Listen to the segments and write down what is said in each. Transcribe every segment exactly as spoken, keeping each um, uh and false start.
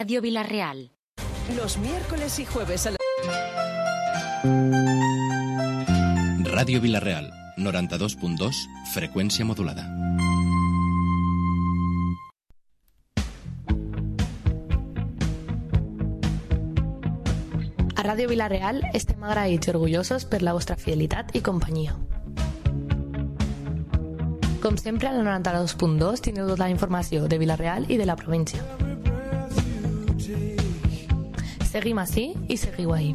Radio Vila-real. Los miércoles y jueves a la... Ràdio Vila-real, noranta-dos punt dos, freqüència modulada. A Ràdio Vila-real estem agraïts i orgullosos per la vostra fidelitat i companyia. Com sempre, al noranta-dos punt dos teniu tota la informació de Vila-real i de la província. Seguim ací i seguiu ahí.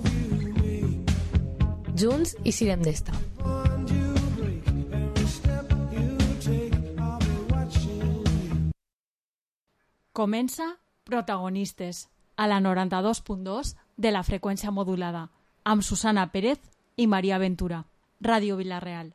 Junts i sirem d'esta. Comença Protagonistes, a la noranta-dos punt dos de la freqüència modulada, amb Susana Pérez i Maria Ventura. Ràdio Vila-real.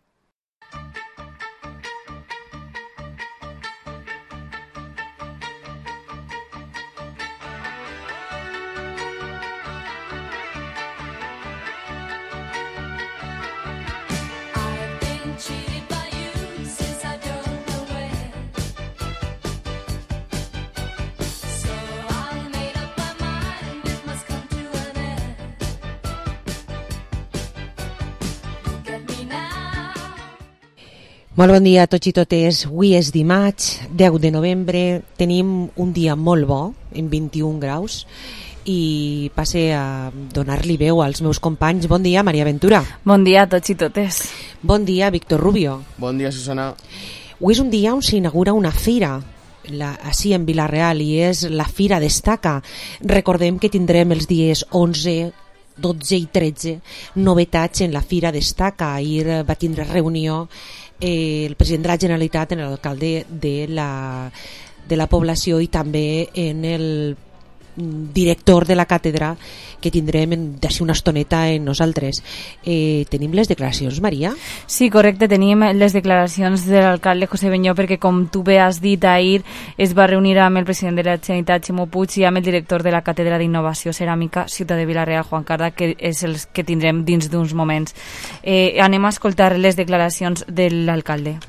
Molt bon dia a tots i totes. Avui és dimarts, deu de novembre. Tenim un dia molt bo, en vint-i-un graus, i passe a donar-li veu als meus companys. Bon dia, Maria Ventura. Bon dia a tots i totes. Bon dia, Víctor Rubio. Bon dia, Susana. Avui és un dia on s'inaugura una fira, la, així en Vila-real, i és la Fira Destaca. Recordem que tindrem els dies onze, dotze i tretze novetats en la Fira Destaca. Ahir va tindre reunió eh, el president de la Generalitat en l'alcalde de la, de la població i també en el director de la càtedra que tindrem d'ací una estoneta en nosaltres. Eh, tenim les declaracions, Maria? Sí, correcte, tenim les declaracions de l'alcalde José Benyó, perquè com tu bé has dit, ahir es va reunir amb el president de la Generalitat, Ximo Puig, i amb el director de la càtedra d'Innovació Ceràmica Ciutat de Vila-real, Juan Carda, que és els que tindrem dins d'uns moments. Eh, anem a escoltar les declaracions de l'alcalde.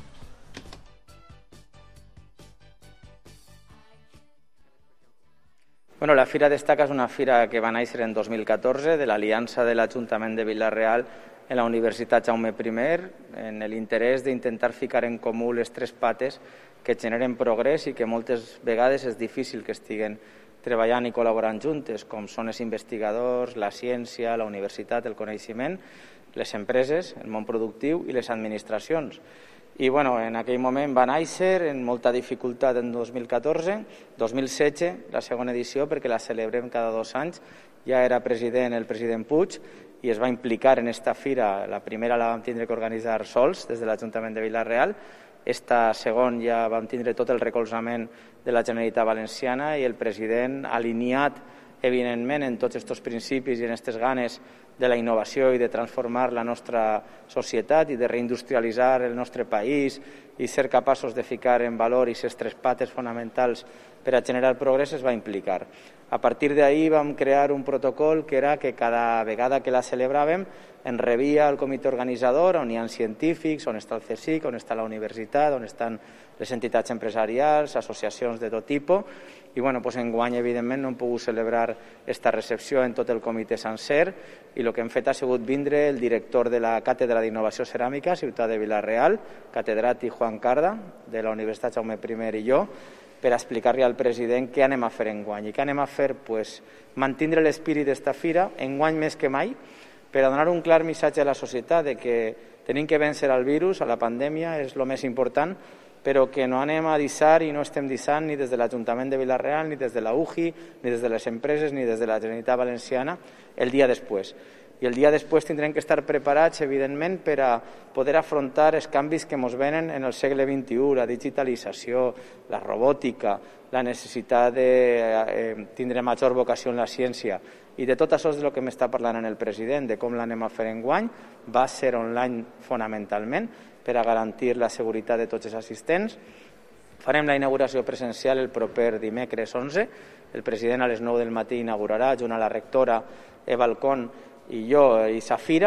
Bueno, la Fira Destaca és una fira que va néixer en dos mil catorze de l'aliança de l'Ajuntament de Vila-real en la Universitat Jaume primer, en l'interès d'intentar ficar en comú les tres pates que generen progrés i que moltes vegades és difícil que estiguen treballant i col·laborant juntes, com són els investigadors, la ciència, la universitat, el coneixement, les empreses, el món productiu i les administracions. I bueno, en aquell moment va néixer en molta dificultat en dos mil catorze, dos mil setze, la segona edició, perquè la celebrem cada dos anys. Ja era president el president Puig i es va implicar en esta fira. La primera la vam tindre que organitzar sols des de l'Ajuntament de Vila-real. Esta segona ja vam tindre tot el recolzament de la Generalitat Valenciana i el president alineat, evidentment, en tots aquests principis i en aquestes ganes de la innovació i de transformar la nostra societat i de reindustrialitzar el nostre país i ser capaços de ficar en valor aquestes tres pates fonamentals per a generar progrés, es va implicar. A partir d'ahir vam crear un protocol que era que cada vegada que la celebràvem en rebia el comitè organitzador, on hi ha científics, on està el CSIC, on està la universitat, on estan les entitats empresarials, associacions de tot tipus, i bueno, pues enguany, evidentment, no hem pogut celebrar aquesta recepció en tot el comitè sencer, i el que hem fet ha sigut vindre el director de la Càtedra d'Innovació Ceràmica, Ciutat de Vila-real, catedràtic Juan Carda, de la Universitat Jaume primer i jo, per explicar-li al president què anem a fer enguany. I què anem a fer? Pues, mantindre l'espírit d'esta fira, enguany més que mai, per a donar un clar missatge a la societat de que tenim que vèncer el virus, a la pandèmia, és el més important, però que no anem a dissar i no estem dissant ni des de l'Ajuntament de Vila-real, ni des de la U J I, ni des de les empreses, ni des de la Generalitat Valenciana, el dia després. I el dia després tindrem que estar preparats, evidentment, per a poder afrontar els canvis que ens venen en el segle vint-i-u, la digitalització, la robòtica, la necessitat de eh, tindre major vocació en la ciència. I de tot això és del que m'està parlant en el president, de com l'anem a fer enguany. Va ser online fonamentalment per a garantir la seguretat de tots els assistents. Farem la inauguració presencial el proper dimecres onze. El president a les nou del matí inaugurarà, junt a la rectora Eva Alcón i jo i Safira,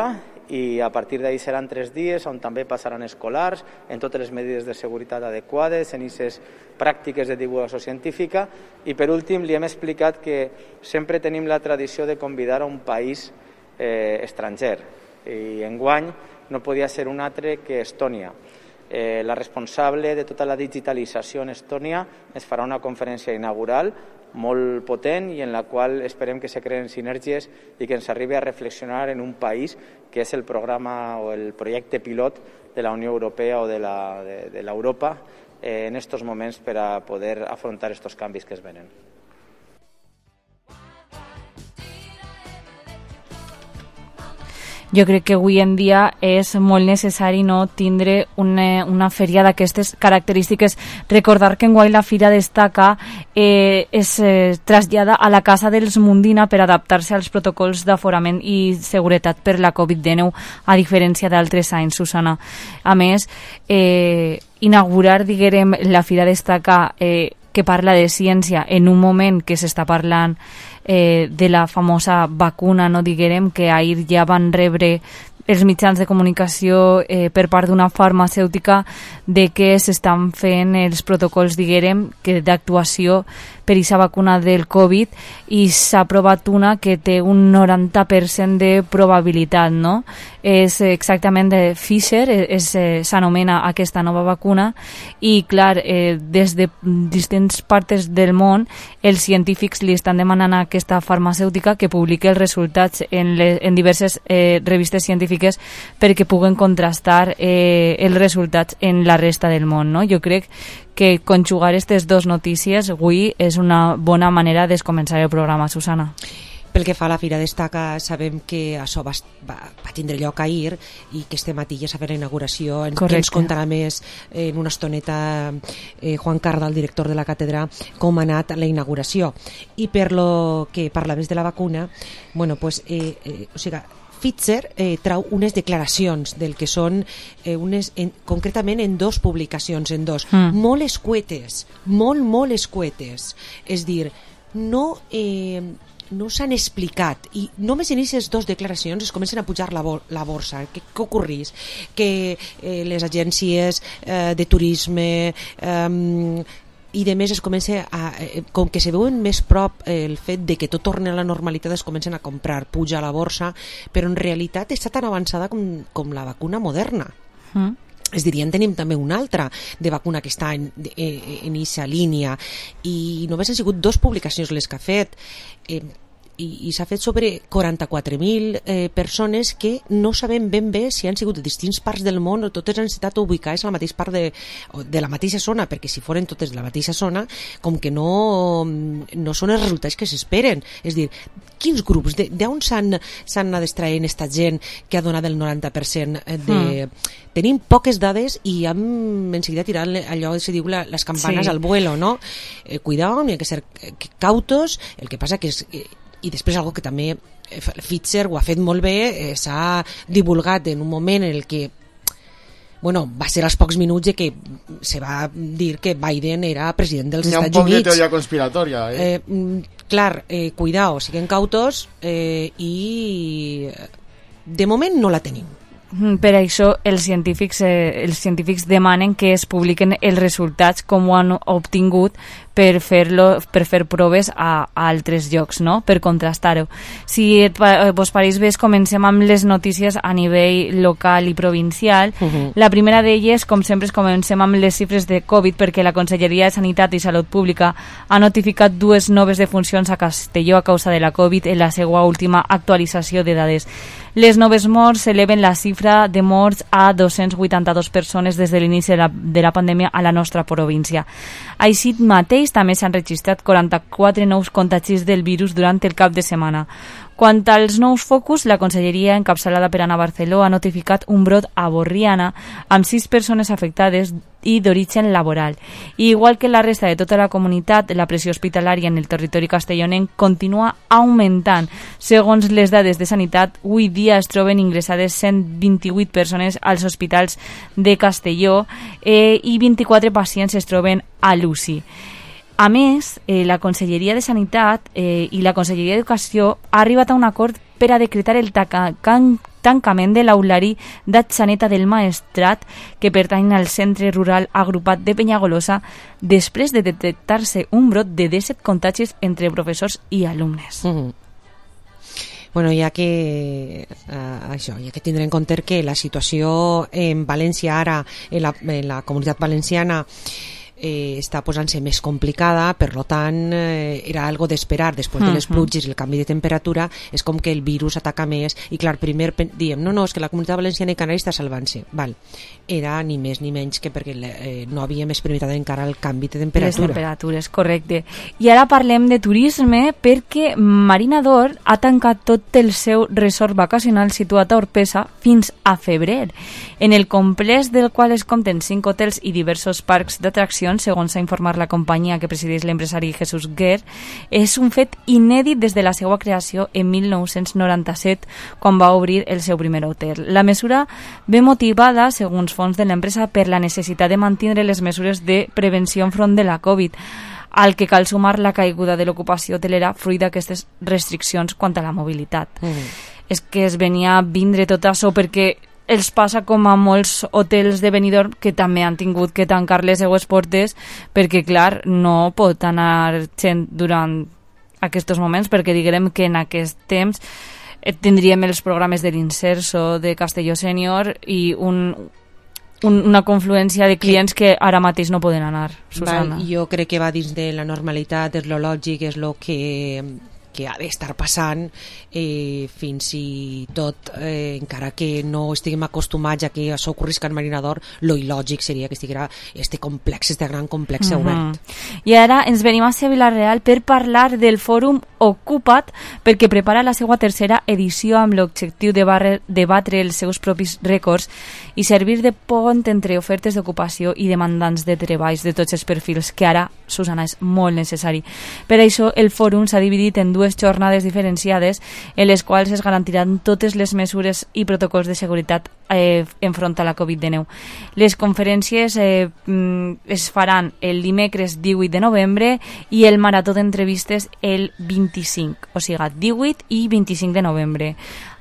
i a partir d'ahir seran tres dies on també passaran escolars en totes les mesures de seguretat adequades, en aquestes pràctiques de divulgació científica. I per últim li hem explicat que sempre tenim la tradició de convidar a un país eh, estranger i enguany no podia ser un altre que Estònia. Eh, la responsable de tota la digitalització en Estònia es farà una conferència inaugural molt potent i en la qual esperem que se creen sinergies i que ens arribi a reflexionar en un país que és el programa o el projecte pilot de la Unió Europea o de la, de, de l'Europa eh, en estos moments per a poder afrontar estos canvis que es venen. Jo crec que avui en dia és molt necessari no tindre una, una fèria d'aquestes característiques. Recordar que enguany la fira destaca eh, es eh, trasllada a la Casa dels Mundina per adaptar-se als protocols d'aforament i seguretat per la covid dinou, a diferència d'altres anys, Susana. A més, eh, inaugurar, diguem, la fira destaca eh, que parla de ciència en un moment que s'està parlant eh, de la famosa vacuna, no diguem, que ahir ja van rebre els mitjans de comunicació eh, per part d'una farmacèutica de que s'estan fent els protocols, diguem, que d'actuació per aquesta vacuna del Covid i s'ha provat una que té un noranta per cent de probabilitat, no? És exactament de Pfizer, és, és, s'anomena aquesta nova vacuna i, clar, eh, des de distintes parts del món els científics li estan demanant a aquesta farmacèutica que publiqui els resultats en, les, en diverses eh, revistes científiques perquè puguen contrastar eh, els resultats en la resta del món, no? Jo crec que conjugar aquestes dues notícies avui és una bona manera de començar el programa, Susana. Pel que fa a la Fira Destaca, sabem que això va, va, va tindre lloc ahir i que este matí ja s'ha fet la inauguració. Ens, ens contarà més en una estoneta eh, Juan Carda, el director de la càtedra, com ha anat la inauguració. I per lo que parlaves de la vacuna, bueno, pues, eh, eh, o sigui, Pfizer eh, trau unes declaracions del que són eh, unes, en, concretament en dos publicacions, en dos, mm. molt escuetes, molt, molt escuetes. És dir, no, eh, no s'han explicat i només en aquestes dues declaracions es comencen a pujar la, bo la borsa. Què, què ocorrís? Que eh, les agències eh, de turisme... Eh, i de més es comença a, eh, com que se veuen més prop eh, el fet de que tot torna a la normalitat, es comencen a comprar, puja a la borsa, però en realitat està tan avançada com, com la vacuna moderna. Mm. Es diria, en tenim també una altra de vacuna que està en en eixa línia i només han sigut dues publicacions les que ha fet eh, i, i s'ha fet sobre quaranta-quatre mil eh, persones que no sabem ben bé si han sigut de distints parts del món o totes han estat ubicades a la mateixa part de, de la mateixa zona, perquè si foren totes de la mateixa zona, com que no, no són els resultats que s'esperen. És dir, quins grups, d'on s'han anat extraient aquesta gent que ha donat el noranta per cent de... Mm. Tenim poques dades i hem en seguida tirant allò que se diu la, les campanes sí. al vuelo, no? Eh, cuidao, n'hi ha que ser cautos, el que passa que és... Eh, i després algo que també Pfizer ho ha fet molt bé, eh, s'ha divulgat en un moment en el que bueno, va ser als pocs minuts de que se va dir que Biden era president dels Estats Units. Hi ha un poc de teoria conspiratòria. Eh? Eh, clar, eh, cuidao, siguen cautos eh, i de moment no la tenim. Per això els científics, eh, els científics demanen que es publiquen els resultats com ho han obtingut per fer-lo, per fer proves a, a altres llocs, no? Per contrastar-ho. Si et, vos pareix bé, comencem amb les notícies a nivell local i provincial. Uh-huh. La primera d'elles, com sempre, comencem amb les xifres de Covid, perquè la Conselleria de Sanitat i Salut Pública ha notificat dues noves defuncions a Castelló a causa de la Covid en la seva última actualització de dades. Les noves morts eleven la xifra de morts a dos-cents vuitanta-dos persones des de l'inici de, la, de la pandèmia a la nostra província. Així mateix, també s'han registrat quaranta-quatre nous contagis del virus durant el cap de setmana. Quant als nous focus, la Conselleria, encapçalada per Ana Barceló, ha notificat un brot a Borriana amb sis persones afectades i d'origen laboral. I igual que la resta de tota la comunitat, la pressió hospitalària en el territori castellonenc continua augmentant. Segons les dades de Sanitat, avui dia es troben ingressades cent vint-i-vuit persones als hospitals de Castelló eh, i vint-i-quatre pacients es troben a l'U C I. A més, eh, la Conselleria de Sanitat eh, i la Conselleria d'Educació ha arribat a un acord per a decretar el tancament tancament de l'aulari d'Atxaneta del Maestrat, que pertany al centre rural agrupat de Penyagolosa, després de detectar-se un brot de disset contagis entre professors i alumnes. Mm-hmm. Bueno, ja que uh, això, ja que tindrem en compte que la situació en València ara, en la, en la comunitat valenciana, eh, està posant-se més complicada, per lo tant eh, era algo d'esperar després de les pluges i el canvi de temperatura, és com que el virus ataca més i clar, primer diem, no, no, és que la comunitat valenciana i Canària està salvant-se, val, era ni més ni menys que perquè eh, no havíem experimentat encara el canvi de temperatura. Les temperatures, correcte. I ara parlem de turisme perquè Marina d'Or ha tancat tot el seu resort vacacional situat a Orpesa fins a febrer. En el complex del qual es compten cinc hotels i diversos parcs d'atraccions, segons ha informat la companyia que presideix l'empresari Jesús Guer, és un fet inèdit des de la seva creació en mil nou-cents noranta-set, quan va obrir el seu primer hotel. La mesura ve motivada, segons fons de l'empresa, per la necessitat de mantenir les mesures de prevenció enfront de la Covid, al que cal sumar la caiguda de l'ocupació hotelera fruit d'aquestes restriccions quant a la mobilitat. Mm. És que es venia a vindre tot això perquè els passa com a molts hotels de Benidorm que també han tingut que tancar les seues portes perquè, clar, no pot anar gent durant aquests moments, perquè diguem que en aquest temps tindríem els programes de l'Inserso, de Castelló Sènior i un, un, una confluència de clients que ara mateix no poden anar, Susana. Val, jo crec que va dins de la normalitat, és lo lògic, és lo que que ha d'estar passant eh, fins i tot eh, encara que no estiguem acostumats a que això ocorris Can Marina d'Or, lo il·lògic seria que estiguera este complex, este gran complex uh-huh. obert. I ara ens venim a Vilareal per parlar del fòrum Ocupa't, perquè prepara la seva tercera edició amb l'objectiu de, barre, de batre els seus propis rècords i servir de pont entre ofertes d'ocupació i demandants de treballs de tots els perfils, que ara, Susana, és molt necessari. Per això el fòrum s'ha dividit en dues jornades diferenciades en les quals es garantiran totes les mesures i protocols de seguretat eh, enfront a la covid dinou. Les conferències eh, es faran el dimecres divuit de novembre i el marató d'entrevistes el vint-i-cinc, o sigui, divuit i vint-i-cinc de novembre.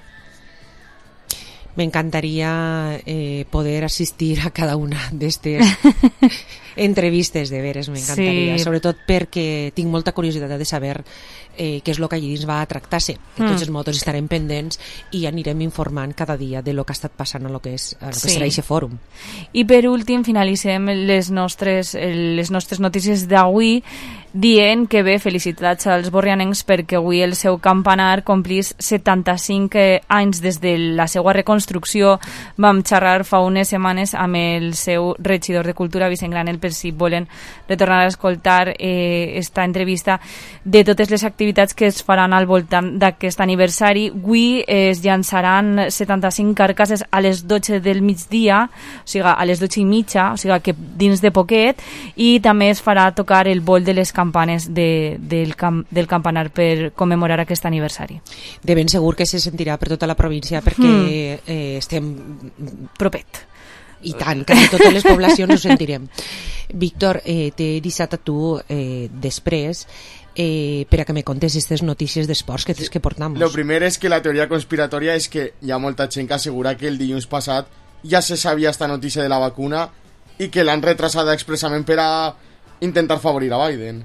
M'encantaria eh, poder assistir a cada una d'aquestes entrevistes, de veres, m'encantaria. Sí. Sobretot perquè tinc molta curiositat de saber eh, què és el que allí dins va a tractar-se. De tots els mots estarem pendents i anirem informant cada dia de lo que ha estat passant a lo que, és, a lo que sí. serà aquest fòrum. I per últim finalitzem les nostres, les nostres notícies d'avui dient que bé, felicitats als borrianencs perquè avui el seu campanar complís setanta-cinc anys des de la seva reconstrucció. Vam xerrar fa unes setmanes amb el seu regidor de Cultura, Vicent Granel, per si volen retornar a escoltar eh, esta entrevista de totes les activitats que es faran al voltant d'aquest aniversari. Avui es llançaran setanta-cinc carcasses a les dotze del migdia, o sigui, a les dotze i mitja, o sigui, que dins de poquet, i també es farà tocar el bol de les campanes de, del, camp, del campanar per commemorar aquest aniversari. De ben segur que se sentirà per tota la província perquè mm. eh, estem propet. I tant, que totes les poblacions ho sentirem. Víctor, eh, t'he deixat a tu eh, després eh, per a que me contes aquestes notícies d'esports que, que portamos. Lo primer és que la teoria conspiratòria és que hi ha molta gent que assegura que el dilluns passat ja se sabia esta notícia de la vacuna i que l'han retrasada expressament per a intentar favorir a Biden.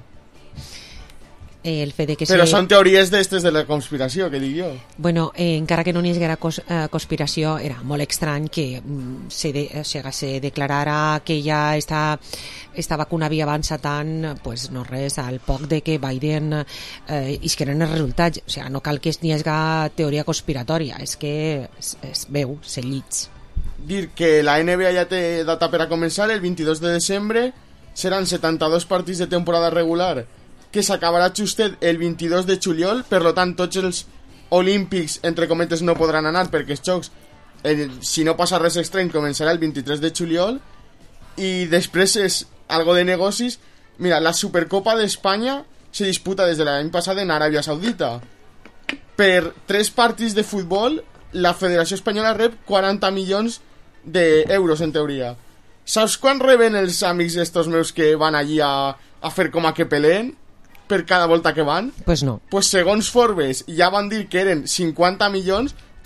El fet de que Però se... són teories d'estes de la conspiració, que dic jo. Bueno, eh, encara que no n'hi haguera cos, eh, conspiració, era molt estrany que mm, se, de, o sigui, se declarara que ja esta, esta vacuna havia avançat tant, pues no res, al poc de que Biden eh, isqueren els resultats. O sigui, no cal que n'hi hagi teoria conspiratòria, és que es, es veu, se llits. Dir que la N B A ja té data per a començar, el vint-i-dos de desembre, seran setanta-dos partits de temporada regular, que s'acabarà justet el vint-i-dos de juliol, per lo tant tots els olímpics, entre cometes, no podran anar perquè els jocs, el, si no passa res estrany, començarà el vint-i-tres de juliol i després és algo de negocis. Mira, la Supercopa d'Espanya se disputa des de l'any passat en Aràbia Saudita. Per tres partits de futbol la Federació Espanyola rep quaranta milions d'euros en teoria. Saps quan reben els amics estos meus que van allí a, a fer com a que peleen per cada volta que van? Pues no. Pues segons Forbes ja van dir que eren cinquanta milions,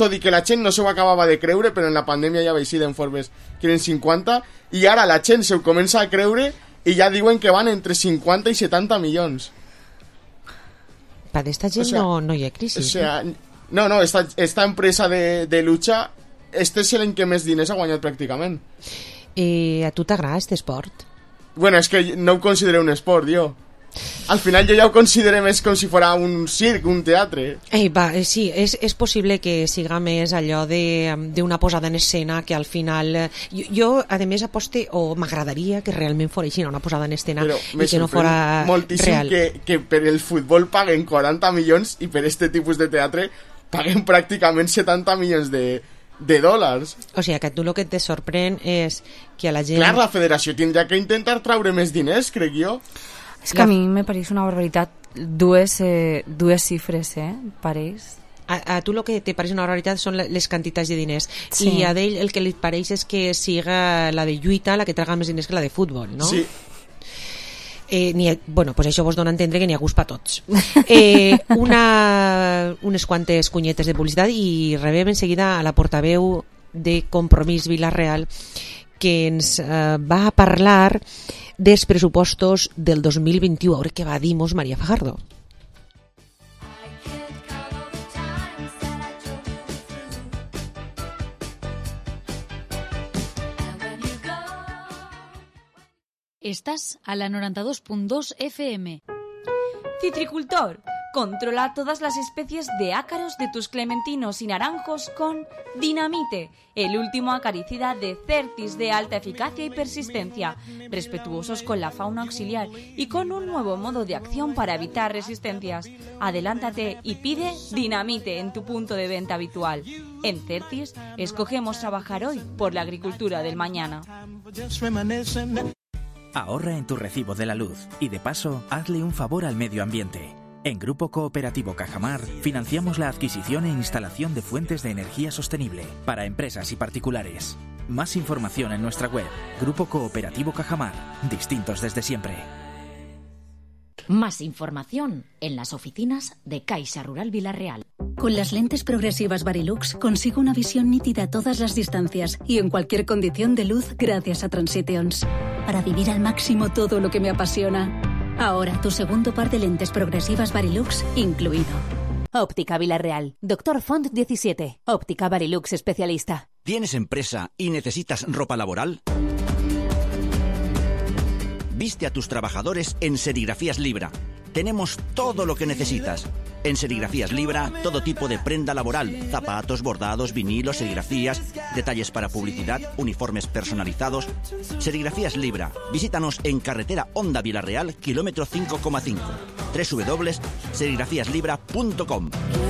tot i que la gent no se ho acabava de creure, però en la pandèmia ja vaig ser d'informes que eren cinquanta, i ara la gent se ho comença a creure i ja diuen que van entre cinquanta i setanta milions. Per esta gent o sea, no, no hi ha crisi. O sea, no, no, esta, esta empresa de, de lucha, este és l'any que més diners ha guanyat pràcticament. Eh, a tu t'agrada este esport? Bueno, és que no ho considero un esport, jo. Al final jo ja ho considero més com si fos un circ, un teatre. Eh, va, eh, sí, és, és possible que siga més allò d'una posada en escena que al final... Jo, jo a més, aposte, o m'agradaria que realment fos així, una posada en escena però i que no fora moltíssim real. Que, que per el futbol paguen quaranta milions i per este tipus de teatre paguen pràcticament setanta milions de, de dòlars. O sigui, que tu el que te sorprèn és que a la gent... Clar, la federació tindrà que intentar traure més diners, crec jo. És que a mi me pareix una barbaritat dues, eh, dues xifres, eh, pareix. A, a tu el que te pareix una barbaritat són les quantitats de diners, sí. I a ell el que li pareix és que siga la de lluita la que traga més diners que la de futbol, no? Sí. Eh, ni, bueno, pues això vos dona a entendre que n'hi ha gust per tots. Eh, una, unes quantes cunyetes de publicitat i rebem en seguida a la portaveu de Compromís Vila-real, que ens eh, va a parlar dels pressupostos del dos mil vint-i-u. A veure què va dir-nos Maria Fajardo. Estás a la noventa y dos punto dos F M. Citricultor, controla todas las especies de ácaros de tus clementinos y naranjos con Dinamite, el último acaricida de Certis de alta eficacia y persistencia, respetuosos con la fauna auxiliar y con un nuevo modo de acción para evitar resistencias. Adelántate y pide Dinamite en tu punto de venta habitual. En Certis, escogemos trabajar hoy por la agricultura del mañana. Ahorra en tu recibo de la luz y, de paso, hazle un favor al medio ambiente. En Grupo Cooperativo Cajamar financiamos la adquisición e instalación de fuentes de energía sostenible para empresas y particulares. Más información en nuestra web, Grupo Cooperativo Cajamar, distintos desde siempre. Más información en las oficinas de Caixa Rural Vila-real. Con las lentes progresivas Varilux consigo una visión nítida a todas las distancias y en cualquier condición de luz gracias a Transitions. Para vivir al máximo todo lo que me apasiona. Ahora tu segundo par de lentes progresivas Varilux incluido. Óptica Vila-real. Doctor Font diecisiete. Óptica Varilux especialista. ¿Tienes empresa y necesitas ropa laboral? Viste a tus trabajadores en Serigrafías Libra. Tenemos todo lo que necesitas. En Serigrafías Libra, todo tipo de prenda laboral, zapatos, bordados, vinilos, serigrafías, detalles para publicidad, uniformes personalizados. Serigrafías Libra. Visítanos en carretera Honda Vila-real, kilómetro cinco coma cinco. doble u doble u doble u punto serigrafías libra punto com.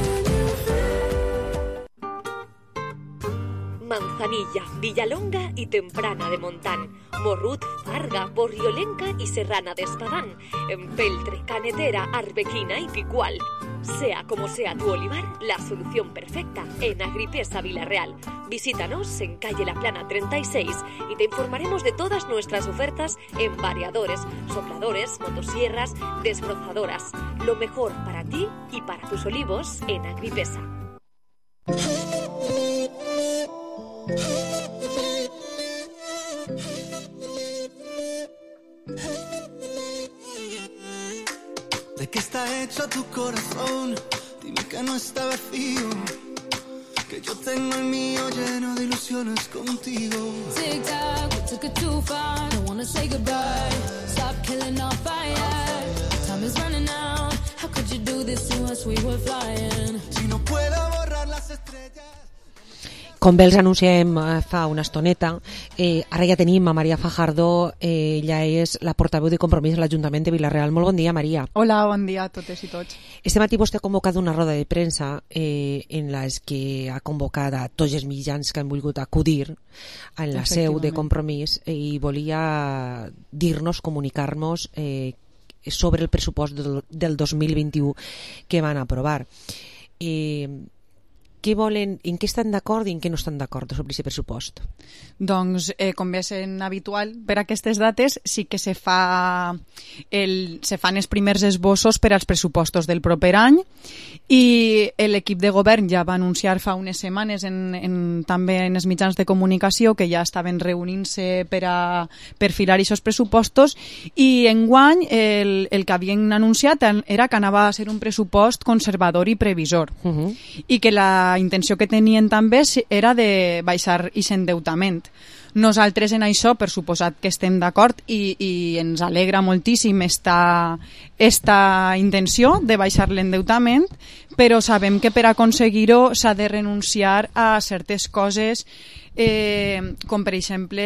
Manzanilla, Villalonga y Temprana de Montán, Morrut, Farga, Borriolenca y Serrana de Espadán, Empeltre, Canetera, Arbequina y Picual. Sea como sea tu olivar, la solución perfecta en Agripesa Vila-real. Visítanos en calle La Plana treinta y seis y te informaremos de todas nuestras ofertas en variadores, sopladores, motosierras, desbrozadoras. Lo mejor para ti y para tus olivos en Agripesa. ¿De qué está hecho tu corazón? Dime que no está vacío, que yo tengo el mío lleno de ilusiones contigo. Tic tac, we took it too far. Don't wanna say goodbye. Stop killing our fire. Time is running out. How could you do this to us? We were flying. Si no puedo borrar las estrellas. Com bé els anunciem fa una estoneta, eh, ara ja tenim a Maria Fajardo, eh, ella és la portaveu de Compromís a l'Ajuntament de Vila-real. Molt bon dia, Maria. Hola, bon dia a totes i tots. Este matí vostè ha convocat una roda de premsa eh, en la que ha convocat a tots els mitjans que han volgut acudir en la seu de Compromís eh, i volia dir-nos, comunicar-nos eh, sobre el pressupost del, del dos mil vint-i-u que van aprovar. Eh, què volen, en què estan d'acord i en què no estan d'acord sobre aquest pressupost? Doncs, eh, com ve sent habitual per aquestes dates, sí que se, fa el, se fan els primers esbossos per als pressupostos del proper any i l'equip de govern ja va anunciar fa unes setmanes en, en, també en els mitjans de comunicació que ja estaven reunint-se per, a, per filar aquests pressupostos i enguany el, el que havien anunciat era que anava a ser un pressupost conservador i previsor uh-huh. i que la intenció que tenien també era de baixar aquest endeutament. Nosaltres en això, per suposat que estem d'acord i, i ens alegra moltíssim esta, esta intenció de baixar l'endeutament, però sabem que per aconseguir-ho s'ha de renunciar a certes coses eh, com per exemple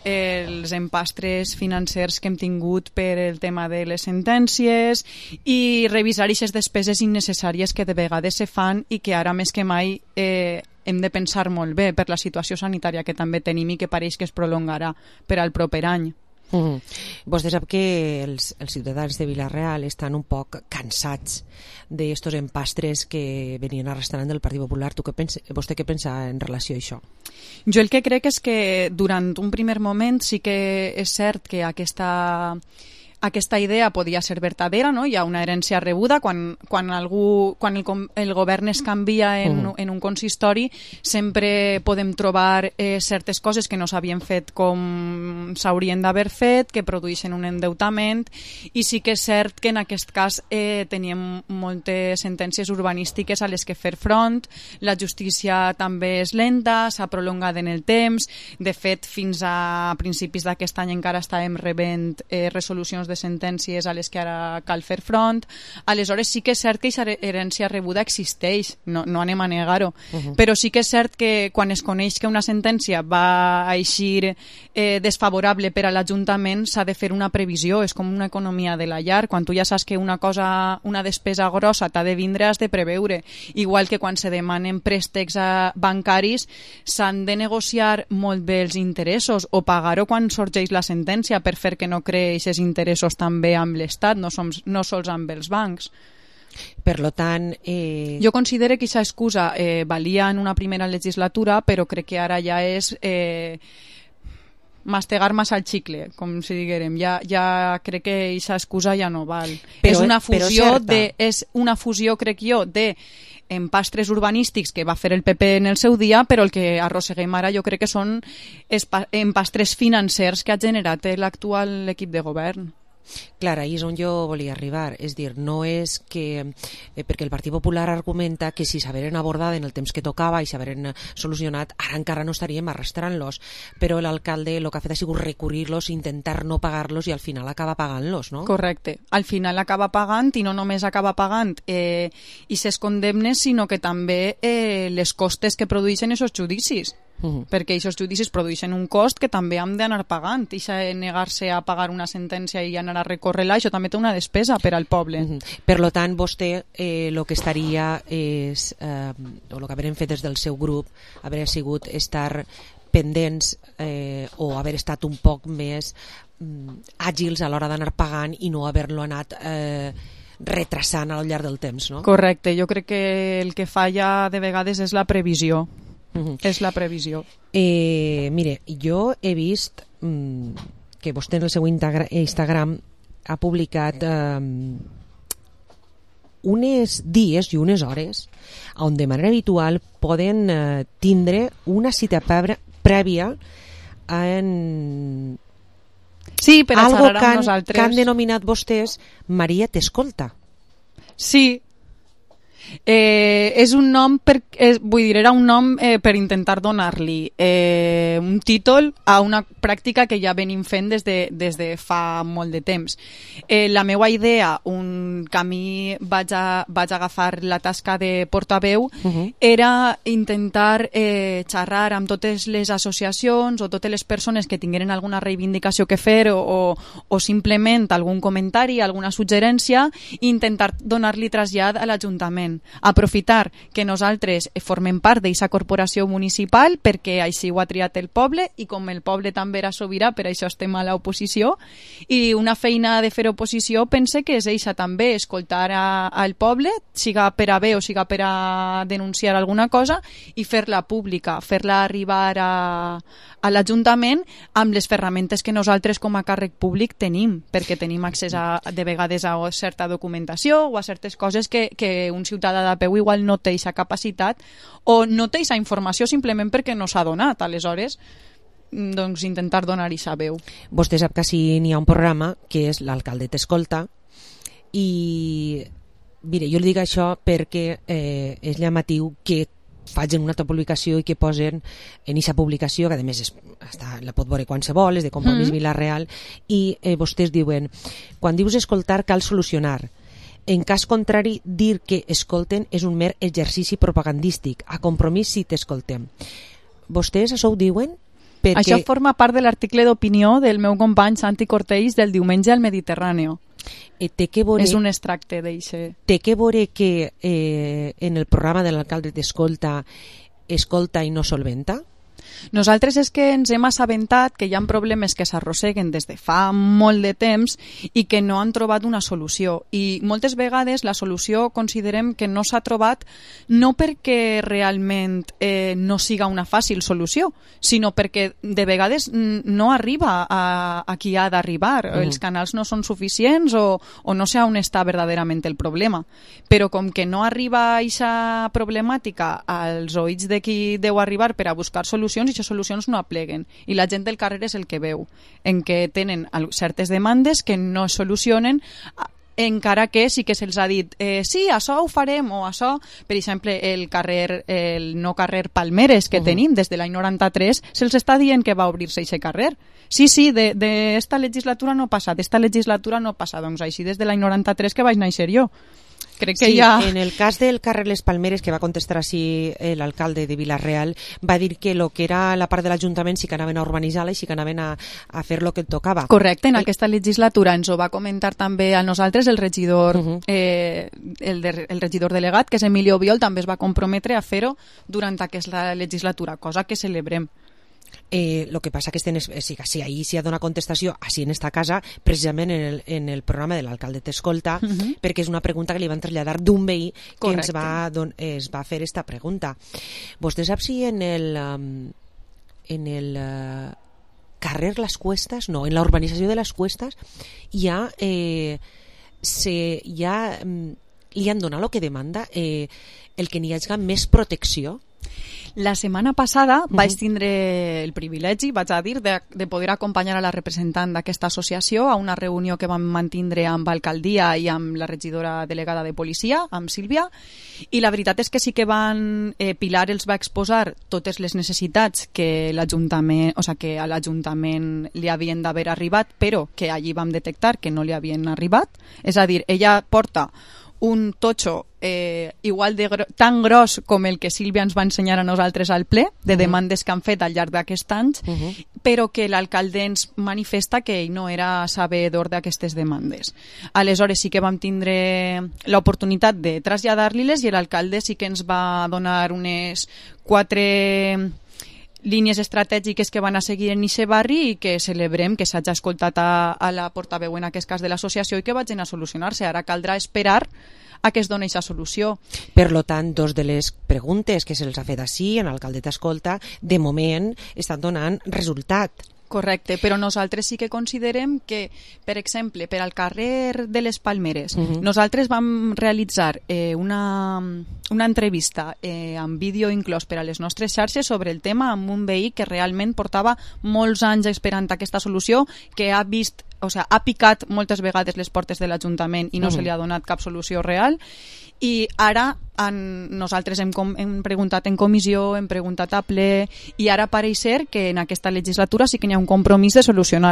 els empastres financers que hem tingut per el tema de les sentències i revisar aquestes despeses innecessàries que de vegades se fan i que ara més que mai eh, hem de pensar molt bé per la situació sanitària que també tenim i que pareix que es prolongarà per al proper any. Mm-hmm. Vostè sap que els, els ciutadans de Vila-real estan un poc cansats d'estos empastres que venien arrastrant del Partit Popular. Tu què pensa, vostè què pensa en relació a això? Jo el que crec és que durant un primer moment sí que és cert que aquesta... aquesta idea podia ser vertadera, no? Hi ha una herència rebuda quan, quan, algú, quan el, el govern es canvia en, uh-huh. en un consistori sempre podem trobar eh, certes coses que no s'havien fet com s'haurien d'haver fet, que produeixen un endeutament i sí que és cert que en aquest cas eh, teníem moltes sentències urbanístiques a les que fer front, la justícia també és lenta, s'ha prolongat en el temps, de fet fins a principis d'aquest any encara estàvem rebent eh, resolucions de sentències a les que ara cal fer front. Aleshores sí que és cert que aquesta herència rebuda existeix, no, no anem a negar-ho, uh-huh. però sí que és cert que quan es coneix que una sentència va a eixir eh, desfavorable per a l'Ajuntament s'ha de fer una previsió, és com una economia de la llar, quan tu ja saps que una cosa, una despesa grossa t'ha de vindre, has de preveure, igual que quan se demanen préstecs a bancaris s'han de negociar molt bé els interessos o pagar-ho quan sorgeix la sentència per fer que no creix els interessos també amb l'Estat, no, som, no sols amb els bancs. Per lo tant... Eh... Jo considero que aquesta excusa eh, valia en una primera legislatura, però crec que ara ja és eh, mastegar massa el xicle, com si diguérem. Ja, ja crec que aquesta excusa ja no val. Però, és una fusió, de, és una fusió crec jo, de empastres urbanístics que va fer el P P en el seu dia, però el que arrosseguem ara jo crec que són empastres financers que ha generat l'actual equip de govern. Clar, ahí és on jo volia arribar, és dir, no és que, eh, perquè el Partit Popular argumenta que si s'haveren abordat en el temps que tocava i s'haveren solucionat, ara encara no estaríem arrastrant-los, però l'alcalde el que ha fet ha sigut recurrir-los, intentar no pagar-los i al final acaba pagant-los, no? Correcte, al final acaba pagant i no només acaba pagant eh, i ses condemnes, sinó que també eh, les costes que produeixen aquests judicis. Uh-huh. Perquè aquests judicis produeixen un cost que també hem d'anar pagant i negar-se a pagar una sentència i anar a recórrer-la, això també té una despesa per al poble. Uh-huh. Per lo tant, vostè el eh, que estaria és, eh, o el que haurem fet des del seu grup haver sigut estar pendents eh, o haver estat un poc més mm, àgils a l'hora d'anar pagant i no haver-lo anat eh, retrasant al llarg del temps, no? Correcte, jo crec que el que falla de vegades és la previsió. Uh-huh. És la previsió. Eh, mire, jo he vist mm, que vostè en el seu Instagram ha publicat eh, unes dies i unes hores on de manera habitual poden eh, tindre una cita prèvia en sí, per a algo xerrar amb que han, nosaltres. Que han denominat vostès Maria t'escolta. Sí. Eh, és un nom per, eh, vull dir, era un nom eh, per intentar donar-li eh, un títol a una pràctica que ja venim fent des de, des de fa molt de temps. Eh, la meva idea, un camí vaig, a, vaig agafar la tasca de portaveu, uh-huh. era intentar eh, xerrar amb totes les associacions o totes les persones que tingueren alguna reivindicació que fer o, o, o simplement algun comentari, alguna suggerència i intentar donar-li trasllat a l'Ajuntament. aprofitar que nosaltres formem part d'aquesta corporació municipal perquè així ho ha triat el poble i com el poble també era sobirà, per això estem a l'oposició, i una feina de fer oposició pense que és eixa també, escoltar a, al poble, siga per a bé o siga per a denunciar alguna cosa, i fer-la pública, fer-la arribar a, a l'Ajuntament amb les ferramentes que nosaltres com a càrrec públic tenim, perquè tenim accés a, de vegades a certa documentació o a certes coses que, que un ciutadà de peu igual no té aquesta capacitat o no té aquesta informació simplement perquè no s'ha donat. Aleshores, doncs intentar donar aquesta veu. Vostè sap que si n'hi ha un programa que és l'Alcalde t'escolta, i mire, jo li dic això perquè eh, és llamatiu que facin una altra publicació i que posen en aquesta publicació, que a més és, està, la pot veure qualsevol, és de Compromís mm. Vila-real, i eh, vostès diuen, quan dius escoltar cal solucionar. En cas contrari, dir que escolten és un mer exercici propagandístic. A Compromís sí t'escoltem. Vostès això ho diuen? Perquè... Això forma part de l'article d'opinió del meu company Santi Cortells del diumenge al Mediterráneo. Eh, té que veure, és un extracte d'eixe. Té que veure que eh, en el programa de l'alcalde t'escolta, escolta i no solventa? Nosaltres és que ens hem assabentat que hi ha problemes que s'arrosseguen des de fa molt de temps i que no han trobat una solució. I moltes vegades la solució considerem que no s'ha trobat no perquè realment eh, no siga una fàcil solució, sinó perquè de vegades no arriba a, a qui ha d'arribar. Mm. Els canals no són suficients o, o no sé on està verdaderament el problema. Però com que no arriba aquesta problemàtica als oïts de qui deu arribar per a buscar solucions, i aquestes solucions no apleguen, i la gent del carrer és el que veu, en què tenen certes demandes que no es solucionen, encara que sí que se'ls ha dit eh, sí, això ho farem, o això, per exemple, el carrer, el no carrer Palmeres que uh -huh. tenim des de l'any noranta-tres, se'ls està dient que va obrir-se aquest carrer. Sí, sí, d'esta de, de legislatura no passa, d'esta legislatura no passa, doncs així des de l'any noranta-tres que vaig néixer jo. Crec que sí, ja... en el cas del carrer Les Palmeres, que va contestar així l'alcalde de Vila-real, va dir que lo que era la part de l'Ajuntament sí que anaven a urbanitzar-la i sí que anaven a, a fer lo que tocava. Correcte, en el... aquesta legislatura ens ho va comentar també a nosaltres el regidor, uh -huh. eh, el, de, el regidor delegat, que és Emilio Biol, també es va comprometre a fer-ho durant aquesta legislatura, cosa que celebrem. Eh, lo que passa que estem, sí, sí, ahir s'hi ha donat contestació així en esta casa, precisament en el, en el programa de l'alcalde t'escolta, uh -huh. perquè és una pregunta que li van traslladar d'un veí que Correcte. ens va, don, es va fer esta pregunta. Vostè sap si en el um, en el uh, carrer Les Cuestas, no, en la urbanització de Les Cuestas hi ha eh, se, hi ha um, li han donat el que demanda eh, el que n'hi hagi més protecció? La setmana passada uh-huh. vaig tindre el privilegi, vaig a dir, de, de poder acompanyar a la representant d'aquesta associació a una reunió que vam mantindre amb l'alcaldia i amb la regidora delegada de policia, amb Sílvia, i la veritat és que sí que van, eh, Pilar els va exposar totes les necessitats que l'Ajuntament, o sigui, que a l'Ajuntament li havien d'haver arribat, però que allí vam detectar que no li havien arribat. És a dir, ella porta un totxo eh, igual de gro tan gros com el que Sílvia ens va ensenyar a nosaltres al ple, de demandes que han fet al llarg d'aquest any, uh -huh. però que l'alcalde ens manifesta que ell no era sabedor d'aquestes demandes. Aleshores sí que vam tindre l'oportunitat de traslladar-li-les i l'alcalde sí que ens va donar unes quatre línies estratègiques que van a seguir en aquest barri i que celebrem que s'hagi escoltat a, a la portaveu en aquest cas de l'associació i que vagin a solucionar-se. Ara caldrà esperar a que es doni aquesta solució. Per lo tant, dos de les preguntes que se'ls ha fet així, en l'alcalde t'escolta, de moment estan donant resultat. Correcte, però nosaltres sí que considerem que, per exemple, per al carrer de les Palmeres, uh -huh. nosaltres vam realitzar eh, una, una entrevista eh, amb vídeo inclòs per a les nostres xarxes sobre el tema amb un veí que realment portava molts anys esperant aquesta solució, que ha vist, o sigui, ha picat moltes vegades les portes de l'Ajuntament i no uh -huh. se li ha donat cap solució real. I ara en, nosaltres hem, com, hem preguntat en comissió, hem preguntat a ple, i ara pareix ser que en aquesta legislatura sí que hi ha un compromís de solucionar-ho.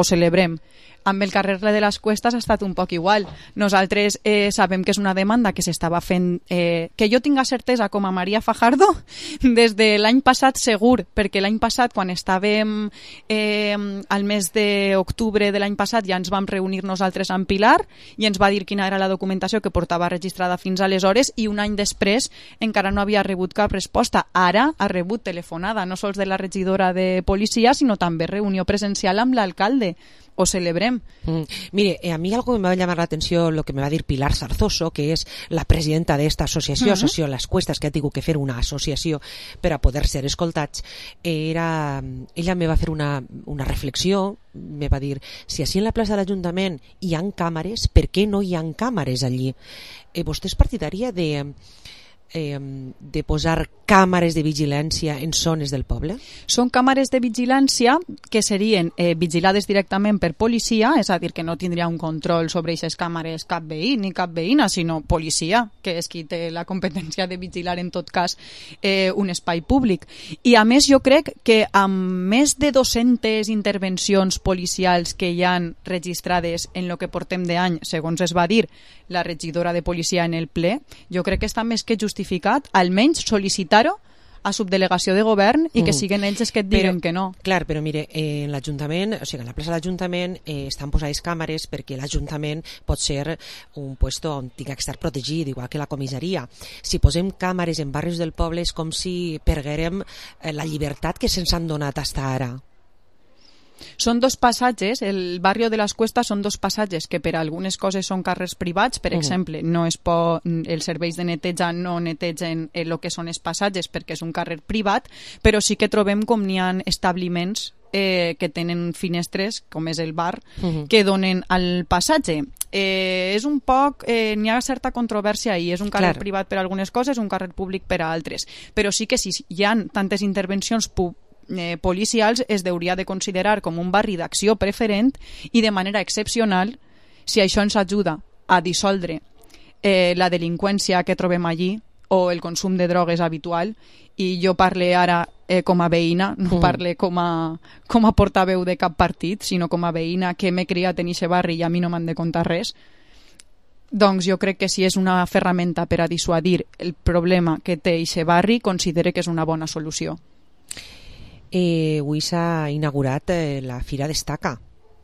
ho celebrem. Amb el carrer de les Cuestes ha estat un poc igual. Nosaltres eh, sabem que és una demanda que s'estava fent, eh, que jo tinga certesa com a Maria Fajardo, des de l'any passat segur, perquè l'any passat, quan estàvem eh, al mes d'octubre de l'any passat, ja ens vam reunir nosaltres amb Pilar i ens va dir quina era la documentació que portava registrada fins aleshores i un any després encara no havia rebut cap resposta. Ara ha rebut telefonada, no sols de la regidora de policia, sinó també reunió presencial amb l'alcalde. Ho celebrem. Mm. Mire, eh, a mí algo me va a llamar la atención lo que me va a decir Pilar Zarzoso, que es la presidenta de esta asociació, uh -huh. Associació Les Cuestes, que ha tingut que fer una associació per a poder ser escoltats. Era, ella me va fer una, una reflexió, me va dir, si així en la plaça de l'Ajuntament hi ha càmeres, per què no hi ha càmeres allí? Eh, vostè és partidària de... Eh, de posar càmeres de vigilància en zones del poble? Són càmeres de vigilància que serien eh, vigilades directament per policia, és a dir, que no tindria un control sobre aquestes càmeres cap veí ni cap veïna, sinó policia, que és qui té la competència de vigilar en tot cas eh, un espai públic. I a més jo crec que amb més de dues-centes intervencions policials que hi han registrades en el que portem d'any, segons es va dir la regidora de policia en el ple, jo crec que està més que justificat, almenys sol·licitar-ho a subdelegació de govern i que siguin ells els que et diguen però, que no. Clar, però mire, eh, en l'Ajuntament, o sigui, en la plaça de l'Ajuntament eh, estan posades càmeres perquè l'Ajuntament pot ser un puesto on tinga que estar protegit, igual que la comissaria. Si posem càmeres en barris del poble és com si perguérem eh, la llibertat que se'ns han donat fins ara. Són dos passatges, el barri de les Cuestes són dos passatges que per algunes coses són carrers privats, per uh -huh. exemple, no es pot, els serveis de neteja no netegen el que són els passatges perquè és un carrer privat, però sí que trobem com n'hi ha establiments eh, que tenen finestres, com és el bar, uh -huh. que donen al passatge. Eh, és un poc, eh, n'hi ha certa controvèrsia ahí, és un carrer Clar. privat per algunes coses, un carrer públic per a altres, però sí que si hi ha tantes intervencions públiques Eh, policials es deuria de considerar com un barri d'acció preferent i de manera excepcional, si això ens ajuda a dissoldre eh, la delinqüència que trobem allí o el consum de drogues habitual, i jo parle ara eh, com a veïna, no mm. parle com a, com a portaveu de cap partit, sinó com a veïna que m'he criat en aquest barri i a mi no m'han de contar res. Doncs jo crec que si és una ferramenta per a dissuadir el problema que té aquest barri, considere que és una bona solució. Eh, avui s'ha inaugurat eh, la Fira Destaca.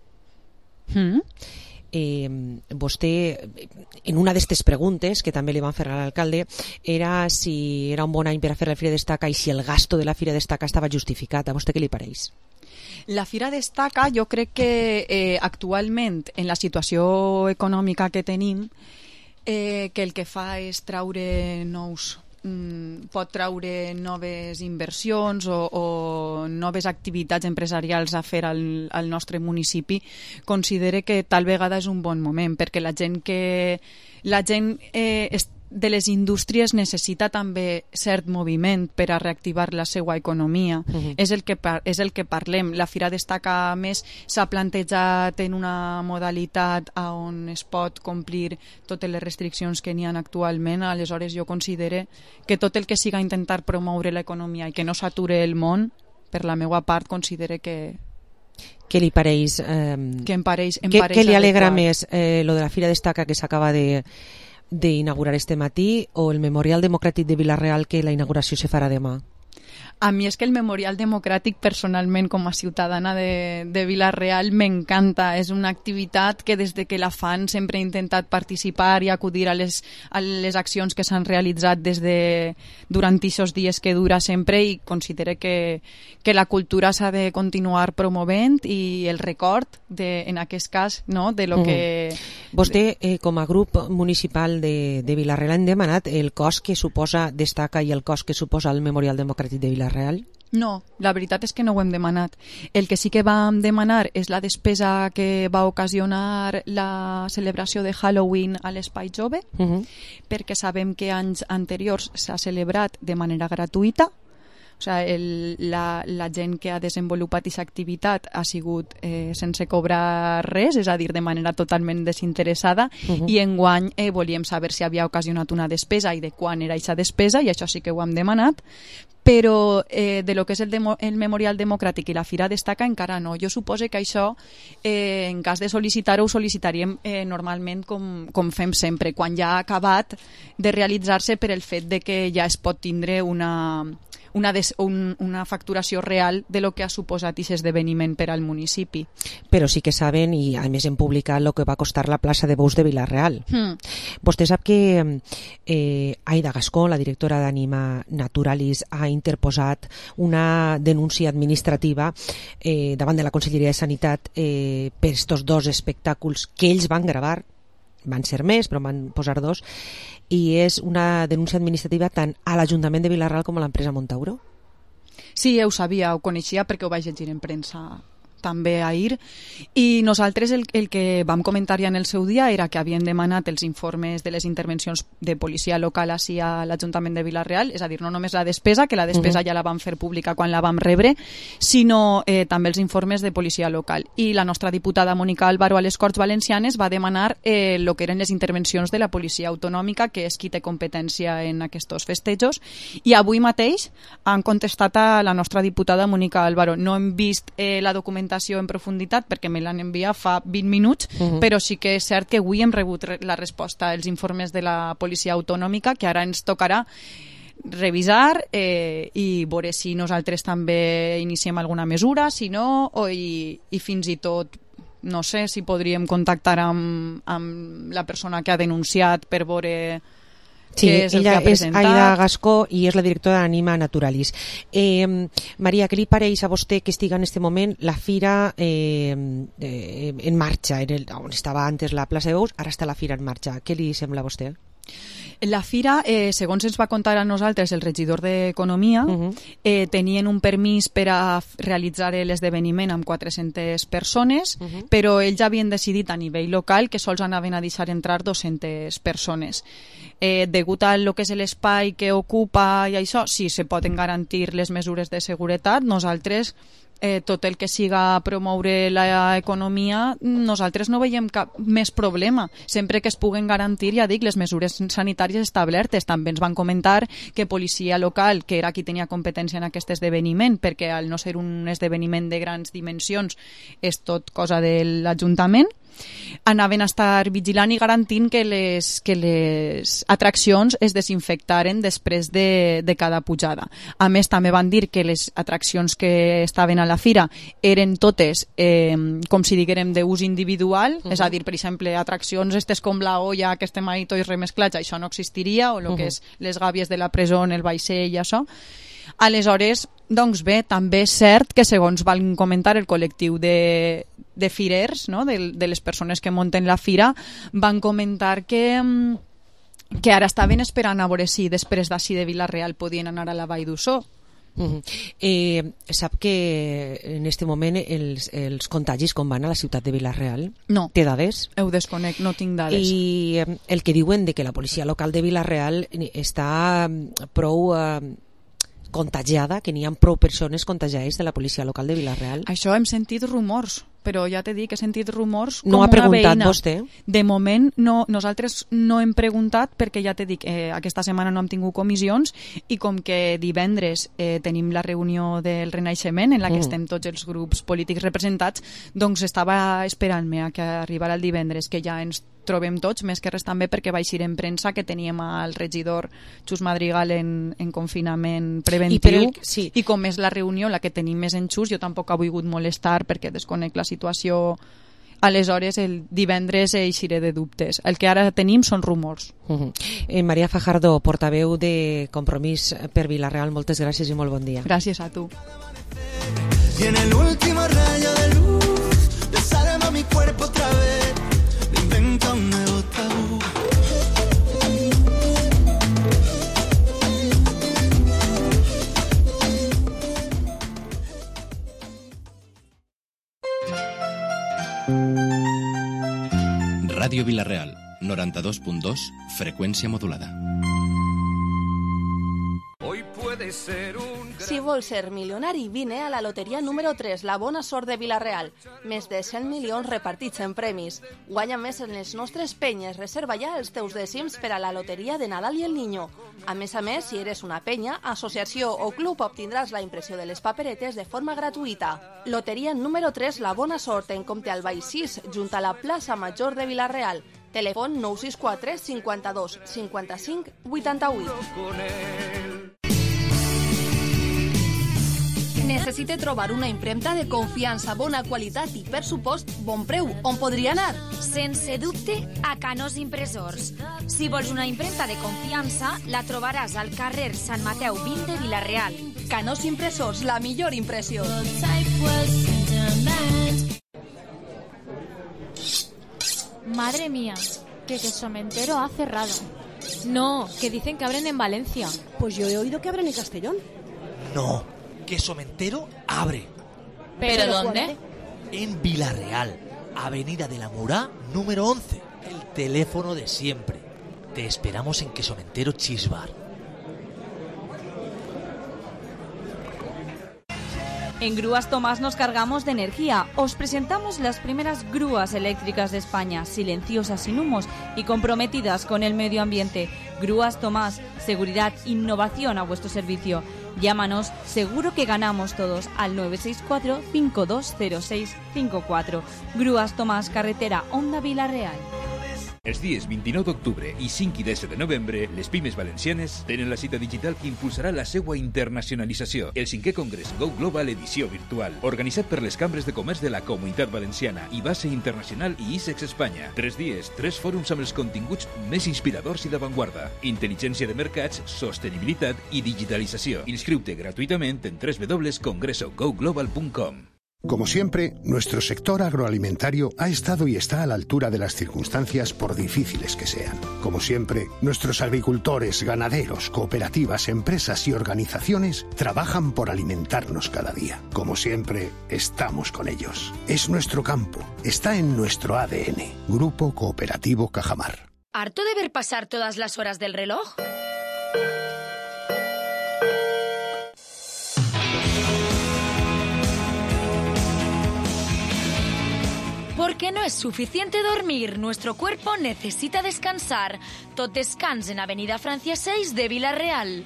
Mm. Eh, vostè, en una d'aquestes preguntes que també li van fer a l'alcalde, era si era un bon any per a fer la Fira Destaca i si el gasto de la Fira Destaca estava justificat. A vostè què li pareix? La Fira Destaca, jo crec que eh, actualment, en la situació econòmica que tenim, eh, que el que fa és traure nous pot traure noves inversions o, o noves activitats empresarials a fer al, al nostre municipi, considere que tal vegada és un bon moment, perquè la gent que la gent eh, de les indústries necessita també cert moviment per a reactivar la seva economia. Uh-huh. És el que és el que parlem. La Fira Destaca, a més, s'ha plantejat en una modalitat on es pot complir totes les restriccions que n'hi ha actualment. Aleshores jo considere que tot el que siga intentar promoure l'economia i que no s'ature el món, per la meva part considere que Què li pareix? Eh, que em pareix, em què, pareix què li alegra adequat. més, eh, lo de la Fira Destaca que s'acaba de d'inaugurar este matí o el Memorial Democràtic de Vila-real, que la inauguració se farà demà? A mi és que el Memorial Democràtic, personalment, com a ciutadana de, de Vila-real, m'encanta. És una activitat que des de que la fan sempre he intentat participar i acudir a les, a les accions que s'han realitzat des de, durant aquests dies que dura sempre, i considere que, que la cultura s'ha de continuar promovent i el record, de, en aquest cas, no, de lo mm. que... Vostè, eh, com a grup municipal de, de Vila-real, han demanat el cost que suposa Destaca i el cost que suposa el Memorial Democràtic de Vila-real? Real? No, la veritat és que no ho hem demanat. El que sí que vam demanar és la despesa que va ocasionar la celebració de Halloween a l'Espai Jove, uh-huh. perquè sabem que anys anteriors s'ha celebrat de manera gratuïta, O sigui, el, la, la gent que ha desenvolupat aquesta activitat ha sigut eh, sense cobrar res, és a dir, de manera totalment desinteressada, uh-huh. i enguany eh, volíem saber si havia ocasionat una despesa i de quan era aquesta despesa, i això sí que ho hem demanat, però eh, de lo que és el, demo, el Memorial Democràtic i la Fira d'Estaca encara no. Jo suposo que això, eh, en cas de sol·licitar-ho, ho sol·licitaríem eh, normalment com, com fem sempre, quan ja ha acabat de realitzar-se per el fet de que ja es pot tindre una... Una, des, un, una facturació real de lo que ha suposat aquest esdeveniment per al municipi. Però sí que saben, i a més hem publicat el que va costar la plaça de Bous de Vila-real. Hmm. Vostè sap que eh, Aida Gascó, la directora d'Anima Naturalis, ha interposat una denúncia administrativa eh, davant de la Conselleria de Sanitat eh, per estos dos espectacles que ells van gravar, van ser més, però van posar dos, i és una denúncia administrativa tant a l'Ajuntament de Vila-real com a l'empresa Montauro? Sí, ho sabia, ho coneixia perquè ho vaig llegir en premsa també ahir, i nosaltres el, el que vam comentar ja en el seu dia era que havien demanat els informes de les intervencions de policia local així a l'Ajuntament de Vila-real, és a dir, no només la despesa, que la despesa uh-huh. ja la vam fer pública quan la vam rebre, sinó eh, també els informes de policia local. I la nostra diputada Mònica Álvaro a les Corts Valencianes va demanar eh, lo que eren les intervencions de la policia autonòmica, que és qui té competència en aquests festejos, i avui mateix han contestat a la nostra diputada Mònica Álvaro. No hem vist eh, la documentació en profunditat perquè me l'han enviat fa vint minuts, uh-huh. però sí que és cert que avui hem rebut la resposta als informes de la policia autonòmica, que ara ens tocarà revisar eh, i veure si nosaltres també iniciem alguna mesura, si no, o i, i fins i tot no sé si podríem contactar amb, amb la persona que ha denunciat per veure... Sí, és ella és Aida Gascó i és la directora d'Anima Naturalis. Eh, Maria, què li pareix a vostè que estiga en aquest moment la fira eh, eh, en marxa? En el, on estava antes la plaça de Bous, ara està la fira en marxa. Què li sembla a vostè? La fira, eh, segons ens va contar a nosaltres el regidor d'Economia, uh-huh. eh, tenien un permís per a realitzar l'esdeveniment amb quatre-centes persones, uh-huh. però ells havien decidit a nivell local que sols anaven a deixar entrar dues-centes persones. Eh, degut a lo que és l'espai que ocupa i això, sí, se poden garantir les mesures de seguretat. Nosaltres... Eh, tot el que siga promoure l'economia, nosaltres no veiem cap més problema, sempre que es puguen garantir, ja dic, les mesures sanitàries establertes. També ens van comentar que policia local, que era qui tenia competència en aquest esdeveniment, perquè al no ser un esdeveniment de grans dimensions és tot cosa de l'Ajuntament, anaven a estar vigilant i garantint que les, que les atraccions es desinfectaren després de, de cada pujada. A més, també van dir que les atraccions que estaven a la fira eren totes, eh, com si diguérem, d'ús individual, uh-huh. és a dir, per exemple, atraccions estes com la olla, que estem ahí tots remesclats, això no existiria, o el uh-huh. que és les gàbies de la presó, el vaixell i això. Aleshores, doncs bé, també és cert que segons van comentar el col·lectiu de, de firers, no? de, de les persones que munten la fira, van comentar que, que ara estaven esperant a veure si després d'ací de Vila-real podien anar a la Vall d'Ussó. Uh-huh. eh, sap que en este moment els, els contagis com van a la ciutat de Vila-real? No, té dades? Ho desconec, no tinc dades. I eh, el que diuen de que la policia local de Vila-real està prou... Eh, contagiada, que n'hi ha prou persones contagiades de la policia local de Vila-real. Això hem sentit rumors, però ja t'he dit que he sentit rumors com no ha una preguntat veïna. Vostè? De moment no, nosaltres no hem preguntat perquè ja t'he dit, eh, aquesta setmana no hem tingut comissions i com que divendres eh, tenim la reunió del Renaixement en la que mm. estem tots els grups polítics representats, doncs estava esperant-me a que arribara el divendres, que ja ens trobem tots, més que res també perquè va eixir en premsa que teníem al regidor Xus Madrigal en, en confinament preventiu. I, el, sí. I com és la reunió la que tenim més en Xus, jo tampoc he volgut molestar perquè desconec la situació. Aleshores el divendres eixiré de dubtes. El que ara tenim són rumors. Uh-huh. eh, Maria Fajardo, portaveu de Compromís per Vila-real, moltes gràcies i molt bon dia. Gràcies a tu. Y en el último rayo de luz desarma mi cuerpo otra vez, me inventa un nuevo tabú. Ràdio Vila-real, noranta-dos punt dos, freqüència modulada. Hoy puede Si vols ser milionari, vine a la loteria número tres, la bona sort de Vila-real. Més de cent milions repartits en premis. Guanya més en les nostres penyes. Reserva ja els teus dècims per a la loteria de Nadal i el Niño. A més a més, si eres una penya, associació o club, obtindràs la impressió de les paperetes de forma gratuïta. Loteria número tres, la bona sort, en compte al Baix sis, junt a la plaça Major de Vila-real. Telèfon nou sis quatre cinquanta-dos cinquanta-cinc vuitanta-vuit. Necessite trobar una impremta de confiança, bona qualitat i, per supost, bon preu. On podria anar? Sense dubte, a Canós Impressors. Si vols una impremta de confiança, la trobaràs al carrer Sant Mateu vint de Vila-real. Canós Impressors, la millor impressió. Madre mía, que Quesomentero ha cerrado. No, que dicen que abren en Valencia. Pues yo he oído que abren en Castellón. No, Quesomentero abre. ¿Pero, ¿Pero dónde? En Vila-real, Avenida de la Murá, número once. El teléfono de siempre. Te esperamos en Quesomentero Cheese Bar. En Grúas Tomás nos cargamos de energía. Os presentamos las primeras grúas eléctricas de España, silenciosas, sin humos y comprometidas con el medio ambiente. Grúas Tomás, seguridad, innovación a vuestro servicio. Llámanos, seguro que ganamos todos, al nueve seis cuatro cinco dos cero seis cinco cuatro. Grúas Tomás, carretera Onda Vila-real. Els dies vint-i-nou d'octubre i cinc i deu de novembre, les pimes valencianes tenen la cita digital que impulsarà la seva internacionalització. El cinquè Congrés Go Global edició virtual, organitzat per les cambres de comerç de la Comunitat Valenciana i Base Internacional i ISEX Espanya. Tres dies, tres fòrums amb els continguts més inspiradors i d'avantguarda. Intel·ligència de mercats, sostenibilitat i digitalització. Inscriu-te gratuïtament en w w w punt congreso go global punt com. Como siempre, nuestro sector agroalimentario ha estado y está a la altura de las circunstancias por difíciles que sean. Como siempre, nuestros agricultores, ganaderos, cooperativas, empresas y organizaciones trabajan por alimentarnos cada día. Como siempre, estamos con ellos. Es nuestro campo, está en nuestro A D N. Grupo Cooperativo Cajamar. ¿Harto de ver pasar todas las horas del reloj? Porque no es suficiente dormir, nuestro cuerpo necesita descansar. Tot descans en Avenida Francia seis de Vila-real.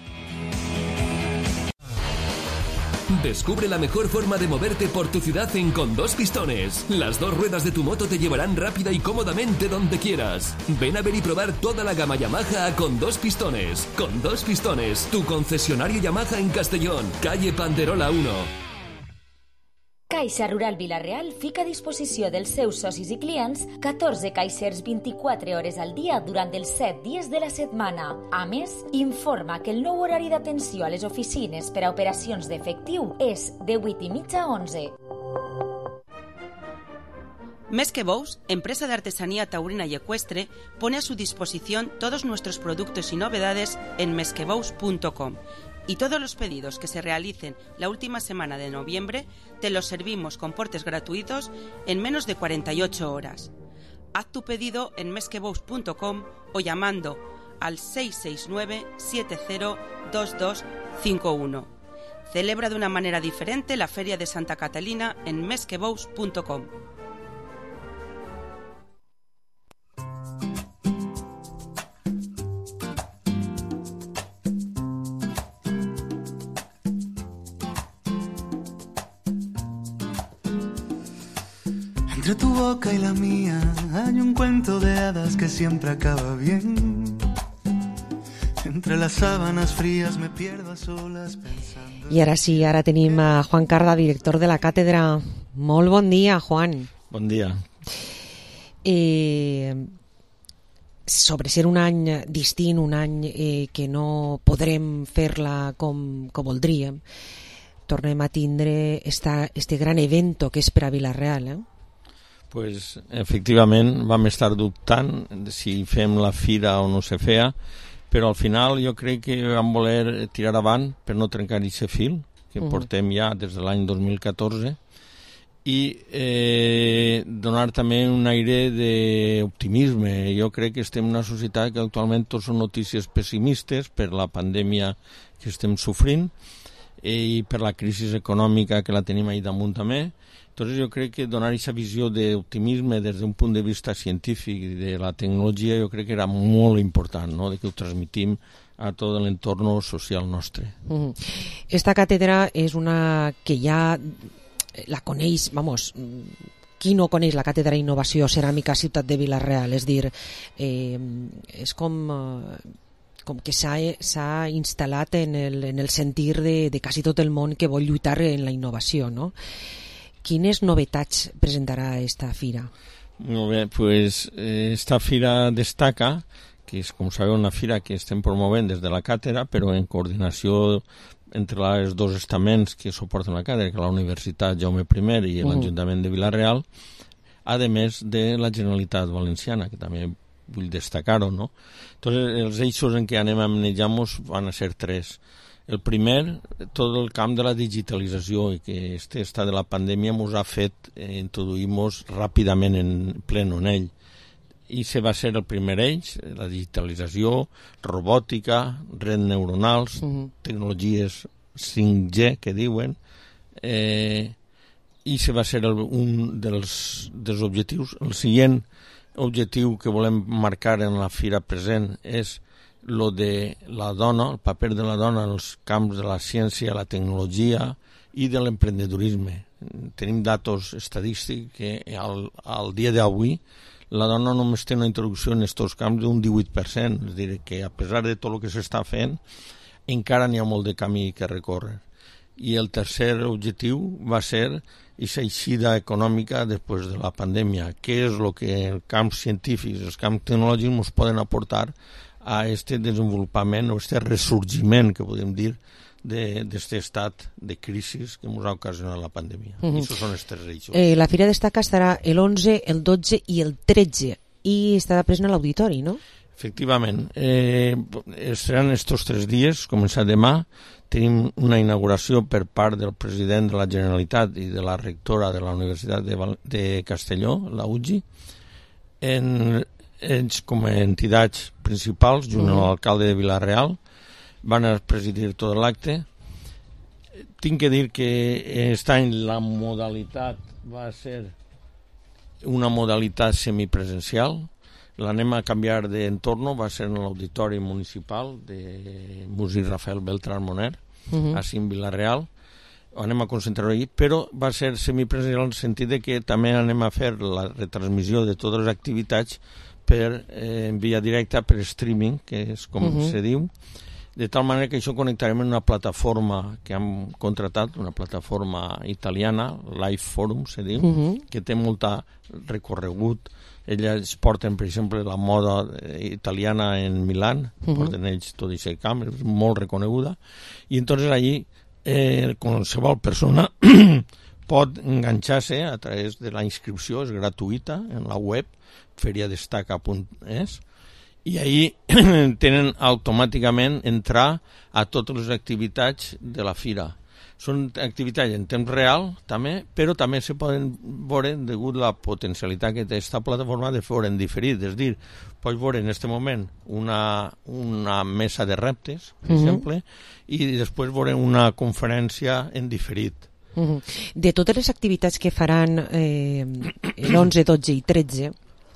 Descubre la mejor forma de moverte por tu ciudad en Con Dos Pistones. Las dos ruedas de tu moto te llevarán rápida y cómodamente donde quieras. Ven a ver y probar toda la gama Yamaha a Con Dos Pistones. Con Dos Pistones, tu concesionario Yamaha en Castellón, calle Panderola uno. Caixa Rural Vila-real fica a disposició dels seus socis i clients catorze caixers vint-i-quatre hores al dia durant els set dies de la setmana. A més, informa que el nou horari d'atenció a les oficines per a operacions d'efectiu és de vuit i mitja a onze. Més que Bous, empresa de artesanía taurina y ecuestre, pone a su disposición todos nuestros productos y novedades en mesquebous punto com. Y todos los pedidos que se realicen la última semana de noviembre te los servimos con portes gratuitos en menos de cuarenta y ocho horas. Haz tu pedido en mesquebous punto com o llamando al seis seis nueve siete cero dos dos cinco uno. Celebra de una manera diferente la Feria de Santa Catalina en mesquebous punto com. Entre tu boca y la mía hay un cuento de hadas que siempre acaba bien. Entre las sábanas frías me pierdo a solas pensando... I ara sí, ara tenim a Juan Carda, director de la càtedra. Molt bon dia, Juan. Bon dia. Eh, sobre ser un any distint, un any eh, que no podrem fer-la com, com voldríem, tornem a tindre esta, este gran evento que és per a Vila-real, eh? Pues, efectivament, vam estar dubtant si fem la fira o no se feia, però al final jo crec que vam voler tirar avant per no trencar aquest fil, que uh-huh. portem ja des de l'any dos mil catorze, i eh, donar també un aire d'optimisme. Jo crec que estem en una societat que actualment tots són notícies pessimistes per la pandèmia que estem sofrint i per la crisi econòmica que la tenim ahí damunt també. Entonces jo crec que donar aquesta visió d'optimisme des d'un punt de vista científic de la tecnologia jo crec que era molt important, no? De que ho transmitim a tot l'entorn social nostre. Mm. Esta càtedra és una que ja la coneix, vamos, qui no coneix la càtedra d'Innovació Ceràmica Ciutat de Vila-real? És dir, eh, és com, eh, com que s'ha instal·lat en el, en el sentir de, de quasi tot el món que vol lluitar en la innovació, no? Quines novetats presentarà esta fira? Molt bé, pues eh, esta fira destaca que és, com sabeu, una fira que estem promovent des de la càtedra, però en coordinació entre els dos estaments que suporten la càtedra, que la Universitat Jaume I i l'Ajuntament de Vila-real, a més de la Generalitat Valenciana, que també vull destacar-ho, no? Entonces, els eixos en què anem a manejar-nos van a ser tres. El primer, tot el camp de la digitalització, i que este estat de la pandèmia ens ha fet eh, introduir-nos ràpidament en pleno en ell. I se va ser el primer eix, la digitalització, robòtica, redes neuronals, uh-huh. tecnologies cinc G, que diuen, eh, i se va ser el, un dels, dels objectius. El següent objectiu que volem marcar en la fira present és lo de la dona, el paper de la dona en els camps de la ciència, la tecnologia i de l'emprendedorisme. Tenim datos estadístics que al, al dia d'avui la dona només té una introducció en aquests camps d'un divuit per cent, és a dir, que a pesar de tot el que s'està fent, encara n'hi ha molt de camí que recórrer. I el tercer objectiu va ser aquesta eixida econòmica després de la pandèmia, que és el que els camps científics, els camps tecnològics ens poden aportar a aquest desenvolupament o aquest ressorgiment, que podem dir, d'aquest estat de crisi que ens ha ocasionat la pandèmia. Uh-huh. I això són els tres eixos. Eh, la Fira Destaca estarà l'onze, el dotze i el tretze i estarà present a l'auditori, no? Efectivament. Eh, seran estos tres dies, començar demà. Tenim una inauguració per part del president de la Generalitat i de la rectora de la Universitat de, Val de Castelló, la U G I. En, ells, com a entitats principals, junt amb uh-huh. l'alcalde de Vila-real, van a presidir tot l'acte. Tinc que dir que aquest any la modalitat va ser una modalitat semipresencial. L'anem a canviar d'entorn, va ser en l'auditori municipal de Músic Rafael Beltrán Moner, uh-huh. així en Vila-real. Anem a concentrar-ho allí, però va ser semipresencial en el sentit de que també anem a fer la retransmissió de totes les activitats per eh, en via directa, per streaming, que és com uh-huh. se diu, de tal manera que això connectarem en una plataforma que hem contratat, una plataforma italiana, Live Forum, se diu, uh-huh. que té molta recorregut. Elles porten, per exemple, la moda italiana en Milán, uh-huh. porten ells tot aquest camp, és molt reconeguda, i entonces allí eh, qualsevol persona pot enganxar-se a través de la inscripció, és gratuïta, en la web, feriadestaca punt es, i ahí tenen automàticament entrar a totes les activitats de la fira. Són activitats en temps real, també, però també se poden veure, degut a la potencialitat que té aquesta plataforma, de fer en diferit. És dir, pots veure en aquest moment una, una mesa de reptes, per uh-huh. exemple, i després veure una conferència en diferit. Uh-huh. De totes les activitats que faran eh, l'onze, dotze i tretze,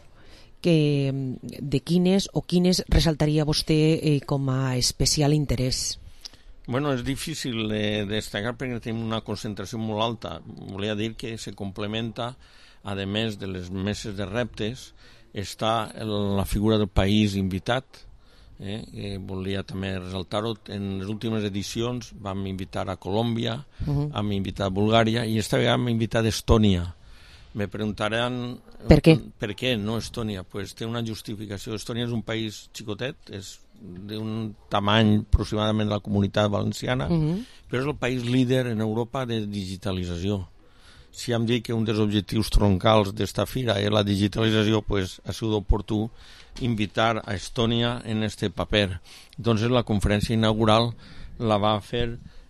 que, de quines o quines ressaltaria vostè eh, com a especial interès? Bueno, és difícil de destacar perquè tenim una concentració molt alta. Volia dir que se complementa, a més de les meses de reptes, està la figura del país invitat. Eh? Eh, volia també ressaltar-ho. En les últimes edicions vam invitar a Colòmbia, uh-huh. vam invitar a Bulgària i esta vegada vam invitar a Estònia. Me preguntaran per què, per què no Estònia. Pues té una justificació. Estònia és un país xicotet, és d'un tamany aproximadament de la comunitat valenciana, uh-huh. però és el país líder en Europa de digitalització. Si hem dit que un dels objectius troncals d'esta fira és la digitalització, pues ha sigut oportú invitar a Estònia en este paper. Entonces la conferència inaugural la va fer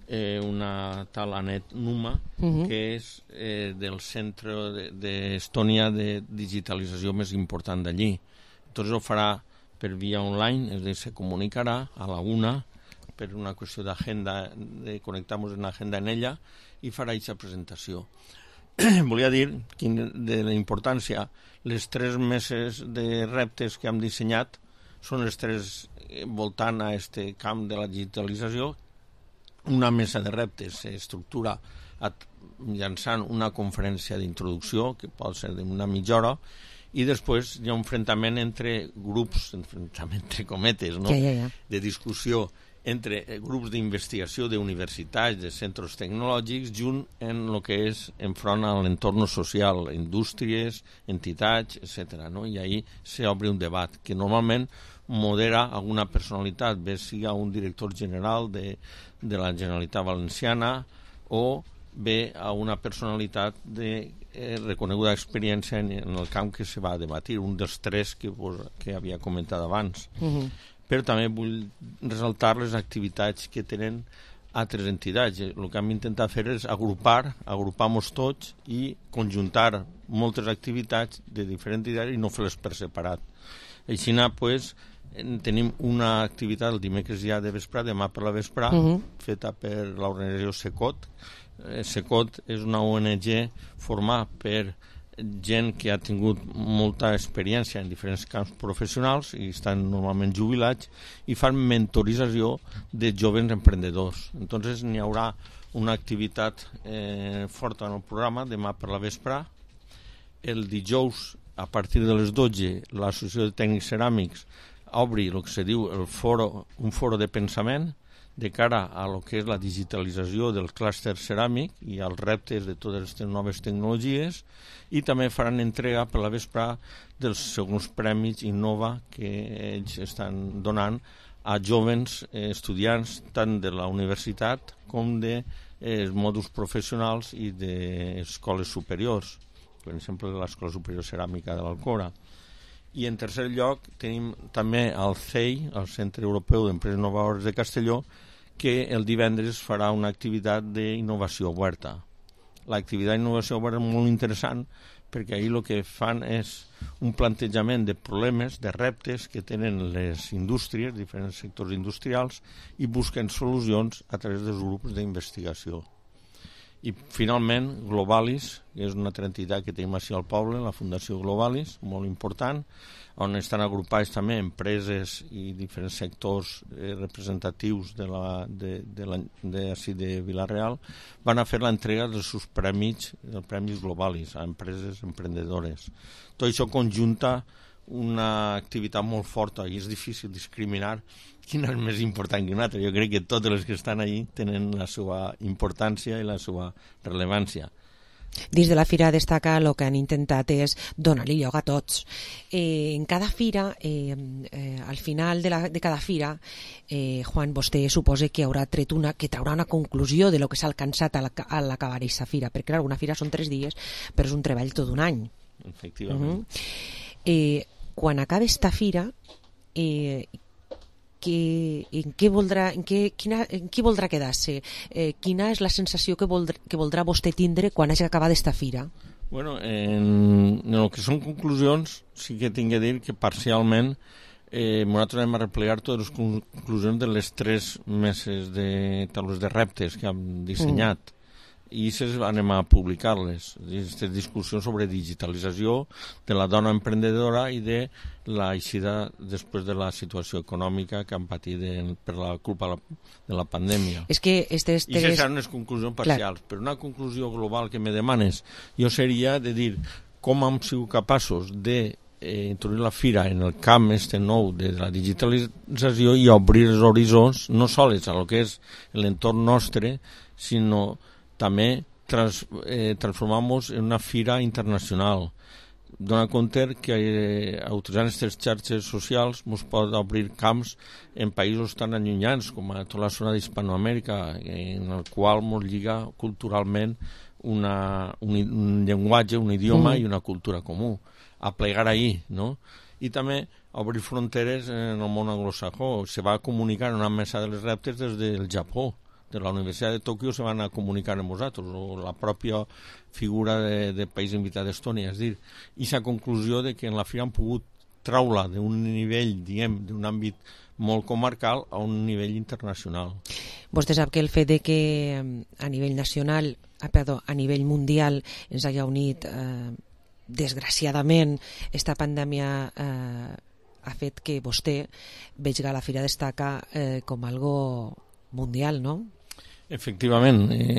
eh, una tal Anet Numa, Mhm. que és eh, del centre d'Estònia de, de digitalització més important d'allí. Entonces ho farà per via online, és a dir, se comunicarà a la una per una qüestió d'agenda, de connectar-nos en l'agenda en ella, i farà aquesta presentació. Volia dir que de la importància, les tres meses de reptes que hem dissenyat són les tres voltant a este camp de la digitalització. Una mesa de reptes s'estructura llançant una conferència d'introducció, que pot ser d'una mitja hora, i després hi ha un enfrontament entre grups, enfrontament entre cometes, no? Ja, ja, ja. De discussió entre grups d'investigació d'universitats, de centres tecnològics, junt en el que és enfront a l'entorn social, indústries, entitats, etcètera, no? I ahí s'obre un debat que normalment modera alguna personalitat, bé siga un director general de, de la Generalitat Valenciana o bé a una personalitat de eh, reconeguda experiència en, en el camp que se va debatir, un dels tres que, vos, que havia comentat abans. Mhm. Però també vull ressaltar les activitats que tenen altres entitats. El que hem intentat fer és agrupar, agrupar-nos tots i conjuntar moltes activitats de diferents entitats i no fer-les per separat. Així, pues, tenim una activitat el dimecres ja de vesprà, demà per la vesprà, Mhm. feta per l'organització SECOT. Eh, SECOT és una O N G formada per gent que ha tingut molta experiència en diferents camps professionals i estan normalment jubilats i fan mentorització de joves emprendedors. Entonces n'hi haurà una activitat eh, forta en el programa demà per la vesprà. El dijous, a partir de les dotze, l'Associació de Tècnics Ceràmics obri el que se diu el foro, un foro de pensament de cara a lo que és la digitalització del clúster ceràmic i als reptes de totes aquestes noves tecnologies, i també faran entrega per la vesprà dels segons premis Innova que ells estan donant a joves eh, estudiants tant de la universitat com de eh, mòduls professionals i d'escoles superiors, per exemple l'Escola Superior Ceràmica de l'Alcora. I en tercer lloc tenim també el C E I, el Centre Europeu d'Empreses Innovadores de Castelló, que el divendres farà una activitat d'innovació oberta. L'activitat d'innovació oberta és molt interessant perquè ahir el que fan és un plantejament de problemes, de reptes que tenen les indústries, diferents sectors industrials, i busquen solucions a través dels grups d'investigació. I finalment Globalis, que és una altra entitat que tenim així al poble, la Fundació Globalis, molt important, on estan agrupats també empreses i diferents sectors eh, representatius de, la, de, de, la, de, així de Vila-real, van a fer l'entrega dels seus premis, els premis Globalis, a empreses emprendedores. Tot això conjunta una activitat molt forta i és difícil discriminar quina és més important que una altra. Jo crec que totes les que estan allí tenen la seva importància i la seva rellevància. Dins de la fira destaca el que han intentat és donar-li lloc a tots. Eh, en cada fira, eh, eh, al final de, la, de cada fira, eh, Juan, vostè suposa que haurà tret una, que traurà una conclusió de lo que s'ha alcançat a l'acabar aquesta fira, perquè clar, una fira són tres dies, però és un treball tot un any. Efectivament. Uh-huh. eh, quan acaba esta fira, eh, que, en què voldrà, en què, quina, en què voldrà quedar-se? Eh, quina és la sensació que voldrà, que voldrà vostè tindre quan hagi acabat esta fira? Bueno, en, en el que són conclusions, sí que tinc que dir que parcialment eh, nosaltres hem a replegar totes les conclusions de les tres meses de taules de reptes que hem dissenyat. Mm. I anem a publicar-les, aquestes discussions sobre digitalització de la dona emprendedora i de la eixida després de la situació econòmica que han patit de, per la culpa de la pandèmia. És que estes tres... I aquestes són les conclusions parcials. Clar. Però una conclusió global que me demanes jo seria de dir com hem sigut capaços de eh, introduir la fira en el camp este nou de la digitalització i obrir els horitzons no sols a lo que és l'entorn nostre, sinó també trans, eh, transformamos en una fira internacional. Dona compte que eh, utilitzant aquestes xarxes socials ens pot obrir camps en països tan allunyats com a tota la zona d'Hispanoamèrica, en el qual ens lliga culturalment una, un, un llenguatge, un idioma mm. i una cultura comú. A plegar ahí, no? I també obrir fronteres en el món anglosajó. Se va comunicar en una mesa de les reptes des del Japó, de la Universitat de Tòquio se van a comunicar amb nosaltres, o la pròpia figura de, de país invitat d'Estònia. És dir, aquesta conclusió de que en la fira han pogut treure d'un nivell, diguem, d'un àmbit molt comarcal a un nivell internacional. Vostè sap que el fet de que a nivell nacional, ah, perdó, a nivell mundial ens hagi unit, eh, desgraciadament, esta pandèmia eh, ha fet que vostè vegi la Fira Destaca eh, com algo mundial, no? Efectivament,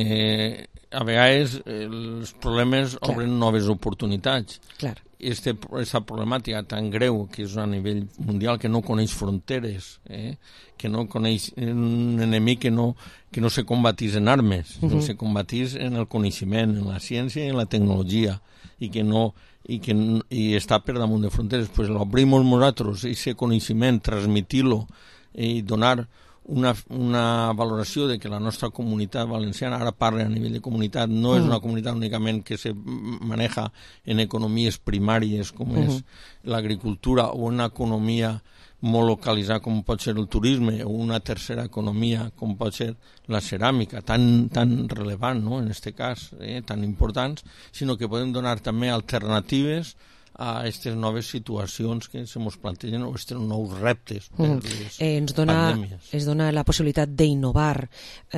eh, a vegades eh, els problemes Clar. obren noves oportunitats. Clar. Este, esta problemàtica tan greu que és a nivell mundial, que no coneix fronteres, eh, que no coneix un enemic que no, que no se combatís en armes, uh-huh. no se combatís en el coneixement, en la ciència i en la tecnologia, i que no i que i està per damunt de fronteres. Pues l'obrim nosaltres, aquest coneixement, transmitir-lo i donar Una, una valoració de que la nostra comunitat valenciana, ara parla a nivell de comunitat, no mm. és una comunitat únicament que se maneja en economies primàries com mm-hmm. és l'agricultura, o una economia molt localitzada com pot ser el turisme, o una tercera economia com pot ser la ceràmica, tan, tan relevant, no?, en aquest cas, eh, tan importants, sinó que podem donar també alternatives a aquestes noves situacions que se ens plantegen, o aquests nous reptes per mm. les eh, ens dona, pandèmies. Ens dona la possibilitat d'innovar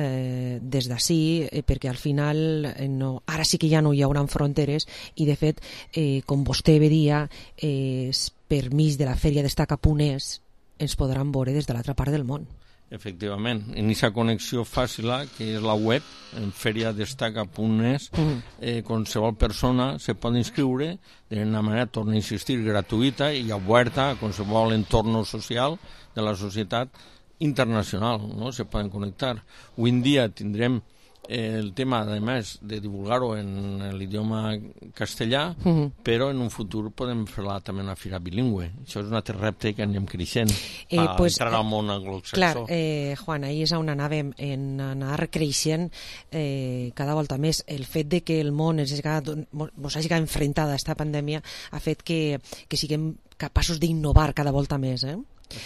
eh, des d'ací, eh, perquè al final eh, no, ara sí que ja no hi haurà fronteres, i de fet, eh, com vostè veia, eh, per mig de la Fèria Destaca punt es ens podran veure des de l'altra part del món. Efectivament, en aquesta connexió fàcil, que és la web, en feriadestaca punt es, mm. eh, qualsevol persona se pot inscriure d'una manera, torno a insistir, gratuïta i oberta a qualsevol entorn social de la societat internacional, no? Se poden connectar. Avui en dia tindrem el tema, a més, de divulgar-ho en l'idioma castellà, uh-huh. però en un futur podem fer-la també una fira bilingüe. Això és un altre repte que anem creixent eh, per pues, entrar al món anglosaxó. Clar, eh, Juan, ahir és on anàvem, en anar creixent eh, cada volta més. El fet de que el món ens hagi enfrontat a aquesta pandèmia ha fet que, que siguem capaços d'innovar cada volta més, eh?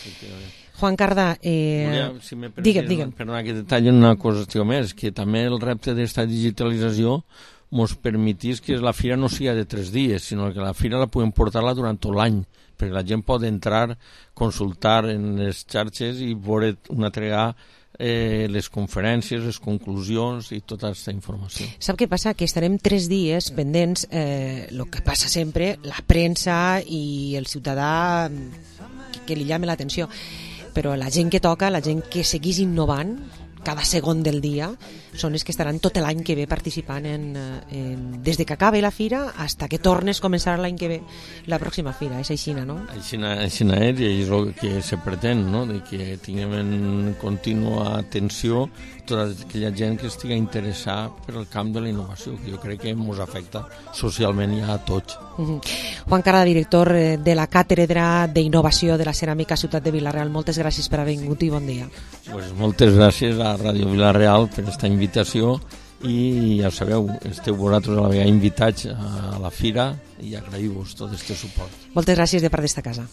Juan Cardà, eh... Volia, si me digue'm, digue'm. Perdona que detalli una qüestió més, que també el repte d'esta digitalització ens permetís que la fira no sigui de tres dies, sinó que la fira la podem portar-la durant tot l'any, perquè la gent pot entrar, consultar en les xarxes i veure una altra eh, les conferències, les conclusions i tota aquesta informació. Sap què passa? Que estarem tres dies pendents, eh, el que passa sempre, la premsa i el ciutadà que, que li llame l'atenció, però la gent que toca, la gent que seguís innovant cada segon del dia, són els que estaran tot l'any que ve participant en, en, des de que acabi la fira fins que tornes a començar l'any que ve la pròxima fira. És així, no? Així és, i és el que se pretén, no? De que tinguem en contínua atenció tota aquella gent que estigui interessada per el camp de la innovació, que jo crec que ens afecta socialment ja a tots. Uh-huh. Juan Cardà, director de la Càtedra d'Innovació de la Ceràmica Ciutat de Vila-real, moltes gràcies per haver vingut i bon dia. Pues moltes gràcies a Ràdio Vila-real per aquesta invitació, i ja sabeu, esteu vosaltres a la vegada invitats a la fira i agraïu-vos tot este suport. Moltes gràcies de part d'esta casa.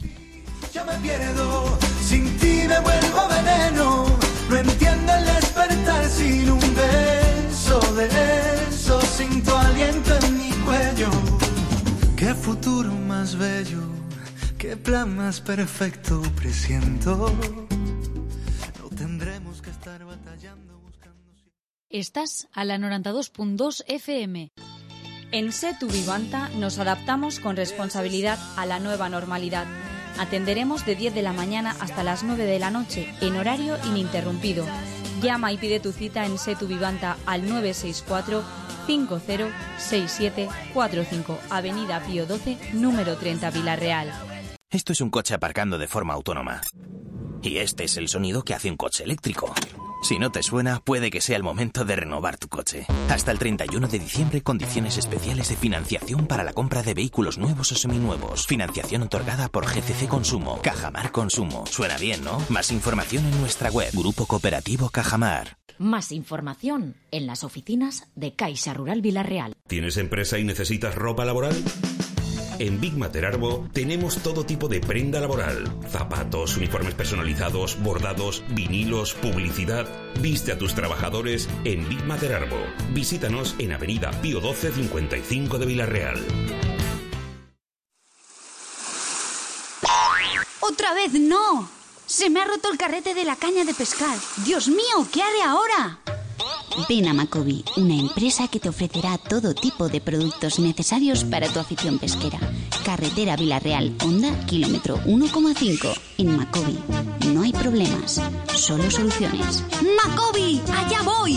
Yo me pierdo, sin ti me vuelvo veneno, no entiendo el despertar sin un beso de eso, sin tu aliento en mi cuello. Qué futuro más bello, qué plan más perfecto presiento. No tendremos que estar batallando buscando. Estás a la noventa y dos punto dos F M. En Setu Vivanta nos adaptamos con responsabilidad a la nueva normalidad. Atenderemos de diez de la mañana hasta las nueve de la noche, en horario ininterrumpido. Llama y pide tu cita en Setu Vivanta al nueve seis cuatro, cinco cero seis siete cuatro cinco, Avenida Pío doce, número treinta, Vila-real. Esto es un coche aparcando de forma autónoma. Y este es el sonido que hace un coche eléctrico. Si no te suena, puede que sea el momento de renovar tu coche. Hasta el treinta y uno de diciembre, condiciones especiales de financiación para la compra de vehículos nuevos o seminuevos. Financiación otorgada por G C C Consumo. Cajamar Consumo. Suena bien, ¿no? Más información en nuestra web. Grupo Cooperativo Cajamar. Más información en las oficinas de Caixa Rural Vila-real. ¿Tienes empresa y necesitas ropa laboral? En Big Mater Arbo tenemos todo tipo de prenda laboral: zapatos, uniformes personalizados, bordados, vinilos, publicidad. Viste a tus trabajadores en Big Mater Arbo. Visítanos en Avenida Pío doce cincuenta y cinco de Villarreal. ¡Otra vez no! Se me ha roto el carrete de la caña de pescar. ¡Dios mío! ¿Qué haré ahora? Ven a Macobi, una empresa que te ofrecerá todo tipo de productos necesarios para tu afición pesquera. Carretera Villarreal, Honda, kilómetro uno coma cinco. En Macobi no hay problemas, solo soluciones. ¡Macobi! ¡Allá voy!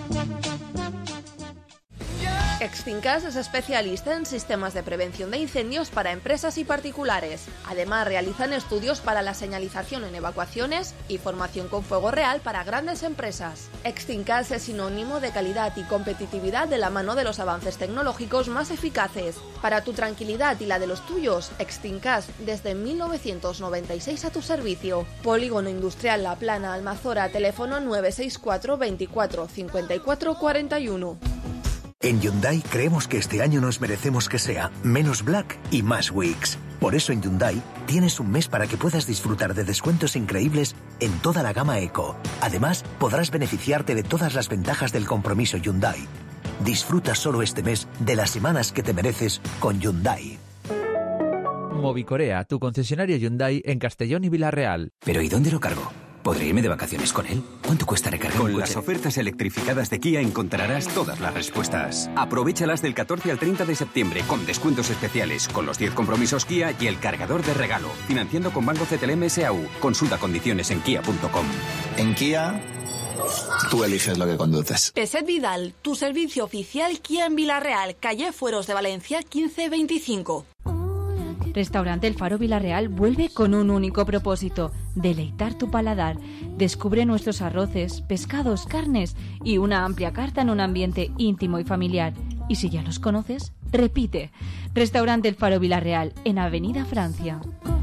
Extincas es especialista en sistemas de prevención de incendios para empresas y particulares. Además, realizan estudios para la señalización en evacuaciones y formación con fuego real para grandes empresas. Extincas es sinónimo de calidad y competitividad de la mano de los avances tecnológicos más eficaces. Para tu tranquilidad y la de los tuyos, Extincas desde mil novecientos noventa y seis a tu servicio. Polígono Industrial La Plana, Almazora, teléfono nueve seis cuatro veinticuatro cincuenta y cuatro cuarenta y uno. En Hyundai creemos que este año nos merecemos que sea menos Black y más Weeks. Por eso en Hyundai tienes un mes para que puedas disfrutar de descuentos increíbles en toda la gama Eco. Además, podrás beneficiarte de todas las ventajas del compromiso Hyundai. Disfruta solo este mes de las semanas que te mereces con Hyundai. Movicorea, tu concesionario Hyundai en Castellón y Villarreal. ¿Pero y dónde lo cargo? ¿Podré irme de vacaciones con él? ¿Cuánto cuesta recargar Con un las coche? ofertas electrificadas de Kia encontrarás todas las respuestas. Aprovéchalas del catorce al treinta de septiembre con descuentos especiales, con los diez compromisos Kia y el cargador de regalo. Financiando con Banco C T L M S A U. Consulta condiciones en kia punto com. En Kia, tú eliges lo que conduces. Peset Vidal, tu servicio oficial Kia en Villarreal, calle Fueros de Valencia quince veinticinco. Restaurante El Faro Villarreal vuelve con un único propósito: deleitar tu paladar. Descubre nuestros arroces, pescados, carnes y una amplia carta en un ambiente íntimo y familiar. Y si ya los conoces, repite. Restaurante El Faro Villarreal, en Avenida Francia.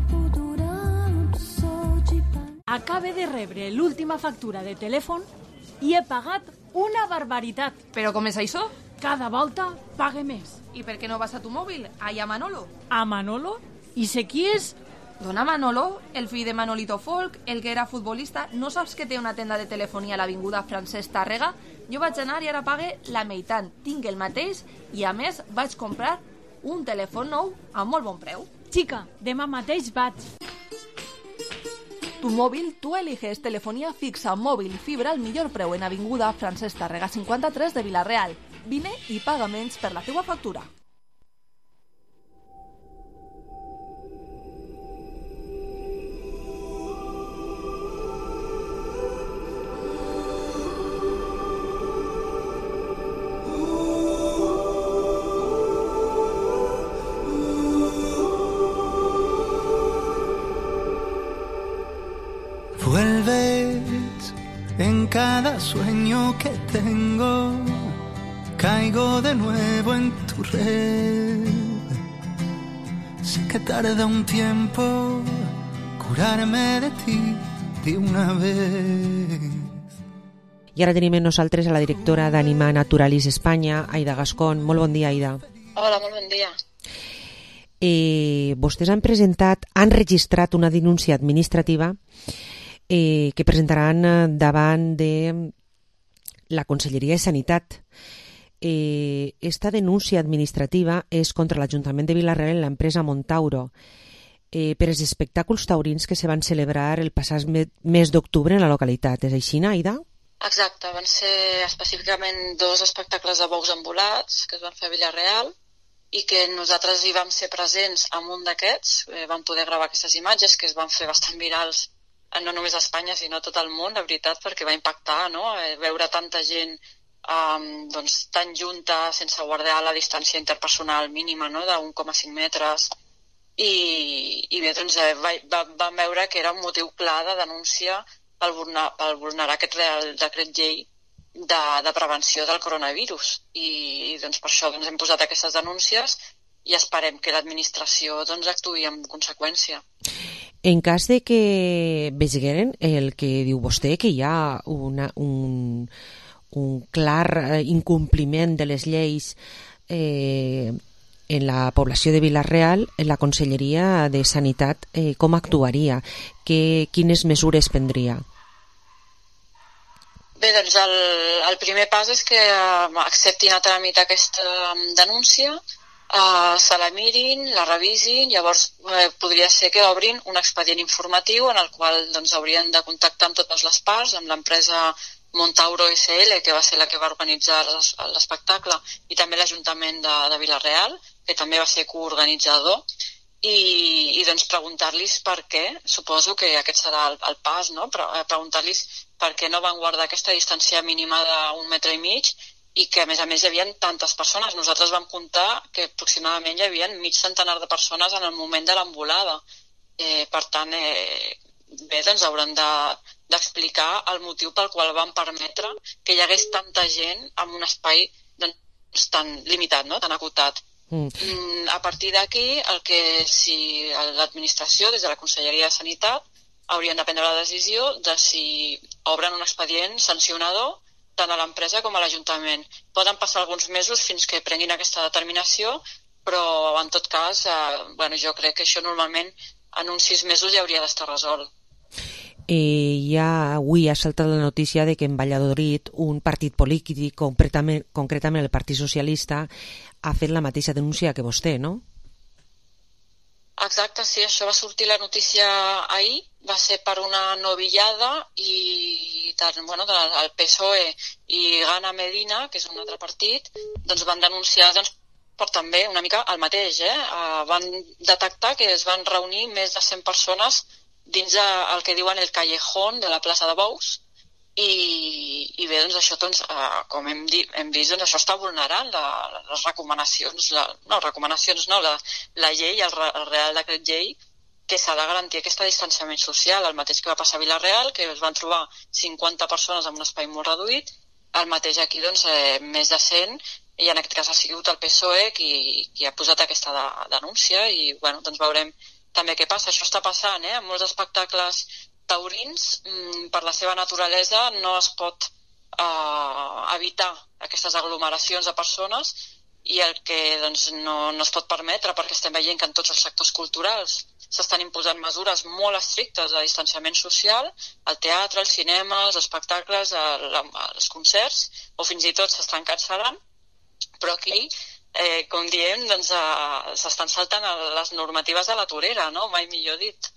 Acabe de rebre l'última factura de telèfon i he pagat una barbaritat. ¿Pero com és això? Cada volta pague més. ¿Y por qué no vas a tu móvil? Ahí a Manolo. ¿A Manolo? ¿Y sé qui és? Dona Manolo, el fill de Manolito Folk, el que era futbolista. No saps que té una tenda de telefonia a l'avinguda Francesc Tàrrega? Jo vaig anar i ara pague la meitat. Tinc el mateix i, a més, vaig comprar un telèfon nou a molt bon preu. Chica, demà mateix vaig. Tu móvil, tú eliges telefonía fixa, móvil y fibra al millor preu en avinguda Francesc Tàrrega cinquanta-tres de Villarreal. Vine i paga menys per la teua factura. Vuelves en cada sueño que tengo, caigo de nuevo en tu red. Sé que tarda un tiempo curarme de ti de una vez. I ara tenim amb nosaltres a la directora d'Anima Naturalis Espanya, Aida Gascón. Molt bon dia, Aida. Hola, molt bon dia. Eh, vostès han presentat, han registrat una denúncia administrativa eh, que presentaran davant de la Conselleria de Sanitat. Eh, esta denúncia administrativa és contra l'Ajuntament de Villarreal i l'empresa Montauro eh, per els espectacles taurins que se van celebrar el passat mes d'octubre en la localitat. És així, Aida? Exacte, van ser específicament dos espectacles de bous embolats que es van fer a Villarreal i que nosaltres hi vam ser presents en un d'aquests, eh, vam poder gravar aquestes imatges que es van fer bastant virals no només a Espanya sinó a tot el món, la veritat, perquè va impactar, no? Eh, veure tanta gent um, doncs, tan junta, sense guardar la distància interpersonal mínima, no? d'un coma cinc metres, i, i bé, doncs, eh, va, va, vam veure que era un motiu clar de denúncia per vulnerar, per vulnerar aquest Real Decret Llei de, de prevenció del coronavirus. I, i doncs, per això doncs, hem posat aquestes denúncies i esperem que l'administració doncs, actuï en conseqüència. En cas de que vegeren el que diu vostè, que hi ha una, un, un clar incompliment de les lleis eh, en la població de Vila-real, la Conselleria de Sanitat eh, com actuaria? Que, quines mesures prendria? Bé, doncs el, el primer pas és que acceptin a tràmit aquesta denúncia, eh, se la mirin, la revisin, llavors eh, podria ser que obrin un expedient informatiu en el qual doncs, haurien de contactar amb totes les parts, amb l'empresa Montauro S L, que va ser la que va organitzar l'espectacle, i també l'Ajuntament de, de Vila-real, que també va ser coorganitzador, i, i doncs preguntar-los per què, suposo que aquest serà el, el pas, no? Preguntar-los per què no van guardar aquesta distància mínima d'un metre i mig i que, a més a més, hi havia tantes persones. Nosaltres vam comptar que aproximadament hi havia mig centenar de persones en el moment de l'embolada. Eh, per tant, eh, bé, doncs hauran de, d'explicar el motiu pel qual van permetre que hi hagués tanta gent en un espai doncs, tan limitat, no? Tan acotat. Mm. A partir d'aquí, el que si l'administració, des de la Conselleria de Sanitat, haurien de prendre la decisió de si obren un expedient sancionador tant a l'empresa com a l'Ajuntament. Poden passar alguns mesos fins que prenguin aquesta determinació, però en tot cas, eh, bueno, jo crec que això normalment en uns sis mesos ja hauria d'estar resolt. Eh, ja avui ha saltat la notícia de que en Valladolid un partit polític, concretament, concretament el Partit Socialista, ha fet la mateixa denúncia que vostè, no? Exacte, sí, això va sortir la notícia ahir, va ser per una novillada i tant, bueno, el P S O E i Gana Medina, que és un altre partit, doncs van denunciar doncs, per també una mica el mateix, eh? Uh, van detectar que es van reunir més de cent persones dins el que diuen el callejón de la plaça de Bous i, i bé, doncs això, doncs, uh, com hem, dit, hem vist, doncs això està vulnerant la, les recomanacions, la, no, recomanacions no, la, la llei, el, el Real Decret Llei, que s'ha de garantir aquest distanciament social, el mateix que va passar a Vila-real, que es van trobar cinquanta persones en un espai molt reduït, el mateix aquí, doncs, eh, més de cent, i en aquest cas ha sigut el P S O E qui, qui ha posat aquesta de, denúncia i, bueno, doncs veurem també què passa. Això està passant, eh? En molts espectacles taurins, mmm, per la seva naturalesa, no es pot eh, evitar aquestes aglomeracions de persones i el que doncs, no, no es pot permetre, perquè estem veient que en tots els sectors culturals s'estan imposant mesures molt estrictes de distanciament social, al teatre, al cinema, als espectacles, als concerts, o fins i tot s'estan cancel·lant, però aquí, eh, com diem, doncs, eh, s'estan saltant les normatives de la torera, no? Mai millor dit.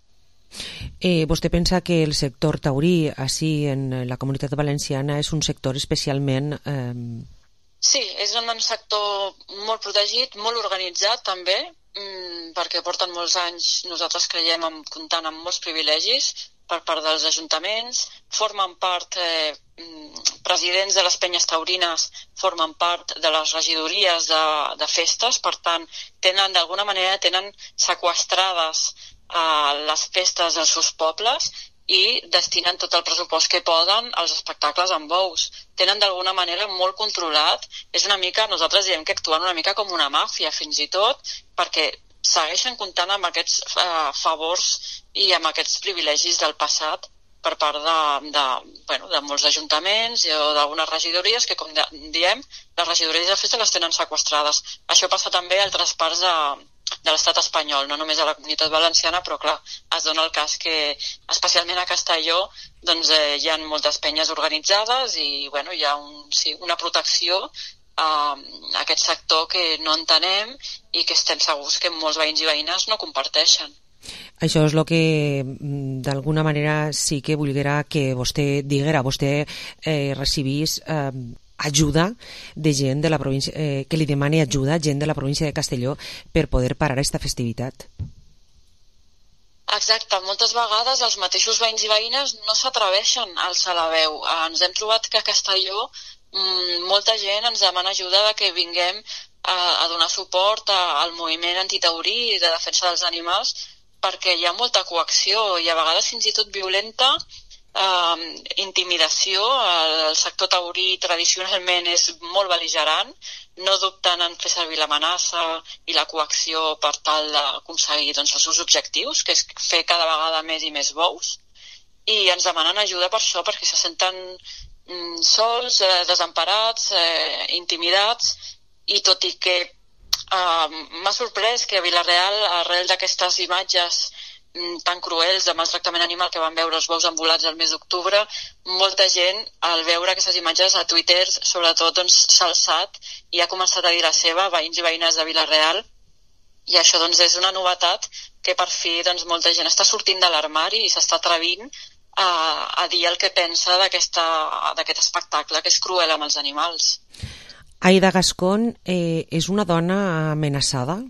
Eh, vostè pensa que el sector taurí, així en la Comunitat Valenciana, és un sector especialment... Eh... Sí, és un sector molt protegit, molt organitzat també, mmm, perquè porten molts anys, nosaltres creiem, en, comptant amb molts privilegis per part dels ajuntaments, formen part, eh, presidents de les penyes taurines formen part de les regidories de, de festes, per tant, tenen d'alguna manera tenen seqüestrades eh, les festes dels seus pobles i destinen tot el pressupost que poden als espectacles amb bous. Tenen d'alguna manera molt controlat. És una mica, nosaltres diem que actuen una mica com una màfia, fins i tot, perquè segueixen comptant amb aquests eh, favors i amb aquests privilegis del passat per part de, de, bueno, de molts ajuntaments o d'algunes regidories que, com diem, les regidories de festa les tenen seqüestrades. Això passa també a altres parts de, de l'estat espanyol, no només a la Comunitat Valenciana, però clar, es dona el cas que, especialment a Castelló, doncs eh, hi ha moltes penyes organitzades i bueno, hi ha un, sí, una protecció a aquest sector que no entenem i que estem segurs que molts veïns i veïnes no comparteixen. Això és el que d'alguna manera sí que volguera que vostè diguera, vostè eh, recibís eh, ajuda de gent de la província, eh, que li demani ajuda gent de la província de Castelló per poder parar aquesta festivitat. Exacte, moltes vegades els mateixos veïns i veïnes no s'atreveixen a alçar la veu. Ens hem trobat que a Castelló mmm, molta gent ens demana ajuda de que vinguem a, a donar suport a, al moviment antitaurí de defensa dels animals, perquè hi ha molta coacció i a vegades fins i tot violenta, eh, intimidació. El sector taurí tradicionalment és molt bel·ligerant, no dubten en fer servir l'amenaça i la coacció per tal d'aconseguir doncs, els seus objectius, que és fer cada vegada més i més bous, i ens demanen ajuda per això, perquè se senten mm, sols, eh, desemparats, eh, intimidats, i tot i que uh, m'ha sorprès que a Vila-real, arrel d'aquestes imatges tan cruels de maltractament animal que van veure els bous embolats el mes d'octubre, molta gent al veure aquestes imatges a Twitter sobretot doncs, s'ha alçat i ha començat a dir la seva, veïns i veïnes de Vila-real, i això doncs, és una novetat que per fi doncs, molta gent està sortint de l'armari i s'està atrevint a, a dir el que pensa d'aquest espectacle que és cruel amb els animals. Aida Gascón eh, és una dona amenaçada?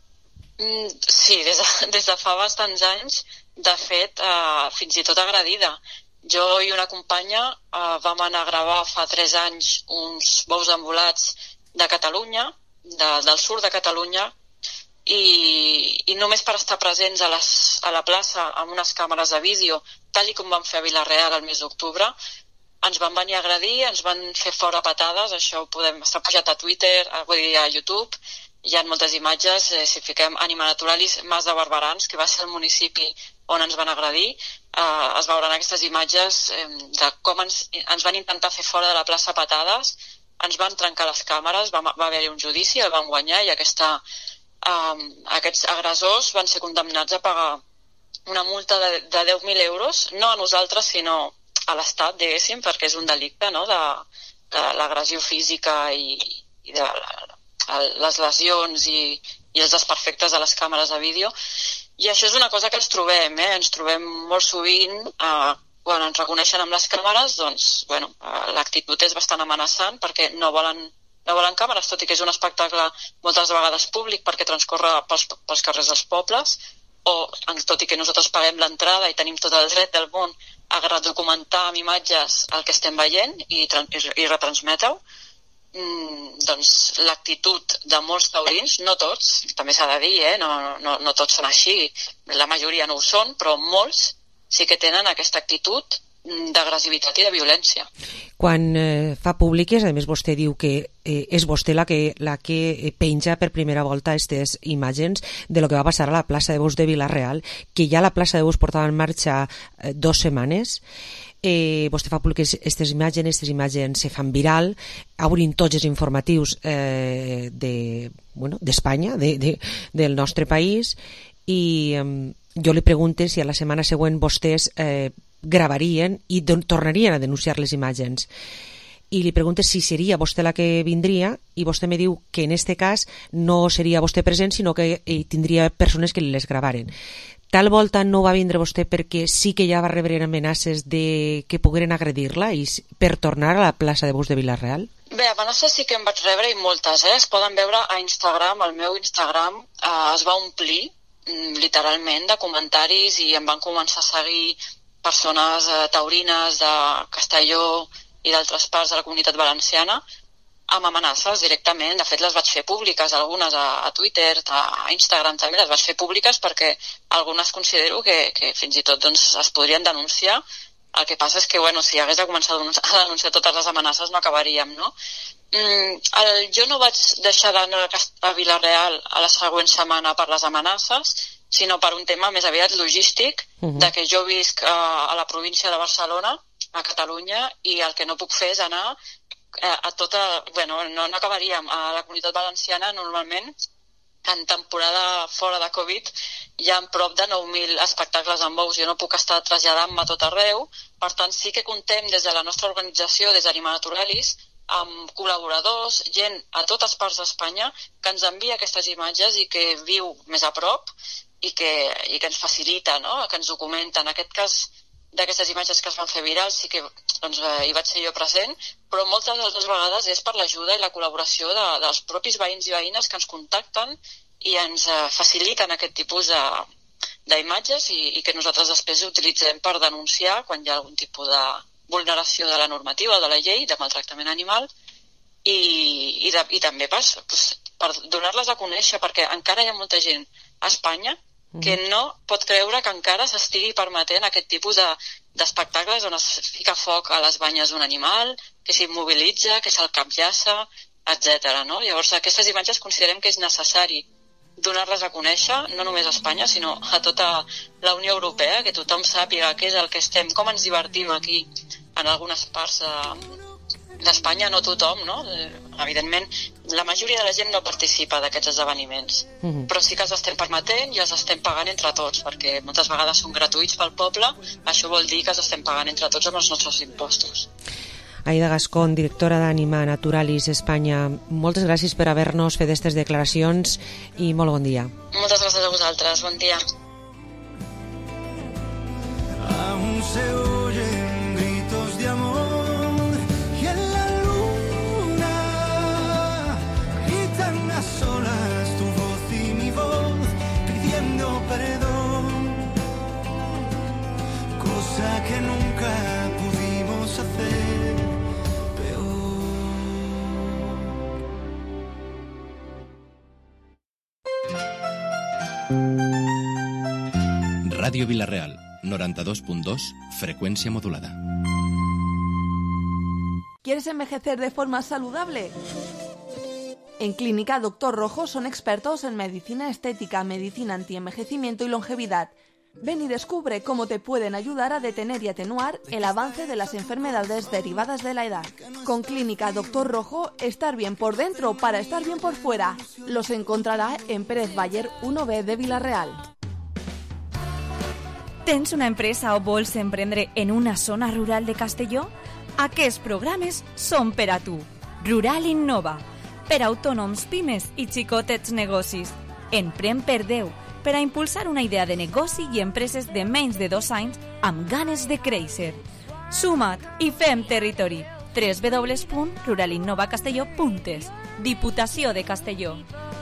Sí, des de, des de fa bastants anys, de fet, eh, fins i tot agredida. Jo i una companya eh, vam anar a gravar fa tres anys uns bous embolats de Catalunya, de, del sud de Catalunya, i, i només per estar presents a, les, a la plaça amb unes càmeres de vídeo, tal i com vam fer a Vila-real el mes d'octubre, ens van venir a agredir, ens van fer fora patades, això ho podem estar pujat a Twitter, a, vull dir, a YouTube. Hi ha moltes imatges, eh, si fiquem Anima Naturalis, Mas de Barberans, que va ser el municipi on ens van agredir, eh, es veuran aquestes imatges eh, de com ens, ens van intentar fer fora de la plaça patades, ens van trencar les càmeres, va, va haver-hi un judici, el van guanyar i aquesta, eh, aquests agressors van ser condemnats a pagar una multa de, de deu mil euros, no a nosaltres, sinó a l'Estat, diguéssim, perquè és un delicte, no?, de, de l'agressió física i, i de la, les lesions i, i els desperfectes de les càmeres de vídeo. I això és una cosa que ens trobem, eh? ens trobem molt sovint, eh, quan ens reconeixen amb les càmeres, doncs, bueno, eh, l'actitud és bastant amenaçant perquè no volen, no volen càmeres, tot i que és un espectacle moltes vegades públic perquè transcorre pels, pels carrers dels pobles, o tot i que nosaltres paguem l'entrada i tenim tot el dret del món a documentar amb imatges el que estem veient i, i retransmetre-ho, Mm, doncs l'actitud de molts taurins, no tots, també s'ha de dir, eh? no, no, no tots són així, la majoria no ho són, però molts sí que tenen aquesta actitud d'agressivitat i de violència. Quan eh, fa públiques, a més vostè diu que eh, és vostè la que, la que penja per primera volta aquestes imatges de lo que va passar a la plaça de Bous de Vila-real, que ja la plaça de Bous portava en marxa eh, dos setmanes. Eh, vostè fa públiques aquestes imatges, aquestes imatges se fan viral, obrin tots els informatius eh, de, bueno, d'Espanya, de, de, del nostre país, i eh, jo li pregunto si a la setmana següent vostès eh, gravarien i tornarien a denunciar les imatges. I li pregunto si seria vostè la que vindria, i vostè me diu que en este cas no seria vostè present, sinó que eh, tindria persones que les gravaren. Tal volta no va vindre vostè perquè sí que ja va rebre amenaces de que pogueren agredir-la i per tornar a la plaça de Bous de Vila-real? Bé, amenaces sí que en vaig rebre i moltes, eh? Es poden veure a Instagram, el meu Instagram eh, es va omplir literalment de comentaris i em van començar a seguir persones eh, taurines de Castelló i d'altres parts de la comunitat valenciana amb amenaces directament. De fet, les vaig fer públiques, algunes a, a Twitter, a Instagram també les vaig fer públiques perquè algunes considero que, que fins i tot doncs, es podrien denunciar. El que passa és que, bueno, si hagués de començar a denunciar, a denunciar totes les amenaces no acabaríem, no? Mm, el, jo no vaig deixar d'anar a Vila-real a la següent setmana per les amenaces, sinó per un tema més aviat logístic, uh-huh. de que jo visc a, a la província de Barcelona, a Catalunya, i el que no puc fer és anar a, a tota... Bueno, no, no acabaríem. A la comunitat valenciana, normalment, en temporada fora de Covid, hi ha prop de nou mil espectacles amb bous. Jo no puc estar traslladant-me a tot arreu. Per tant, sí que contem des de la nostra organització, des d'Anima Naturalis, amb col·laboradors, gent a totes parts d'Espanya, que ens envia aquestes imatges i que viu més a prop i que, i que ens facilita, no?, que ens documenta. En aquest cas, d'aquestes imatges que es van fer virals, sí que doncs, eh, hi vaig ser jo present, però moltes altres vegades és per l'ajuda i la col·laboració de, dels propis veïns i veïnes que ens contacten i ens eh, faciliten aquest tipus de, d'imatges i, i que nosaltres després utilitzem per denunciar quan hi ha algun tipus de vulneració de la normativa, de la llei, de maltractament animal i, i, de, i també pas, pues, per donar-les a conèixer, perquè encara hi ha molta gent a Espanya que no pot creure que encara s'estigui permetent aquest tipus de, d'espectacles on es fica foc a les banyes d'un animal, que s'immobilitza, que se'l capllaça, etcètera. No? Llavors, aquestes imatges considerem que és necessari donar-les a conèixer, no només a Espanya, sinó a tota la Unió Europea, que tothom sàpiga què és el que estem, com ens divertim aquí en algunes parts de, d'Espanya, no tothom, no? Evidentment, la majoria de la gent no participa d'aquests esdeveniments, uh-huh. però sí que els estem permetent i els estem pagant entre tots, perquè moltes vegades són gratuïts pel poble, això vol dir que els estem pagant entre tots amb els nostres impostos. Aida Gascón, directora d'Anima Naturalis Espanya, moltes gràcies per haver-nos fet aquestes declaracions i molt bon dia. Moltes gràcies a vosaltres, bon dia. Aún se oyen gritos de amor y en la luna gritan a solas tu voz y mi voz pidiendo perdón, cosa que nunca pudimos hacer peor. Radio Vilareal noranta-dos punt dos, frecuencia modulada. ¿Quieres envejecer de forma saludable? En Clínica Doctor Rojo son expertos en medicina estética, medicina antienvejecimiento y longevidad. Ven y descubre cómo te pueden ayudar a detener y atenuar el avance de las enfermedades derivadas de la edad. Con Clínica Doctor Rojo, estar bien por dentro para estar bien por fuera. Los encontrará en Pérez Baller uno B de Vila-real. Tens una empresa o vols emprendre en una zona rural de Castelló? Aquests programes són per a tu. Rural Innova, per a autònoms, pimes i xicotets negocis. Emprèn per deu, per a impulsar una idea de negoci i empreses de menys de dos anys amb ganes de créixer. Suma't i fem territori. w w w punt rural innova castelló punt es. Diputació de Castelló.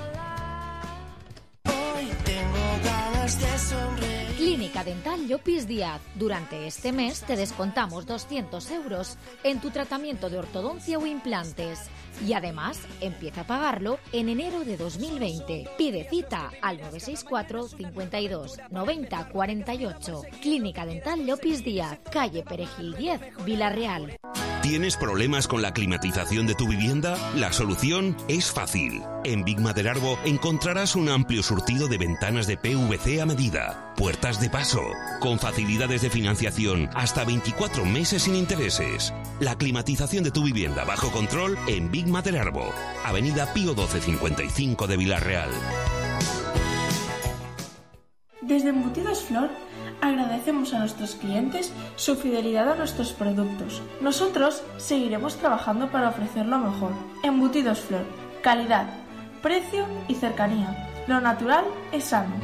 Clínica Dental Llopis Díaz. Durante este mes te descontamos doscientos euros en tu tratamiento de ortodoncia o implantes. Y además, empieza a pagarlo en enero de dos mil veinte. Pide cita al nueve seis cuatro, cincuenta y dos, noventa, cuarenta y ocho. Clínica Dental Llopis Díaz, calle Perejil diez, Vila-real. ¿Tienes problemas con la climatización de tu vivienda? La solución es fácil. En Big Maderarbo encontrarás un amplio surtido de ventanas de P V C a medida, puertas de paso, con facilidades de financiación hasta veinticuatro meses sin intereses. La climatización de tu vivienda bajo control en Big Maderarbo, Avenida Pío doce cincuenta y cinco de Vila-real. Desde Embutidos Flor agradecemos a nuestros clientes su fidelidad a nuestros productos. Nosotros seguiremos trabajando para ofrecer lo mejor. Embutidos Flor, calidad, precio y cercanía. Lo natural es sano.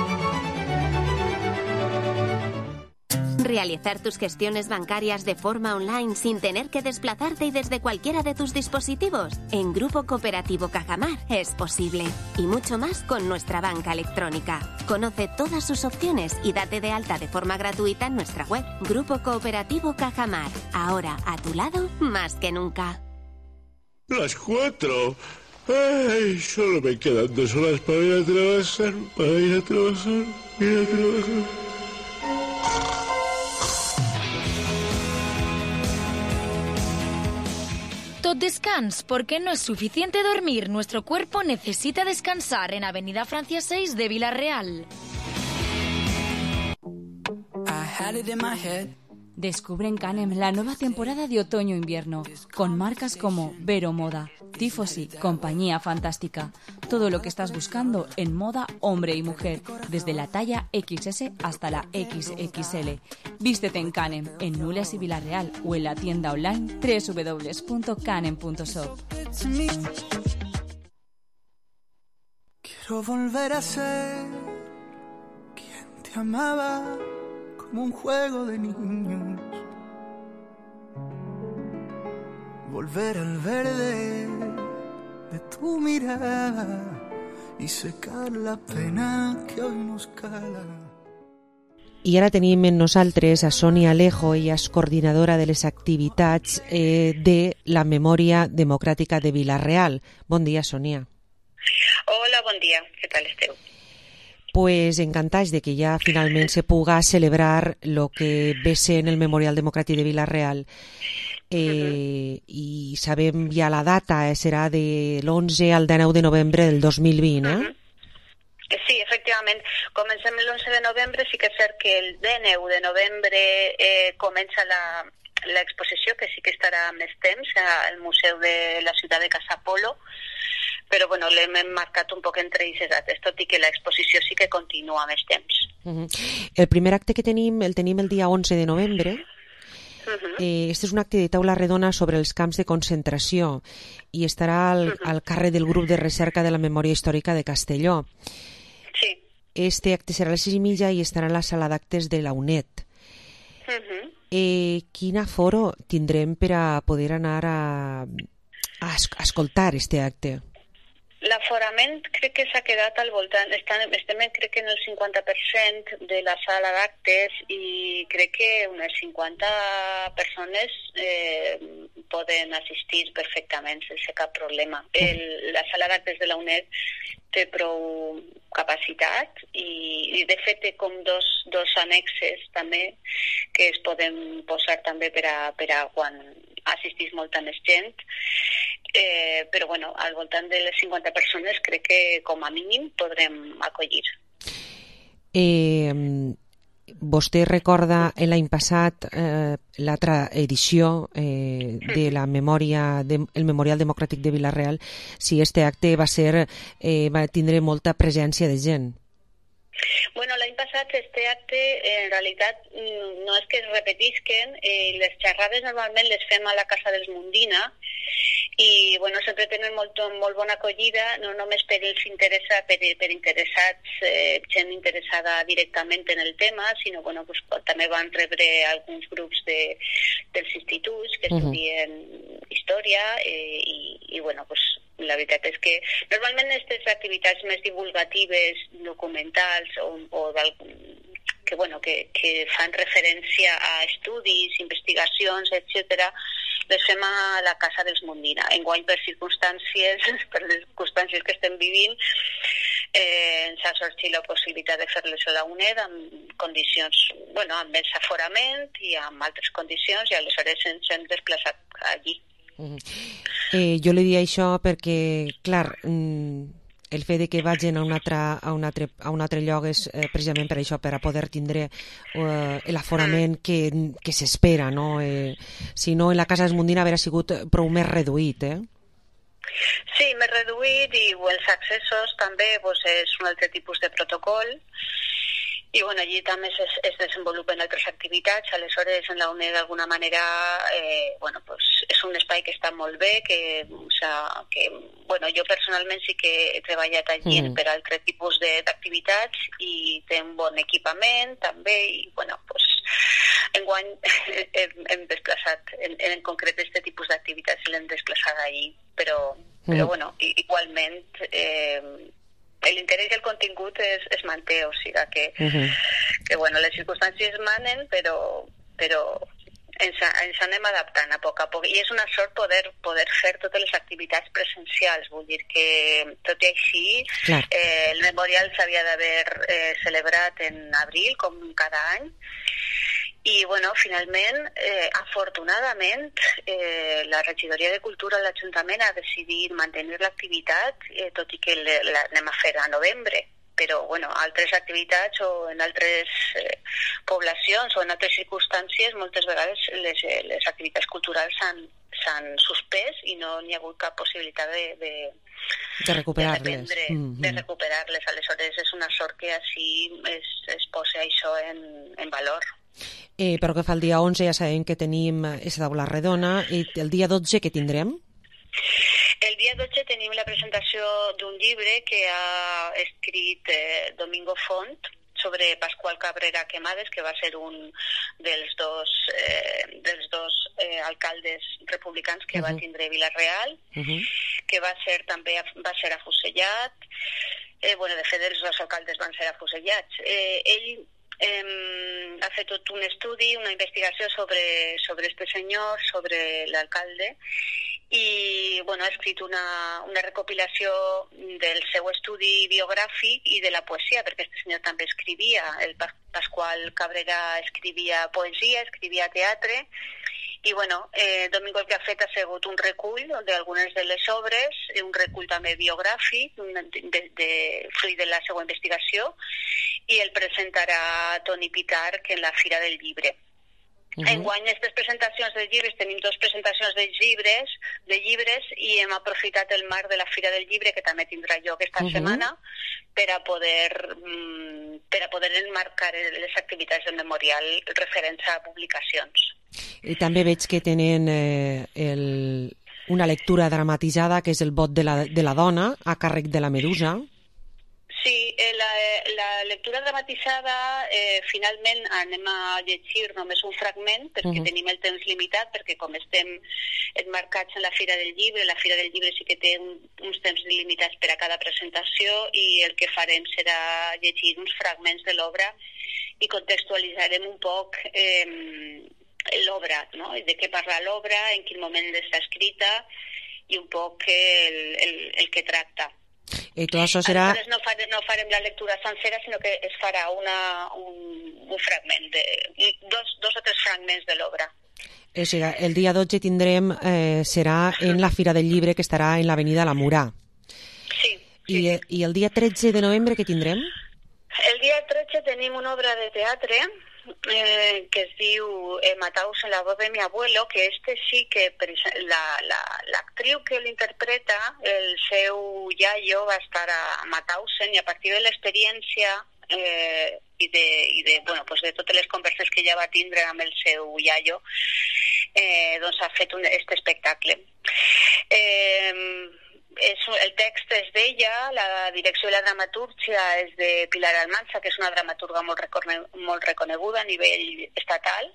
Realizar tus gestiones bancarias de forma online sin tener que desplazarte y desde cualquiera de tus dispositivos. En Grupo Cooperativo Cajamar es posible. Y mucho más con nuestra banca electrónica. Conoce todas sus opciones y date de alta de forma gratuita en nuestra web. Grupo Cooperativo Cajamar. Ahora a tu lado más que nunca. Las cuatro. Ay, solo me quedan dos horas para ir a trabajar. Para ir a trabajar. Ir a trabajar. Tot descans, porque no es suficiente dormir. Nuestro cuerpo necesita descansar en Avenida Francia seis de Vila-real. Descubre en Canem la nueva temporada de otoño-invierno, con marcas como Vero Moda, Tifosi, Compañía Fantástica. Todo lo que estás buscando en moda hombre y mujer, desde la talla equis ese hasta la equis equis ele. Vístete en Canem, en Nules y Vila-real, o en la tienda online doble u doble u doble u punto canem punto shop. Quiero volver a ser quien te amaba como un juego de niños. Volver al verde de tu mirada y secar la pena que hoy nos cala. I ara tenim en nosaltres a Sònia Alejo, ella és coordinadora de les activitats eh, de la Memòria Democràtica de Vila-real. Bon dia, Sònia. Hola, bon dia. Què tal esteu? Pues encantats de que ja finalment se puga celebrar lo que ve sent el Memorial Democràtic de Vila-real. Eh, uh-huh. I sabem ja la data, eh, serà de l'onze al dinou de novembre del dos mil vint, eh? Uh-huh. Sí, efectivament. Comencem l'onze de novembre, sí que és cert que el dinou de novembre eh, comença la, l'exposició, que sí que estarà més temps al Museu de la Ciutat de Casa Polo, però bueno, l'hem marcat un poc entre aquestes dates, tot i que l'exposició sí que continua més temps. Uh-huh. El primer acte que tenim el tenim el dia onze de novembre. Uh-huh. Eh, este és un acte de taula redona sobre els camps de concentració i estarà al, uh-huh. al càrrec del grup de recerca de la memòria històrica de Castelló. Sí. Este acte serà a les sis i mitja i estarà a la sala d'actes de la UNED. Uh-huh. Eh, quin aforo tindrem per a poder anar a, a, a escoltar este acte? L'aforament crec que s'ha quedat al voltant, estem, estem crec que en el cinquanta per cent de la sala d'actes i crec que unes cinquanta persones eh, poden assistir perfectament sense cap problema. El, la sala d'actes de la UNED té prou capacitat i, i de fet té com dos, dos annexes també que es poden posar també per a, per a quan assistís molta més gent. Eh, però bueno, al voltant de les cinquanta persones crec que com a mínim podrem acollir. Eh, vostè recorda l'any passat eh, l'altra edició eh, de la memòria de, el Memorial Democràtic de Vila-real, si este acte va ser eh, va tindre molta presència de gent? Bueno, l'any passat este acte en realitat no és que es repetisquen, eh, les xerrades normalment les fem a la Casa dels Mundina i bueno, sempre tenen molt, molt bona acollida, no només per els interessa, per, per interessats, eh, gent interessada directament en el tema, sinó bueno, pues, també van rebre alguns grups de, dels instituts que estudien uh-huh. història eh, i, i bueno, pues, la veritat és que normalment aquestes activitats més divulgatives, documentals o, o que, bueno, que, que fan referència a estudis, investigacions, etcètera, les fem a la Casa dels Mundina. Enguany, per circumstàncies, per les circumstàncies que estem vivint, eh, ens ha sorgit la possibilitat de fer-les a la UNED amb condicions, bueno, amb més aforament i amb altres condicions, i aleshores ens hem desplaçat allí. Uh-huh. Eh, jo li dic això perquè, clar, el fet de que vagin a un altre, a un altre, a un altre lloc és eh, precisament per això, per a poder tindre eh, l'aforament que, que s'espera, no? Eh, si no, en la Casa dels Mundina hauria sigut prou més reduït, eh? Sí, més reduït i els accessos també pues, és un altre tipus de protocol. I bueno, allí també es, es desenvolupen altres activitats, aleshores en la UNED d'alguna manera eh, bueno, pues és un espai que està molt bé, que, o sea, que bueno, jo personalment sí que he treballat allí mm. per altres tipus d'activitats i té un bon equipament també i bueno, pues enguany hem, hem desplaçat en, en concret aquest tipus d'activitats l'hem desplaçat allí, però, mm. però bueno, igualment eh, l'interès i el contingut es, es manté, o sigui que, uh-huh. que bueno, les circumstàncies manen, però, però ens, ens anem adaptant a poc a poc. I és una sort poder, poder fer totes les activitats presencials, vull dir que, tot i així, eh, el memorial s'havia d'haver eh, celebrat en abril, com cada any, i bueno, finalment, eh, afortunadament, eh, la Regidoria de Cultura de l'Ajuntament ha decidit mantenir l'activitat, eh, tot i que l'anem a fer a novembre. Però bueno, altres activitats o en altres eh, poblacions o en altres circumstàncies, moltes vegades les, les activitats culturals s'han suspès i no n'hi ha hagut cap possibilitat de, de, de recuperar-les. De, mm-hmm. de recuperar-les. Aleshores és una sort que així es, es posa això en, en valor. Eh, però que fa el dia onze ja sabem que tenim aquesta taula redona i el dia dotze què tindrem? El dia dotze tenim la presentació d'un llibre que ha escrit eh, Domingo Font sobre Pasqual Cabrera Quemades, que va ser un dels dos, eh, dels dos eh, alcaldes republicans que uh-huh. va tindre Vila-real, uh-huh. que va ser també va ser afusellat. Eh, bueno, de fet, els dos alcaldes van ser afusellats. Eh, ell Eh, ha fet tot un estudi, una investigació sobre, sobre este senyor, sobre l'alcalde, i bueno, ha escrit una, una recopilació del seu estudi biogràfic i de la poesia, perquè este senyor també escrivia, el Pasqual Cabrera escrivia poesia, escrivia teatre, i bueno, eh, Domingo el que ha fet ha sigut un recull d'algunes de les obres, un recull també biogràfic, de, de, de, fruit de la seva investigació, i el presentarà Toni Pitarch en la Fira del Llibre. Uh -huh. Enguany, aquestes presentacions de llibres, tenim dues presentacions de llibres, de llibres i hem aprofitat el marc de la Fira del Llibre, que també tindrà lloc aquesta uh -huh. setmana, per a poder per a poder enmarcar les activitats del memorial referents a publicacions. I també veig que tenen eh, el, una lectura dramatitzada, que és el vot de la, de la dona, a càrrec de la Medusa. Sí, la, la lectura dramatitzada, eh, finalment anem a llegir només un fragment, perquè uh -huh. tenim el temps limitat, perquè com estem enmarcats en la Fira del Llibre, la Fira del Llibre sí que té un, uns temps limitats per a cada presentació, i el que farem serà llegir uns fragments de l'obra i contextualitzarem un poc eh, l'obra, no? De què parla l'obra, en quin moment està escrita i un poc el, el, el que tracta. I tot això serà... Aleshores no farem, no farem la lectura sencera, sinó que es farà una, un, un fragment, de, dos, dos o tres fragments de l'obra. O sigui, el dia dotze tindrem, eh, serà en la Fira del Llibre, que estarà en l'avenida La Murà. Sí. I, sí. I el dia tretze de novembre què tindrem? El dia tretze tenim una obra de teatre eh, que es diu eh, Mataos en la voz de mi abuelo, que este sí que l'actriu la, la, que l'interpreta, el seu iaio, va estar a Mauthausen, i a partir de l'experiència eh, i, de, i de, bueno, pues de totes les converses que ja va tindre amb el seu iaio, eh, doncs ha fet un, este espectacle. Eh, És, el text és d'ella, la direcció i la dramatúrgia és de Pilar Almanza, que és una dramaturga molt, recone, molt reconeguda a nivell estatal,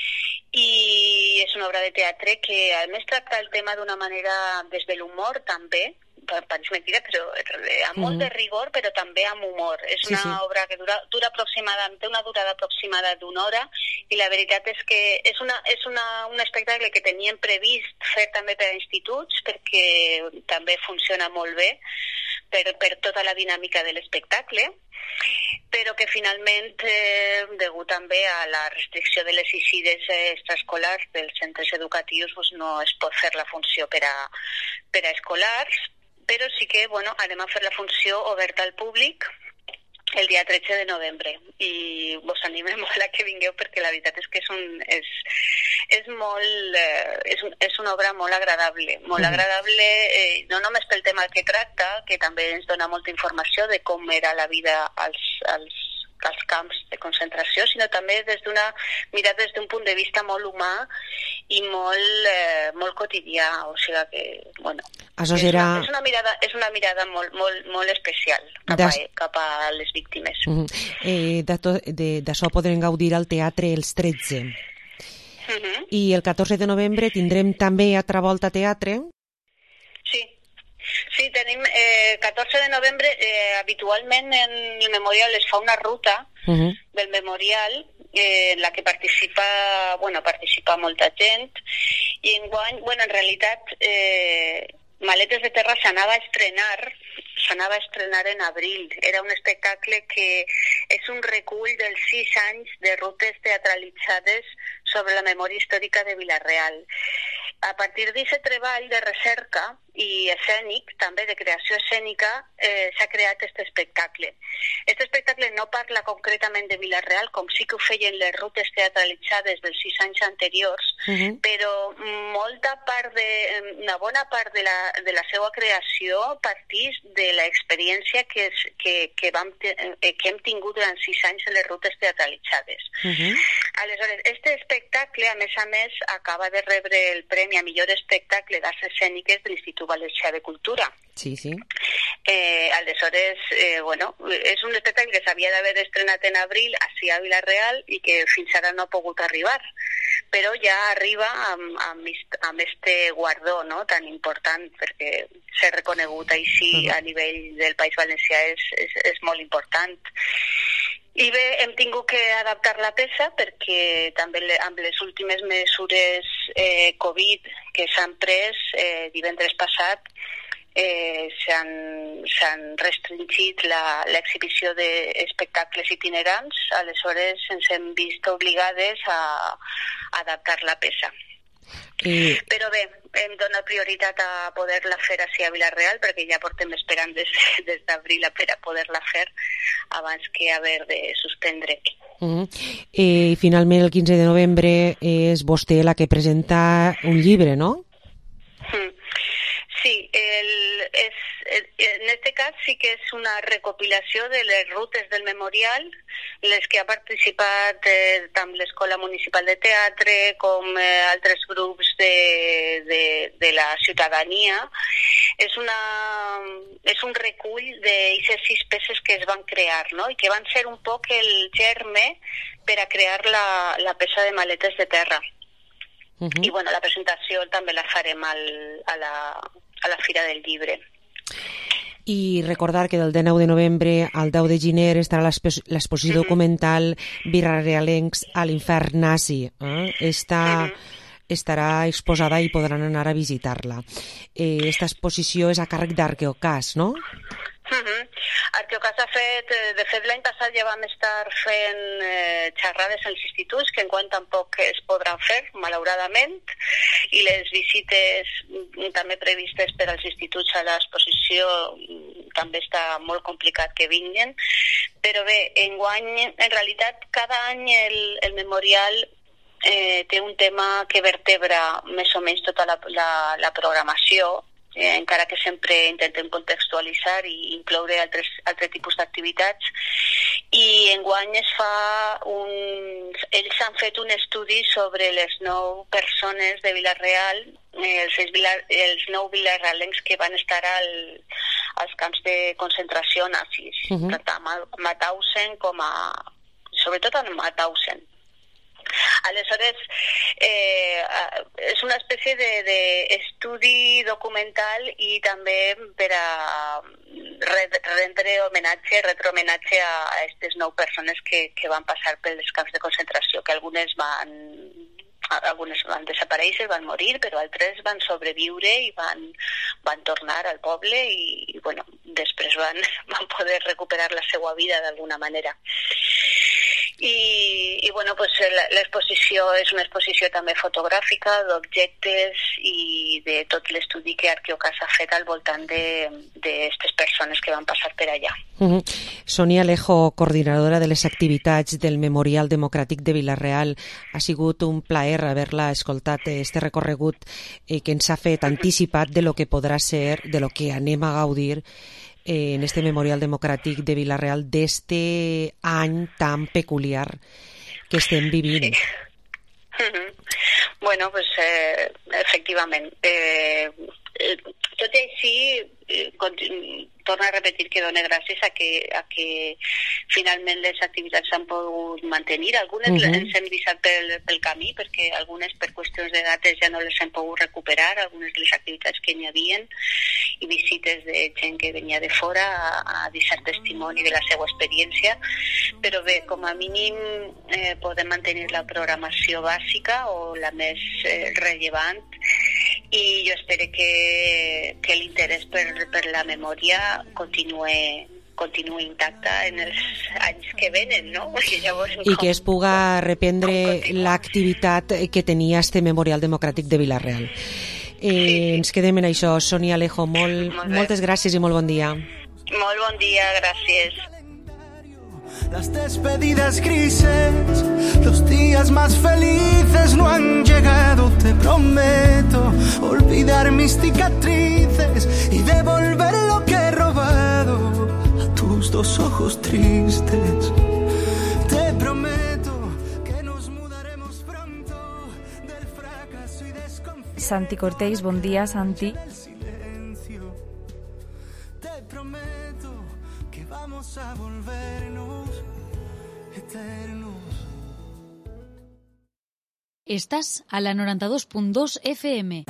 i és una obra de teatre que a més tracta el tema d'una manera des de l'humor també, pareix mentida, però amb molt de rigor, però també amb humor. És una sí, sí. obra que dura, dura aproximadament, té una durada aproximada d'una hora, i la veritat és que és, una, és una, un espectacle que teníem previst fer també per a instituts, perquè també funciona molt bé per, per tota la dinàmica de l'espectacle, però que finalment, eh, degut també a la restricció de les visites extraescolars dels centres educatius, doncs no es pot fer la funció per a, per a escolars, però sí que bueno, anem a fer la funció oberta al públic el dia tretze de novembre, i vos animem molt a que vingueu, perquè la veritat és que és, un, és, és, molt, eh, és, un, és una obra molt agradable, molt agradable eh, no només pel tema que tracta, que també ens dona molta informació de com era la vida als, als als camps de concentració, sinó també des d'una mirat des d'un punt de vista molt humà i molt, eh, molt quotidià, o sigui que, bueno, Això serà... és, una, és una mirada, és una mirada molt, molt, molt especial cap, Des... a, cap a les víctimes. Uh -huh. eh, D'això podrem gaudir al teatre els tretze. Uh -huh. I el catorze de novembre tindrem també altra volta teatre. Sí, tenim eh, catorze de novembre, eh, habitualment en el memorial es fa una ruta uh -huh. del memorial eh, en la que participa, bueno, participa molta gent, i enguany, bueno, en realitat eh, Maletes de Terra s'anava a estrenar s'anava a estrenar en abril. Era un espectacle que és un recull dels sis anys de rutes teatralitzades sobre la memòria històrica de Vila-real. A partir d'aquest treball de recerca i escènic, també de creació escènica, eh, s'ha creat aquest espectacle. Aquest espectacle no parla concretament de Vila-real, com sí que ho feien les rutes teatralitzades dels sis anys anteriors, uh -huh. però molta part de, una bona part de la, de la seva creació partís de l'experiència que, és, que, que, vam, que hem tingut durant sis anys en les rutes teatralitzades. Uh -huh. Aleshores, este espectacle, a més a més, acaba de rebre el Premi a Millor Espectacle d'Arts Escèniques de l'Institut Valencià de Cultura. Sí, sí. Eh, aleshores, eh, bueno, és un espectacle que s'havia d'haver estrenat en abril així a Vila-real i que fins ara no ha pogut arribar, però ja arriba amb, amb, amb este guardó, no?, tan important, perquè ser reconegut així uh-huh. a nivell del País Valencià és, és, és molt important. I bé, hem tingut que adaptar la peça perquè també amb les últimes mesures eh, Covid que s'han pres eh, divendres passat eh, s'han restringit l'exhibició d'espectacles itinerants, aleshores ens hem vist obligades a, a adaptar la peça. Eh... Però bé, hem donat prioritat a poder-la fer així a Vila-real, perquè ja portem esperant des, des d'abril per a poder-la fer abans que haver de suspendre. Uh-huh. I finalment el quinze de novembre és vostè la que presenta un llibre, no? Mm. Sí, el, es, en este cas sí que és una recopilació de les rutes del memorial, les que ha participat eh, tant l'Escola Municipal de Teatre com eh, altres grups de, de, de la ciutadania. És, una, és un recull d'aquestes sis peces que es van crear, no? I que van ser un poc el germe per a crear la, la peça de maletes de terra. Uh-huh. I bueno, la presentació també la farem al, a, la, a la Fira del Llibre. I recordar que del dinou de novembre al deu de gener estarà l'exposició uh-huh. documental Vilarealencs a l'infern nazi. Eh? Esta uh-huh. estarà exposada i podran anar a visitar-la. Eh, esta exposició és a càrrec d'Arqueocas, no? Uh-huh. Arqueocas ha fet, de fet l'any passat ja vam estar fent eh, xerrades als instituts, que enguany tampoc es podran fer, malauradament, i les visites també previstes per als instituts a l'exposició també està molt complicat que vinguin, però bé, enguany, en realitat, cada any el, el memorial eh, té un tema que vertebra més o menys tota la, la, la programació, Eh, encara que sempre intentem contextualitzar i incloure altres, altres tipus d'activitats. I enguany es fa un... Ells han fet un estudi sobre les nou persones de Vila-real, eh, els, Vila, els nou vilarealencs que van estar al, als camps de concentració nazis, uh-huh. tant a Mauthausen com a... sobretot a Mauthausen. Aleshores, eh, és una espècie d'estudi documental i també per a rendre homenatge, retrohomenatge a aquestes nou persones que, que van passar pels camps de concentració, que algunes van, algunes van desaparèixer, van morir, però altres van sobreviure i van, van tornar al poble i, i bueno, després van, van poder recuperar la seva vida d'alguna manera. I, i bueno, pues l'exposició és una exposició també fotogràfica d'objectes i de tot l'estudi que Arqueocas ha fet al voltant d'aquestes persones que van passar per allà. Uh-huh. Sonia Alejo, coordinadora de les activitats del Memorial Democràtic de Vila-real, ha sigut un plaer haver-la escoltat este recorregut eh, que ens ha fet anticipat de lo que podrà ser, de lo que anem a gaudir Eh, en este Memorial Democràtic de Vila-real d'este any tan peculiar que estem vivint. Sí. Uh-huh. Bueno, pues eh, efectivament. Eh, eh, tot i així, eh, torno a repetir que dono gràcies a que, a que finalment les activitats s'han pogut mantenir. Algunes uh-huh. ens hem deixat pel, pel camí perquè algunes per qüestions de dates ja no les hem pogut recuperar, algunes de les activitats que n'hi havien i visites de gent que venia de fora a, a deixar testimoni de la seva experiència, però bé, com a mínim eh, podem mantenir la programació bàsica o la més eh, rellevant i jo espero que, que l'interès per, per la memòria continue, continue intacta en els anys que venen, no? I, llavors, I que es puga reprendre l'activitat que tenia este Memorial Democràtic de Vila-real. Eh, sí, sí. Ens quedem en això. Sonia Alejo, molt, molt moltes gràcies i molt bon dia. Molt bon dia, gràcies. Las despedidas grises, los días más felices no han llegado, te prometo olvidar mis cicatrices y devolver lo que he robado a tus dos ojos tristes. Te prometo que nos mudaremos pronto del fracaso y desconfianza. Santi Cortés, bon dia, Santi. Te prometo que vamos a volvernos eternos. Estás a la noventa y dos punto dos F M.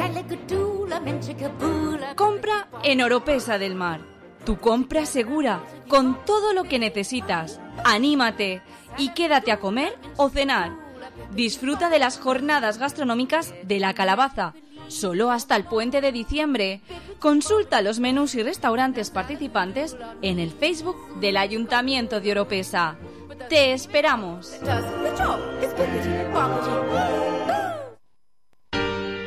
Compra en Oropesa del Mar. Tu compra segura, con todo lo que necesitas. Anímate y quédate a comer o cenar. Disfruta de las jornadas gastronómicas de La Calabaza, solo hasta el puente de diciembre. Consulta los menús y restaurantes participantes en el Facebook del Ayuntamiento de Oropesa. ¡Te esperamos!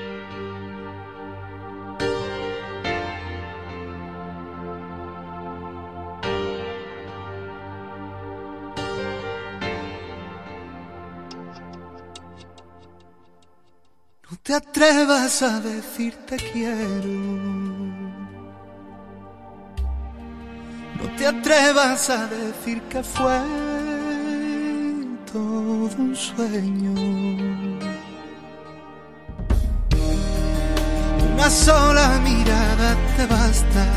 te atrevas a decir te quiero. No te atrevas a decir que fue todo un sueño. Una sola mirada te basta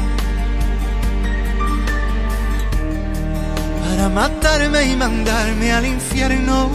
para matarme y mandarme al infierno.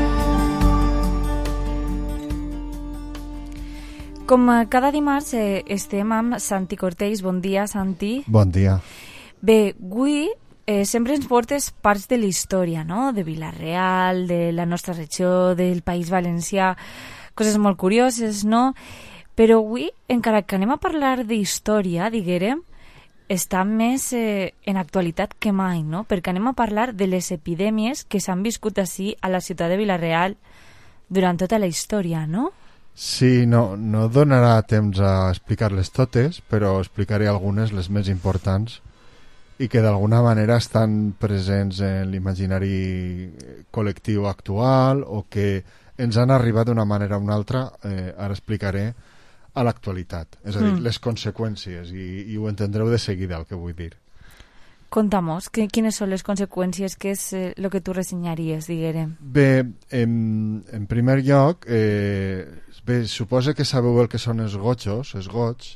Com cada dimarts eh, estem amb Santi Cortells. Bon dia, Santi. Bon dia. Bé, avui eh, sempre ens portes parts de la història, no?, de Vila-real, de la nostra regió, del País Valencià, coses molt curioses, no? Però avui, encara que anem a parlar d'història, diguérem, està més eh, en actualitat que mai, no? Perquè anem a parlar de les epidèmies que s'han viscut ací a la ciutat de Vila-real durant tota la història, no? Sí, no, no donarà temps a explicar-les totes, però explicaré algunes, les més importants, i que d'alguna manera estan presents en l'imaginari col·lectiu actual o que ens han arribat d'una manera o una altra, eh, ara explicaré, a l'actualitat. És a dir, mm. les conseqüències, i, i ho entendreu de seguida, el que vull dir. Contamos, que, quines són les conseqüències, què és el eh, que tu ressenyaries, diguérem? Bé, en, en primer lloc, eh, bé, suposa que sabeu el que són els gotxos, els gots,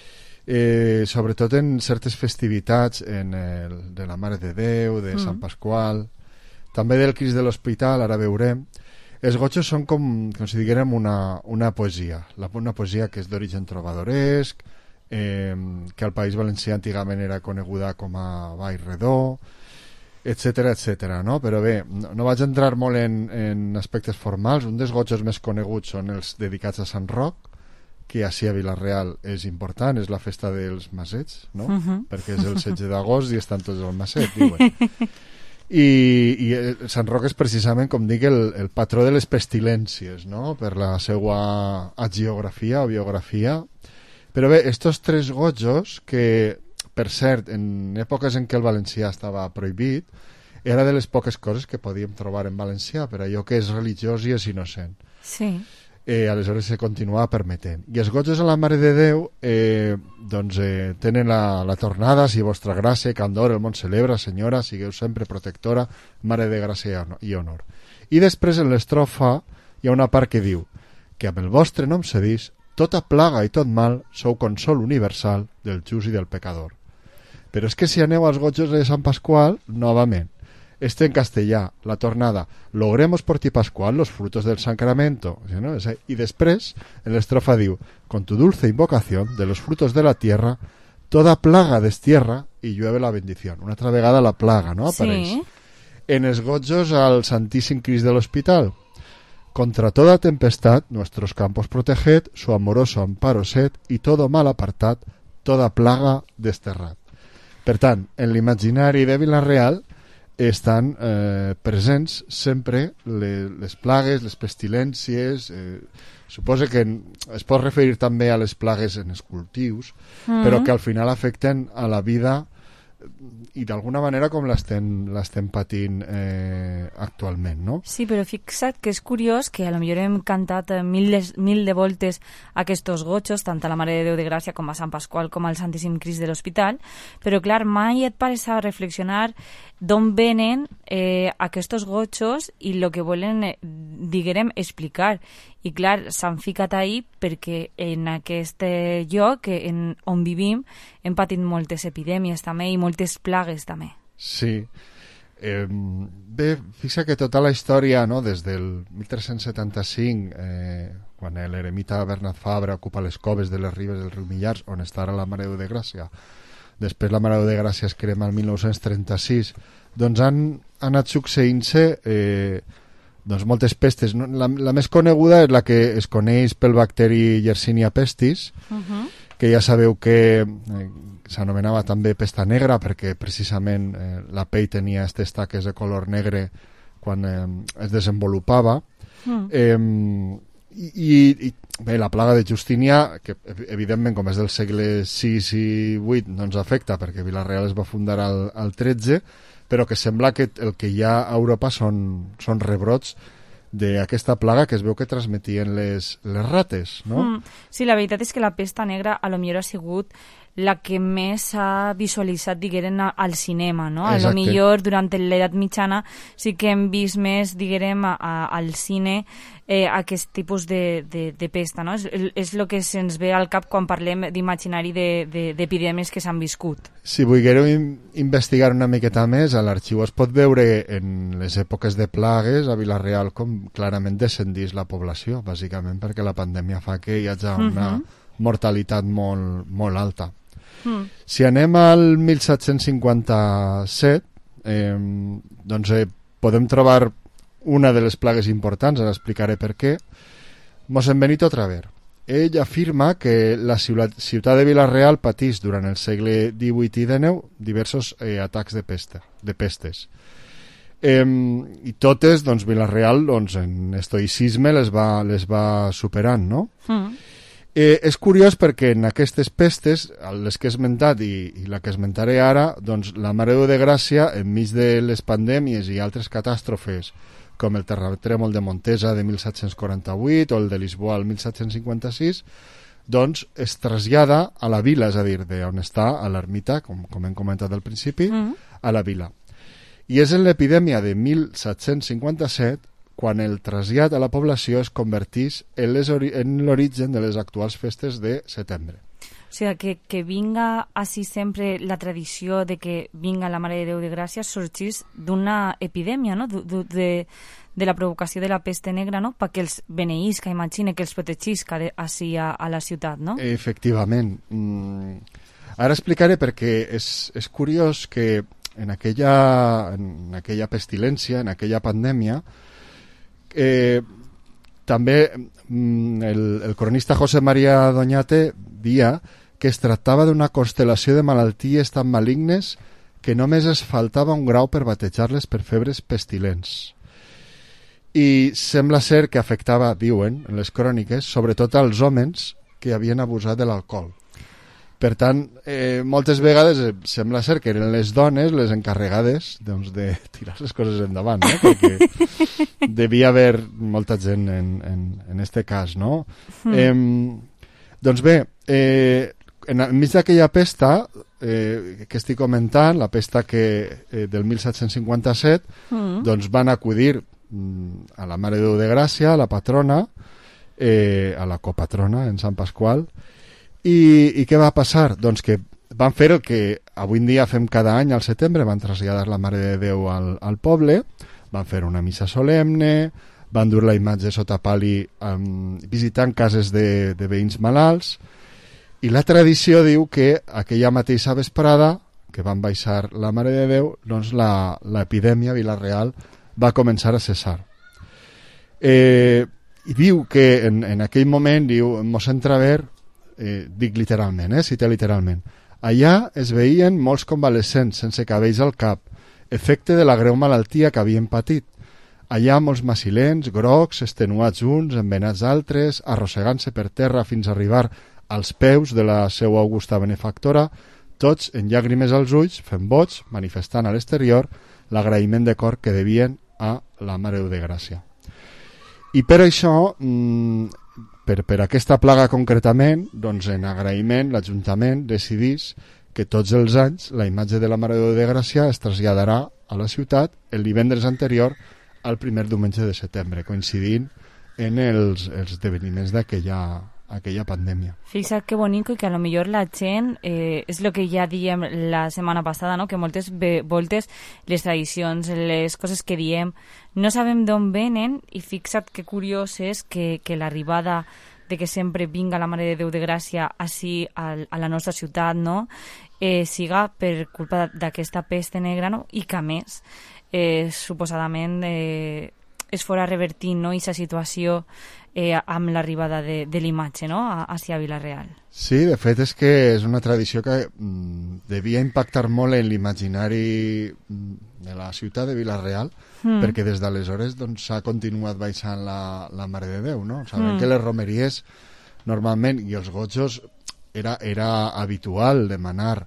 eh, sobretot en certes festivitats, en el, de la Mare de Déu, de mm. Sant Pasqual, també del Crist de l'Hospital, ara veurem. Els gotxos són com, com si diguérem una, una poesia, la, una poesia que és d'origen trobadoresc, eh, que al País Valencià antigament era coneguda com a Vall Redó, etcètera, etcètera, no? Però bé, no, no vaig entrar molt en, en aspectes formals. Un dels gotxos més coneguts són els dedicats a Sant Roc, que ací a Vila-real és important, és la festa dels macets, no? Uh-huh. Perquè és el setze d'agost i estan tots al macet, diuen. I, i Sant Roc és precisament, com dic, el, el patró de les pestilències, no?, per la seva hagiografia o biografia. Però bé, estos tres gotjos, que per cert, en èpoques en què el valencià estava prohibit, era de les poques coses que podíem trobar en valencià, per allò que és religiós i és innocent. Sí. Eh, aleshores se continuava permetent. I els gotjos a la Mare de Déu eh, doncs, eh, tenen la, la tornada, si vostra gràcia, candor, el món celebra, senyora, sigueu sempre protectora, Mare de gràcia i honor. I després en l'estrofa hi ha una part que diu que amb el vostre nom cedís, tota plaga i tot mal sou consol universal del just i del pecador. Però és que si aneu als gotjos de Sant Pasqual, novament, este en castellà, la tornada, logremos por ti Pascual los frutos del sacramento, ¿no? Y después, en la estrofa diu, con tu dulce invocación de los frutos de la tierra, toda plaga destierra y llueve la bendición. Una altra vegada la plaga, no? Apareix. Sí. En els gotjos al Santíssim Crist de l'Hospital, contra toda tempestad, nuestros campos proteged, su amoroso amparo sed, y todo mal apartat, toda plaga desterrat. Per tant, en l'imaginari de Vila-real estan eh, presents sempre les, les plagues, les pestilències, eh, suposa que es pot referir també a les plagues en els cultius, mm-hmm. però que al final afecten a la vida i d'alguna manera com l'estem l'estem patint eh, actualment, no? Sí, però fixa't que és curiós que a lo millor hem cantat mil, mil de voltes aquests gotxos, tant a la Mare de Déu de Gràcia com a Sant Pasqual com al Santíssim Crist de l'Hospital, però clar, mai et pares a reflexionar d'on venen eh, aquests gotxos i el que volen, eh, diguérem, explicar. I clar, s'han ficat ahí perquè en aquest lloc en, on vivim hem patit moltes epidèmies també i moltes plagues també. Sí. Eh, bé, fixa que tota la història, no, des del mil tres-cents setanta-cinc, eh, quan l'eremita Bernat Fabra ocupa les coves de les ribes del riu Millars, on està ara la Mare de Déu de Gràcia, després la Mare de Déu de Gràcia es crema el mil nou-cents trenta-sis, doncs han, han anat succeint-se eh, doncs moltes pestes. La, la més coneguda és la que es coneix pel bacteri Yersinia pestis, uh-huh. que ja sabeu que eh, s'anomenava també pesta negra perquè precisament eh, la pell tenia aquestes taques de color negre quan eh, es desenvolupava. Uh-huh. Eh, i, i bé, la plaga de Justinià, que evidentment com és del segle sis i vuit no ens afecta perquè Vila-real es va fundar al, al tretze, però que sembla que el que hi ha a Europa són, són rebrots d'aquesta plaga que es veu que transmetien les, les rates, no? Mm. Sí, la veritat és que la pesta negra a lo millor ha sigut la que més s'ha visualitzat, diguem, al cinema, no? A lo millor durant l'edat mitjana sí que hem vist més, diguem, a, a, al cine eh, aquest tipus de, de, de pesta, no? És, és el que se'ns ve al cap quan parlem d'imaginari d'epidèmies de, que s'han viscut. Si volguéreu investigar una miqueta més, a l'arxiu es pot veure en les èpoques de plagues a Vila-real com clarament descendís la població, bàsicament perquè la pandèmia fa que hi hagi una uh-huh. mortalitat molt, molt alta. Mm. Si anem al disset cinquanta-set, eh, doncs eh, podem trobar una de les plagues importants, ara explicaré per què. Mossèn Benito Traver. Ell afirma que la ciutat de Vila-real patís durant el segle divuit i dinou diversos eh, atacs de, pesta, de pestes. Eh, I totes, doncs, Vila-real, doncs, en estoïcisme les va, les va superant, no? Mm. Eh, és curiós perquè en aquestes pestes, les que he esmentat i, i la que esmentaré ara, doncs la Mare de Déu de Gràcia, enmig de les pandèmies i altres catàstrofes, com el terratrèmol de Montesa de disset quaranta-vuit o el de Lisboa el disset cinquanta-sis, doncs es trasllada a la vila, és a dir, d'on està a l'ermita, com, com hem comentat al principi, mm. a la vila. I és en l'epidèmia de disset cinquanta-set quan el trasllat a la població es convertís en, les ori en l'origen de les actuals festes de setembre. O sigui, que, que vinga així sempre la tradició de que vinga la Mare de Déu de Gràcia sorgís d'una epidèmia, no? De, de, de la provocació de la peste negra, no? Perquè els beneïsca, imagine, que els protegisca així a, a la ciutat, no? Efectivament. Mm. Ara explicaré perquè és, és curiós que en aquella, en aquella pestilència, en aquella pandèmia, Eh, també el, el cronista José María Doñate dia que es tractava d'una constel·lació de malalties tan malignes que només es faltava un grau per batejar-les per febres pestilents. I sembla ser que afectava, diuen, en les cròniques, sobretot als homes que havien abusat de l'alcohol. Per tant, eh, moltes vegades eh, sembla ser que eren les dones les encarregades, doncs, de tirar les coses endavant, no? Perquè devia haver molta gent en, en, en este cas, no? Mm. Eh, doncs bé, eh, en, enmig d'aquella pesta eh, que estic comentant, la pesta que, eh, del disset cinquanta-set, mm. doncs van acudir mm, a la Mare de Déu de Gràcia, a la patrona, eh, a la copatrona, en Sant Pasqual. I, I què va passar? Doncs que van fer el que avui en dia fem cada any al setembre, van traslladar la Mare de Déu al, al poble, van fer una missa solemne, van dur la imatge sota pali um, visitant cases de, de veïns malalts, i la tradició diu que aquella mateixa vesprada que van baixar la Mare de Déu, doncs l'epidèmia a Vila-real va començar a cessar. Eh, i diu que en, en aquell moment, diu mossèn Traver, Eh, dic literalment, eh, cita literalment, allà es veien molts convalescents sense cabells al cap, efecte de la greu malaltia que havien patit. Allà molts macilents, grocs, extenuats uns, envenats altres, arrossegant-se per terra fins a arribar als peus de la seva augusta benefactora, tots en llàgrimes als ulls, fent boig, manifestant a l'exterior l'agraïment de cor que devien a la Mare de Déu de Gràcia. I per això mmm, Per, per aquesta plaga concretament, doncs en agraïment, l'Ajuntament decidís que tots els anys la imatge de la Mare de Déu de Gràcia es traslladarà a la ciutat el divendres anterior al primer diumenge de setembre, coincidint en els, els esdeveniments d'aquella aquella pandèmia. Fixa't que bonic i que a lo millor la gent, eh, és el que ja diem la setmana passada, no? Que moltes voltes les tradicions, les coses que diem, no sabem d'on venen, i fixa't que curiós és que, que l'arribada de que sempre vinga la Mare de Déu de Gràcia així a, a la nostra ciutat, no? Eh, siga per culpa d'aquesta peste negra, no? I que a més, eh, suposadament, eh, es fora revertint, no? Aquesta situació eh, amb l'arribada de, de l'imatge, no? Hacia Vila-real. Sí, de fet és que és una tradició que mm, devia impactar molt en l'imaginari de la ciutat de Vila-real, mm. perquè des d'aleshores doncs, s'ha continuat baixant la, la Mare de Déu, no? Sabem mm. que les romeries normalment, i els gotjos, era, era habitual demanar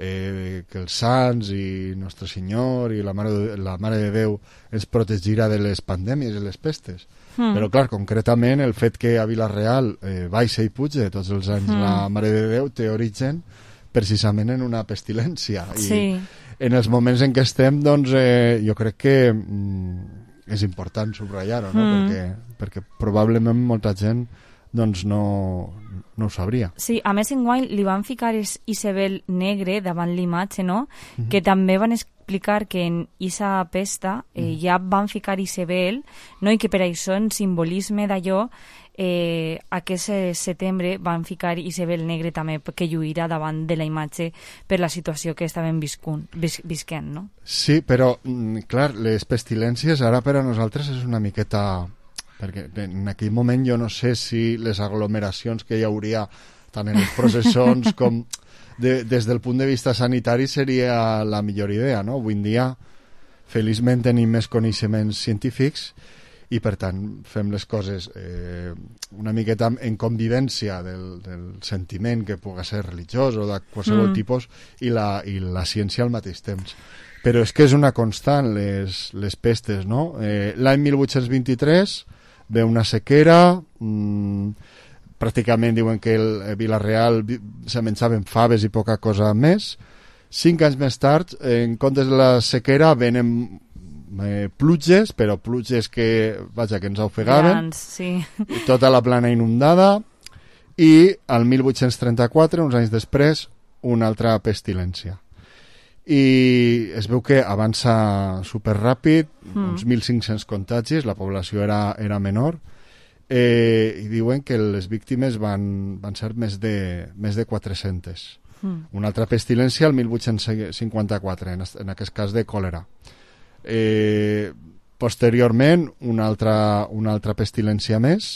eh, que els sants i Nostre Senyor i la Mare de, la Mare de Déu ens protegirà de les pandèmies i les pestes. Mm. Però, clar, concretament, el fet que a Vila-real eh, baixa i puja tots els anys mm. la Mare de Déu té origen precisament en una pestilència. Sí. I en els moments en què estem, doncs, eh, jo crec que mm, és important subratllar-ho, no? Mm. perquè, perquè probablement molta gent doncs no, no ho sabria. Sí, a més enguany li van ficar Isabel negre davant l'imatge, no? Mm-hmm. Que també van explicar que en Isa pesta eh, mm. ja van ficar Isabel, no? I que per això en simbolisme d'allò eh, aquest setembre van ficar Isabel negre també, que lluirà davant de la imatge per la situació que estaven viscunt, vis, visquent, no? Sí, però, clar, les pestilències ara per a nosaltres és una miqueta... perquè en aquell moment jo no sé si les aglomeracions que hi hauria tant en les processons com de, des del punt de vista sanitari seria la millor idea, no? Avui en dia feliçment tenim més coneixements científics i per tant fem les coses eh, una miqueta en convivència del, del sentiment que pugui ser religiós o de qualsevol mm. tipus i la, i la ciència al mateix temps. Però és que és una constant les, les pestes, no? Eh, l'any mil vuit-cents vint-i-tres ve una sequera, mmm, pràcticament diuen que el Vila-real se menjaven faves i poca cosa més. Cinc anys més tard, en comptes de la sequera, venen eh, pluges, però pluges que, vaja, que ens ofegaven, Grans, sí. tota la plana inundada, i al mil vuit-cents trenta-quatre, uns anys després, una altra pestilència. I es veu que avança superràpid, mm. uns mil cinc-cents contagis, la població era, era menor, eh, i diuen que les víctimes van, van ser més de, més de quatre-centes. Mm. Una altra pestilència el mil vuit-cents cinquanta-quatre, en, en aquest cas de còlera. Eh, posteriorment, una altra, una altra pestilència més,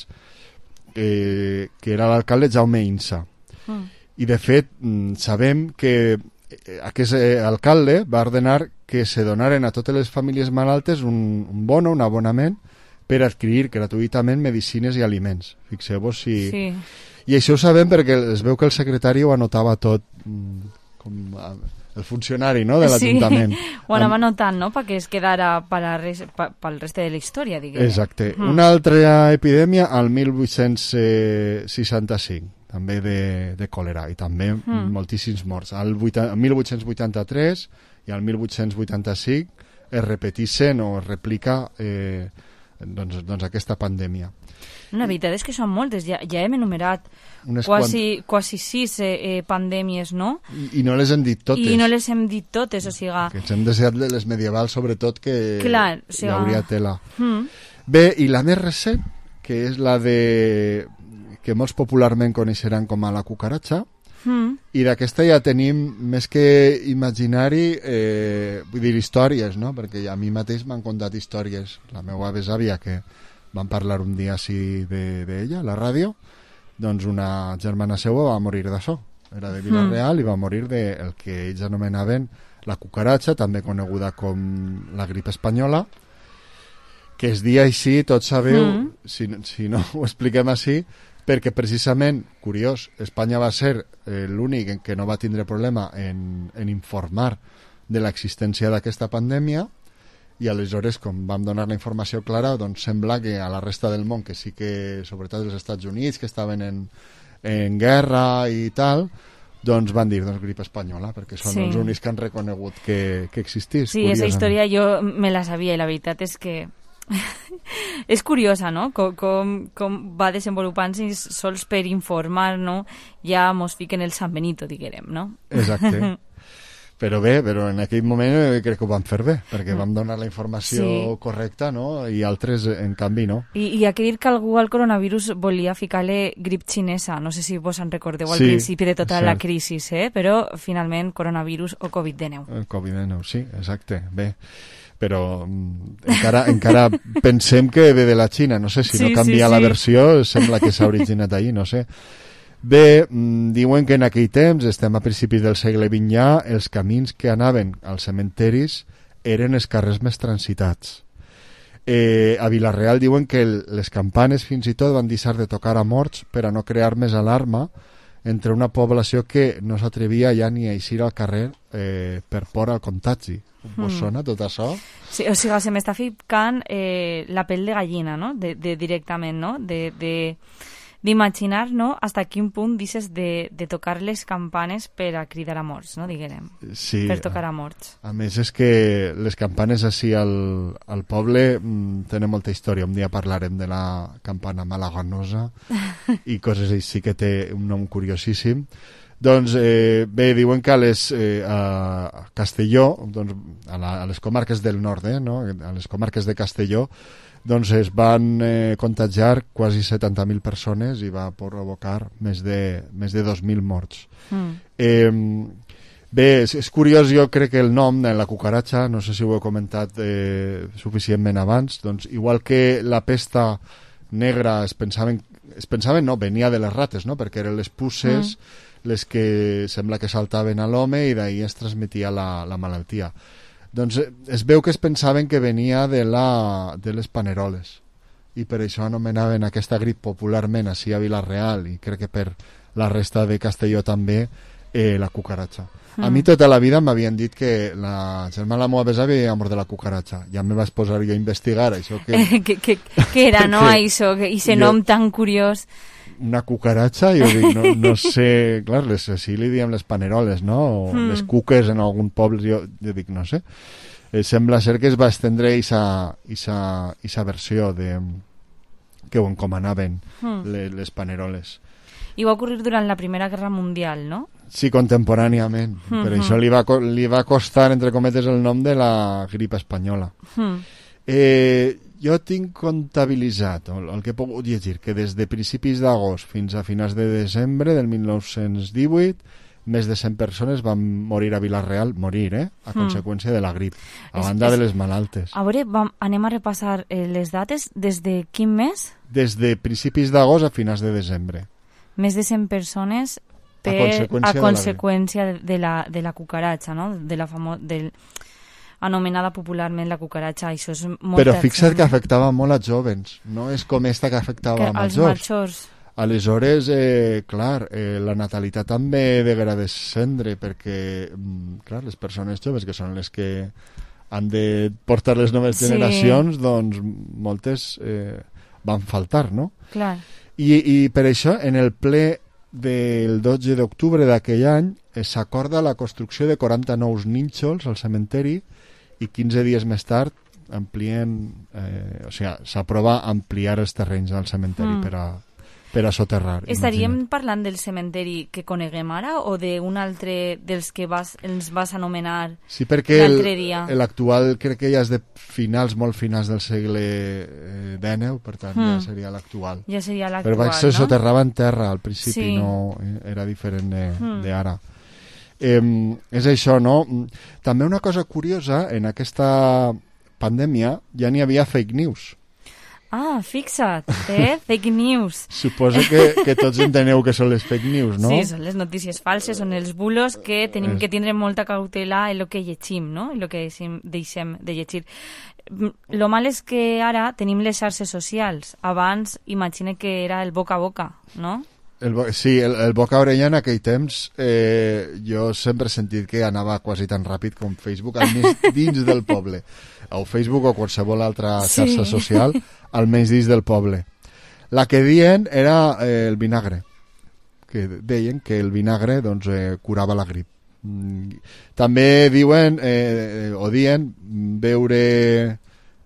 eh, que era l'alcalde Jaume Insa. Mm. I, de fet, sabem que aquest alcalde va ordenar que se donaren a totes les famílies malaltes un, un bono, un abonament per adquirir gratuïtament medicines i aliments. Fixeu-vos si... Sí. I això ho sabem perquè es veu que el secretari ho anotava tot com el funcionari, no?, de l'Ajuntament. Sí, ho anava anotant, no?, perquè es quedara pel reste de la història, diguem. Exacte. Mm. Una altra epidèmia al mil vuit-cents seixanta-cinc. També de, de còlera, i també mm. moltíssims morts. Al mil vuit-cents vuitanta-tres i al mil vuit-cents vuitanta-cinc es repetixen o es replica eh, doncs, doncs aquesta pandèmia. La veritat és que són moltes, ja, ja hem enumerat quasi, quant... quasi sis eh, eh, pandèmies, no? I, I no les hem dit totes. I no les hem dit totes, o sigui... Que ens hem deseat de les medievals, sobretot, que Clar, o sigui... hi hauria tela. Mm. Bé, i la més recent, que és la de... que molts popularment coneixeran com a la cucaratxa, mm. i d'aquesta ja tenim més que imaginari, eh, vull dir, històries, no? Perquè a mi mateix m'han contat històries. La meva besàvia, que van parlar un dia així d'ella, a la ràdio, doncs una germana seva va morir d'això. Era de Vila-real mm. i va morir del de que ells anomenaven la cucaratxa, també coneguda com la grip espanyola, que es dia així, tots sabeu, mm. si, si no ho expliquem així, perquè precisament, curiós, Espanya va ser eh, l'únic en què no va tindre problema en, en informar de l'existència d'aquesta pandèmia, i aleshores, com vam donar la informació clara, doncs sembla que a la resta del món, que sí que, sobretot els Estats Units, que estaven en, en guerra i tal, doncs van dir, doncs, grip espanyola, perquè són sí. els únics que han reconegut que, que existís. Sí, aquesta història jo me la sabia, i la veritat és que és curiosa, no? Com, com, com va desenvolupant-se sols per informar, no? Ja mos fiquen el San Benito, diguem, no? Exacte. Però bé, però en aquell moment crec que ho vam fer bé, perquè vam donar la informació sí. correcta, no? I altres, en canvi, no. I, i aquí dir que algú al coronavirus volia ficar-li grip xinesa, no sé si vos en recordeu al sí, principi de tota cert. la crisi, eh? Però finalment coronavirus o covid dinou. El covid dinou, sí, exacte, bé. Però encara, encara pensem que ve de la Xina, no sé si sí, no canvia sí, la sí. versió, sembla que s'ha originat allí, no sé. Bé, diuen que en aquell temps, estem a principis del segle vint ja, els camins que anaven als cementeris eren els carrers més transitats. Eh, a Vila-real diuen que el, les campanes fins i tot van deixar de tocar a morts per a no crear més alarma, entre una població que no s'atrevia ja ni a eixir al carrer eh, per por al contagi. Vos Mm. sona tot això? Sí, o sigui, se m'està ficant eh, la pell de gallina, no? De, de directament, no? De, de, d'imaginar, no? Hasta quin punt dices de, de tocar les campanes per a cridar a morts, no? Diguem. Sí. Per tocar a morts. A més, és que les campanes així al, al poble mm, tenen molta història. Un dia parlarem de la campana malaganosa i coses així que té un nom curiosíssim. Doncs eh, bé, diuen que a, les, eh, a Castelló, doncs, a, la, a les comarques del nord, eh, no? A les comarques de Castelló, doncs es van eh, contagiar quasi setanta mil persones i va provocar més de, més de dos mil morts. Mm. Eh, bé, és, és curiós, jo crec que el nom de la cucaratxa, no sé si ho he comentat eh, suficientment abans, doncs igual que la pesta negra es pensaven, es pensaven no, venia de les rates, no? Perquè eren les puces mm. les que sembla que saltaven a l'home i d'ahir es transmetia la, la malaltia. Doncs es veu que es pensaven que venia de, la, de les paneroles i per això anomenaven aquesta grip popularment així a Vila-real i crec que per la resta de Castelló també eh, la cucaratxa. Mm. A mi tota la vida m'havien dit que la germana de la meva besàvia havia mort de la cucaratxa. Ja me vaig posar jo a investigar això que... que, que, que era, no, això, que, i ese nom tan curiós. Una cucaratxa, jo dic, no, no sé, clar, les, així li diem les paneroles, no? O mm. les cuques en algun poble, jo, jo dic, no sé. Eh, sembla ser que es va estendre aquesta versió de que ho encomanaven mm. les, les paneroles. I va ocórrer durant la Primera Guerra Mundial, no? Sí, contemporàniament. Mm-hmm. Per això li va, li va costar, entre cometes, el nom de la grip espanyola. Mm. Eh... Jo tinc comptabilitzat, el, el que he pogut llegir, que des de principis d'agost fins a finals de desembre del mil nou-cents divuit, més de cent persones van morir a Vila-real, morir, eh? A mm. conseqüència de la grip, a és, banda és, de les malaltes. A veure, vam, anem a repassar eh, les dates. Des de quin mes? Des de principis d'agost a finals de desembre. Més de cent persones per, a conseqüència, a conseqüència de, la de, la, de la cucaratxa, no? De la famo, del... anomenada popularment la cucaratxa, això és molt... Però fixa't que afectava molt a jovens, no és com esta que afectava a majors. majors. Aleshores, eh, clar, eh, la natalitat també deguera descendre perquè, clar, les persones joves, que són les que han de portar les noves sí. generacions, doncs moltes eh, van faltar, no? Clar. I, I per això, en el ple del dotze d'octubre d'aquell any, eh, s'acorda la construcció de quaranta nous nínxols al cementeri i quinze dies més tard amplien, eh, o sigui, s'aprova ampliar els terrenys al cementeri mm. per, a, per a soterrar. Estaríem imagina't. Parlant del cementeri que coneguem ara o d'un altre dels que vas, ens vas anomenar sí, perquè l'altre dia? Sí, l'actual crec que ja és de finals, molt finals del segle eh, dènou, per tant mm. ja seria l'actual. Ja seria l'actual, però vaig ser no? soterrava en terra al principi, sí. no era diferent d'ara. Mm. Eh, és això, no? També una cosa curiosa, en aquesta pandèmia ja n'hi havia fake news. Ah, fixa't, eh? Fake news. Suposo que, que tots enteneu que són les fake news, no? Sí, són les notícies falses, són els bulos que tenim que tindre molta cautela en el que llegim, no? En el que deixem, deixem de llegir. Lo mal és que ara tenim les xarxes socials. Abans, imagina que era el boca a boca, no? El, sí, el, el boca a orella en aquell temps eh, jo sempre he sentit que anava quasi tan ràpid com Facebook, almenys dins del poble, o Facebook o qualsevol altra xarxa sí. social, almenys dins del poble. La que diuen era eh, el vinagre, que deien que el vinagre doncs, eh, curava la grip. Mm, també diuen eh, o dien beure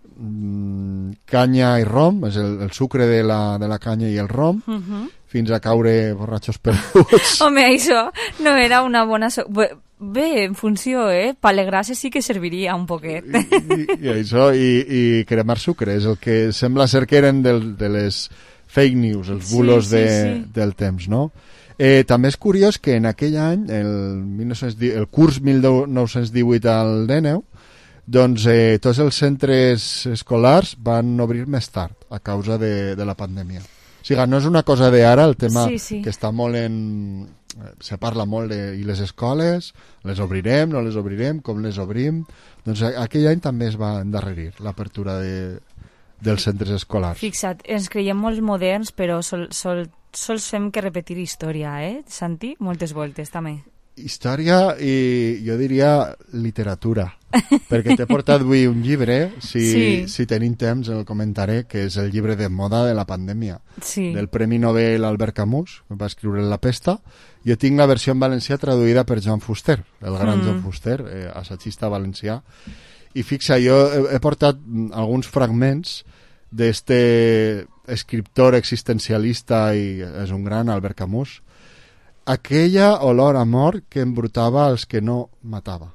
mm, canya i rom, és el, el sucre de la, de la canya i el rom, uh-huh. fins a caure borratxos perduts. Home, això no era una bona... So Bé, en funció, eh? Palegrassa sí que serviria un poquet. I, i, i això, i, i cremar sucre, és el que sembla ser que eren del, de les fake news, els bulos sí, sí, de, sí. del temps, no? Eh, també és curiós que en aquell any, el, mil nou-cents divuit, el curs mil nou-cents divuit al dènou, doncs eh, tots els centres escolars van obrir més tard a causa de, de la pandèmia. O sigui, no és una cosa d'ara, el tema sí, sí. que està molt en... se parla molt de... i les escoles, les obrirem, no les obrirem, com les obrim... Doncs aquell any també es va endarrerir l'apertura de, dels centres escolars. Fixa't, ens creiem molt moderns, però sol, sol, sols fem que repetir història, eh, Santi? Moltes voltes, també. Història i, jo diria, literatura. Perquè t'he portat avui un llibre, si, sí. si tenim temps el comentaré, que és el llibre de moda de la pandèmia, sí. del Premi Nobel Albert Camus, que va escriure La pesta. Jo tinc la versió en valencià traduïda per Joan Fuster, el gran mm. Joan Fuster, eh, assagista valencià. I fixa, jo he, he portat alguns fragments d'este escriptor existencialista i és un gran, Albert Camus. Aquella olor a mort que embrutava els que no matava.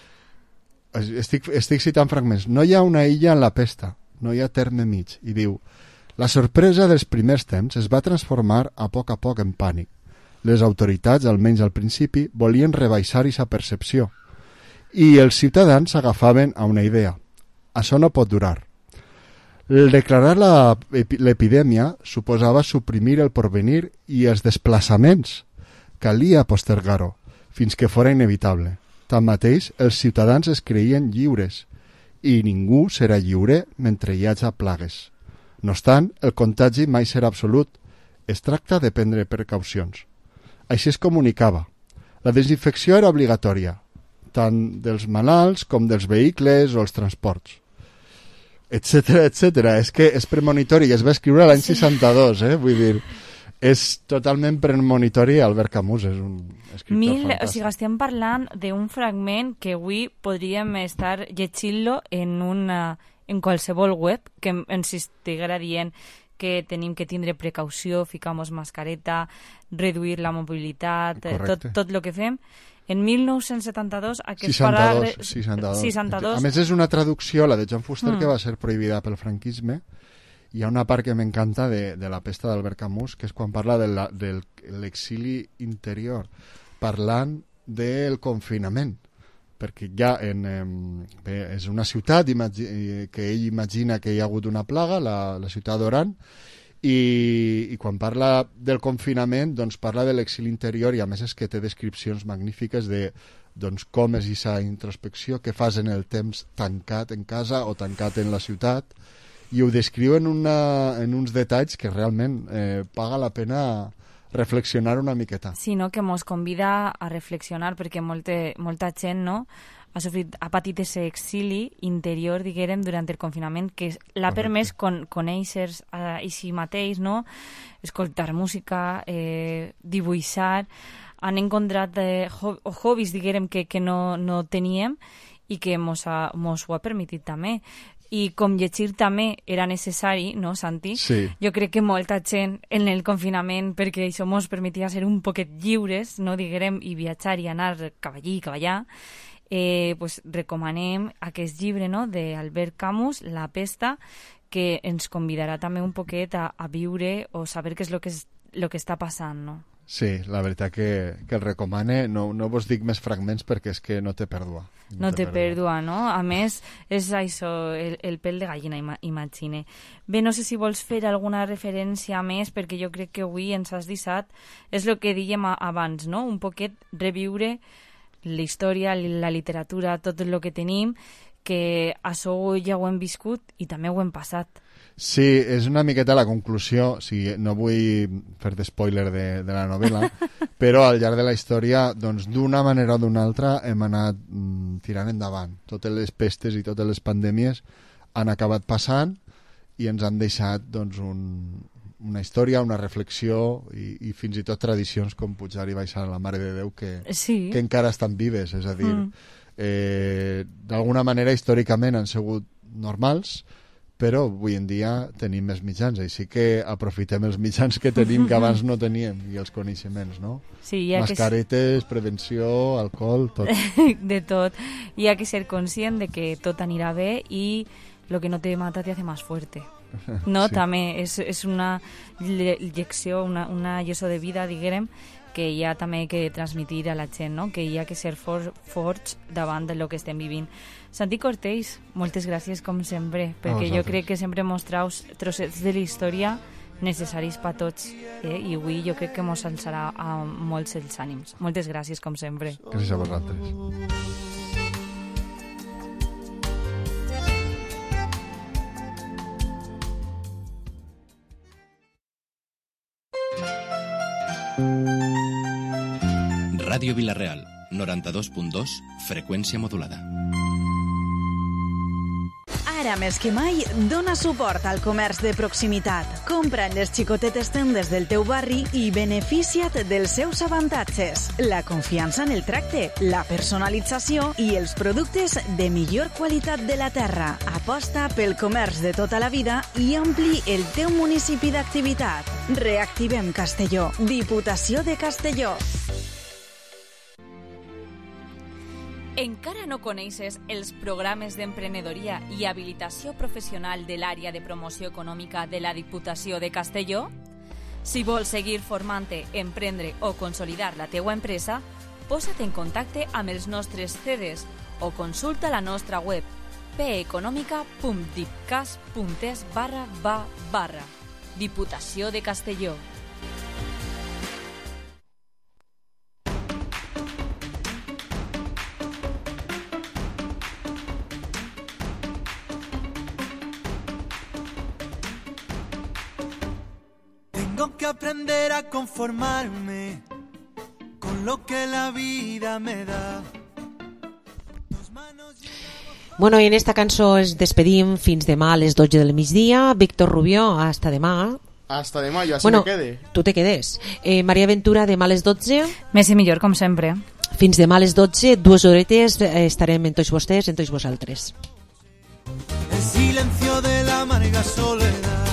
Estic, estic citant fragments. No hi ha una illa en la pesta, no hi ha terme mig. I diu, la sorpresa dels primers temps es va transformar a poc a poc en pànic. Les autoritats, almenys al principi, volien rebaixar aquesta percepció. I els ciutadans s'agafaven a una idea. Això no pot durar. El declarar l'epidèmia suposava suprimir el porvenir i els desplaçaments. Calia postergar-ho, fins que fora inevitable. Tanmateix, els ciutadans es creien lliures, i ningú serà lliure mentre hi hagi plagues. No obstant, el contagi mai serà absolut. Es tracta de prendre precaucions. Així es comunicava. La desinfecció era obligatòria, tant dels malalts com dels vehicles o els transports, etcètera, etcètera. És que és premonitori i es va escriure l'any seixanta-dos, eh? Vull dir... És totalment premonitori. Albert Camus és un escriptor Mil, fantàstic. o sigui, estem parlant d'un fragment que avui podríem estar llegint-lo en, una, en qualsevol web que ens estiguera dient que tenim que tindre precaució, ficar-nos mascareta, reduir la mobilitat, tot, tot el que fem. En mil nou-cents setanta-dos aquest seixanta-dos, parà... seixanta-dos. seixanta-dos. A més, és una traducció, la de Joan Fuster, Mm. que va ser prohibida pel franquisme. Hi ha una part que m'encanta de, de la pesta d'Albert Camus, que és quan parla de, la, de l'exili interior, parlant del confinament, perquè ja en, eh, bé, és una ciutat que ell imagina que hi ha hagut una plaga, la, la ciutat d'Oran, i, i quan parla del confinament doncs parla de l'exili interior, i a més és que té descripcions magnífiques de doncs, com és aquesta introspecció, què fas en el temps tancat en casa o tancat en la ciutat, i ho descriu en, una, en uns detalls que realment eh, paga la pena reflexionar una miqueta. Sí, no? Que ens convida a reflexionar, perquè molta, molta gent, no?, ha, sofrit, ha patit aquest exili interior, diguem, durant el confinament, que l'ha permès con, conèixer a si mateix, no?, escoltar música, eh, dibuixar, han encontrat eh, hobbies, diguem, que, que no, no teníem i que mos, ha, mos ho ha permitit també. I com llegir també era necessari, no, Santi? Sí. Jo crec que molta gent en el confinament, perquè això ens permetia ser un poquet lliures, no, diguem, i viatjar i anar cap allí, cap allà, eh, pues, recomanem aquest llibre, no?, d'Albert Camus, La pesta, que ens convidarà també un poquet a, a viure o saber què és el que, és, lo que està passant, no? Sí, la veritat que, que el recomane. No, no vos dic més fragments perquè és que no té pèrdua. No, no té pèrdua, no? A més, és això, el, el pèl de gallina, ima, imagine. Bé, no sé si vols fer alguna referència més, perquè jo crec que avui ens has deixat, és el que dèiem abans, no?, un poquet reviure la història, la literatura, tot el que tenim, que això ja ho hem viscut i també ho hem passat. Sí, és una miqueta la conclusió, o sigui, no vull fer de spoiler de, de la novel·la, però al llarg de la història, doncs, d'una manera o d'una altra hem anat mm, tirant endavant. Totes les pestes i totes les pandèmies han acabat passant i ens han deixat doncs, un, una història, una reflexió i, i fins i tot tradicions com pujar i baixar a la Mare de Déu que, sí. que encara estan vives, és a dir, mm. eh, d'alguna manera històricament han sigut normals, però avui en dia tenim més mitjans, així que aprofitem els mitjans que tenim que abans no teníem i els coneixements, no? Sí, hi ha mascaretes, que... prevenció, alcohol, tot. De tot. Hi ha que ser conscient de que tot anirà bé i lo que no te mata te hace más fuerte. No, sí. També és, és una lecció, una, una lliçó de vida, diguem, que hi ha també que transmitir a la gent, no? Que hi ha que ser for, forts davant de lo que estem vivint. Santi Cortells, moltes gràcies com sempre, perquè jo crec que sempre mostraus trossets de la història necessaris per tots, eh? I avui jo crec que mos alçarà a molts els ànims. Moltes gràcies com sempre. Gràcies a vosaltres. Ràdio Vila-real, noranta-dos punt dos, freqüència modulada. Ara més que mai, dona suport al comerç de proximitat. Compra en les xicotetes tendes del teu barri i beneficia't dels seus avantatges. La confiança en el tracte, la personalització i els productes de millor qualitat de la terra. Aposta pel comerç de tota la vida i ampli el teu municipi d'activitat. Reactivem Castelló. Diputació de Castelló. Encara no coneixes els programes d'emprenedoria i habilitació professional de l'àrea de promoció econòmica de la Diputació de Castelló? Si vols seguir formant-te, emprendre o consolidar la teua empresa, posa't en contacte amb els nostres C Ds o consulta la nostra web peconomica punt dipcas punt es barra va barra. Diputació de Castelló. Tengo que aprender a conformarme con lo que la vida me da. Bueno, i en esta cançó ens despedim fins demà a les dotze del migdia. Víctor Rubió, hasta demà. Hasta demà, jo així bueno, me quede. Tu te quedes. Eh, Maria Ventura, demà a les dotze. Més i millor, com sempre. Fins demà a les dotze, dues horetes, eh, estarem en tots vostès, en tots vosaltres. El silencio de la amarga soledad.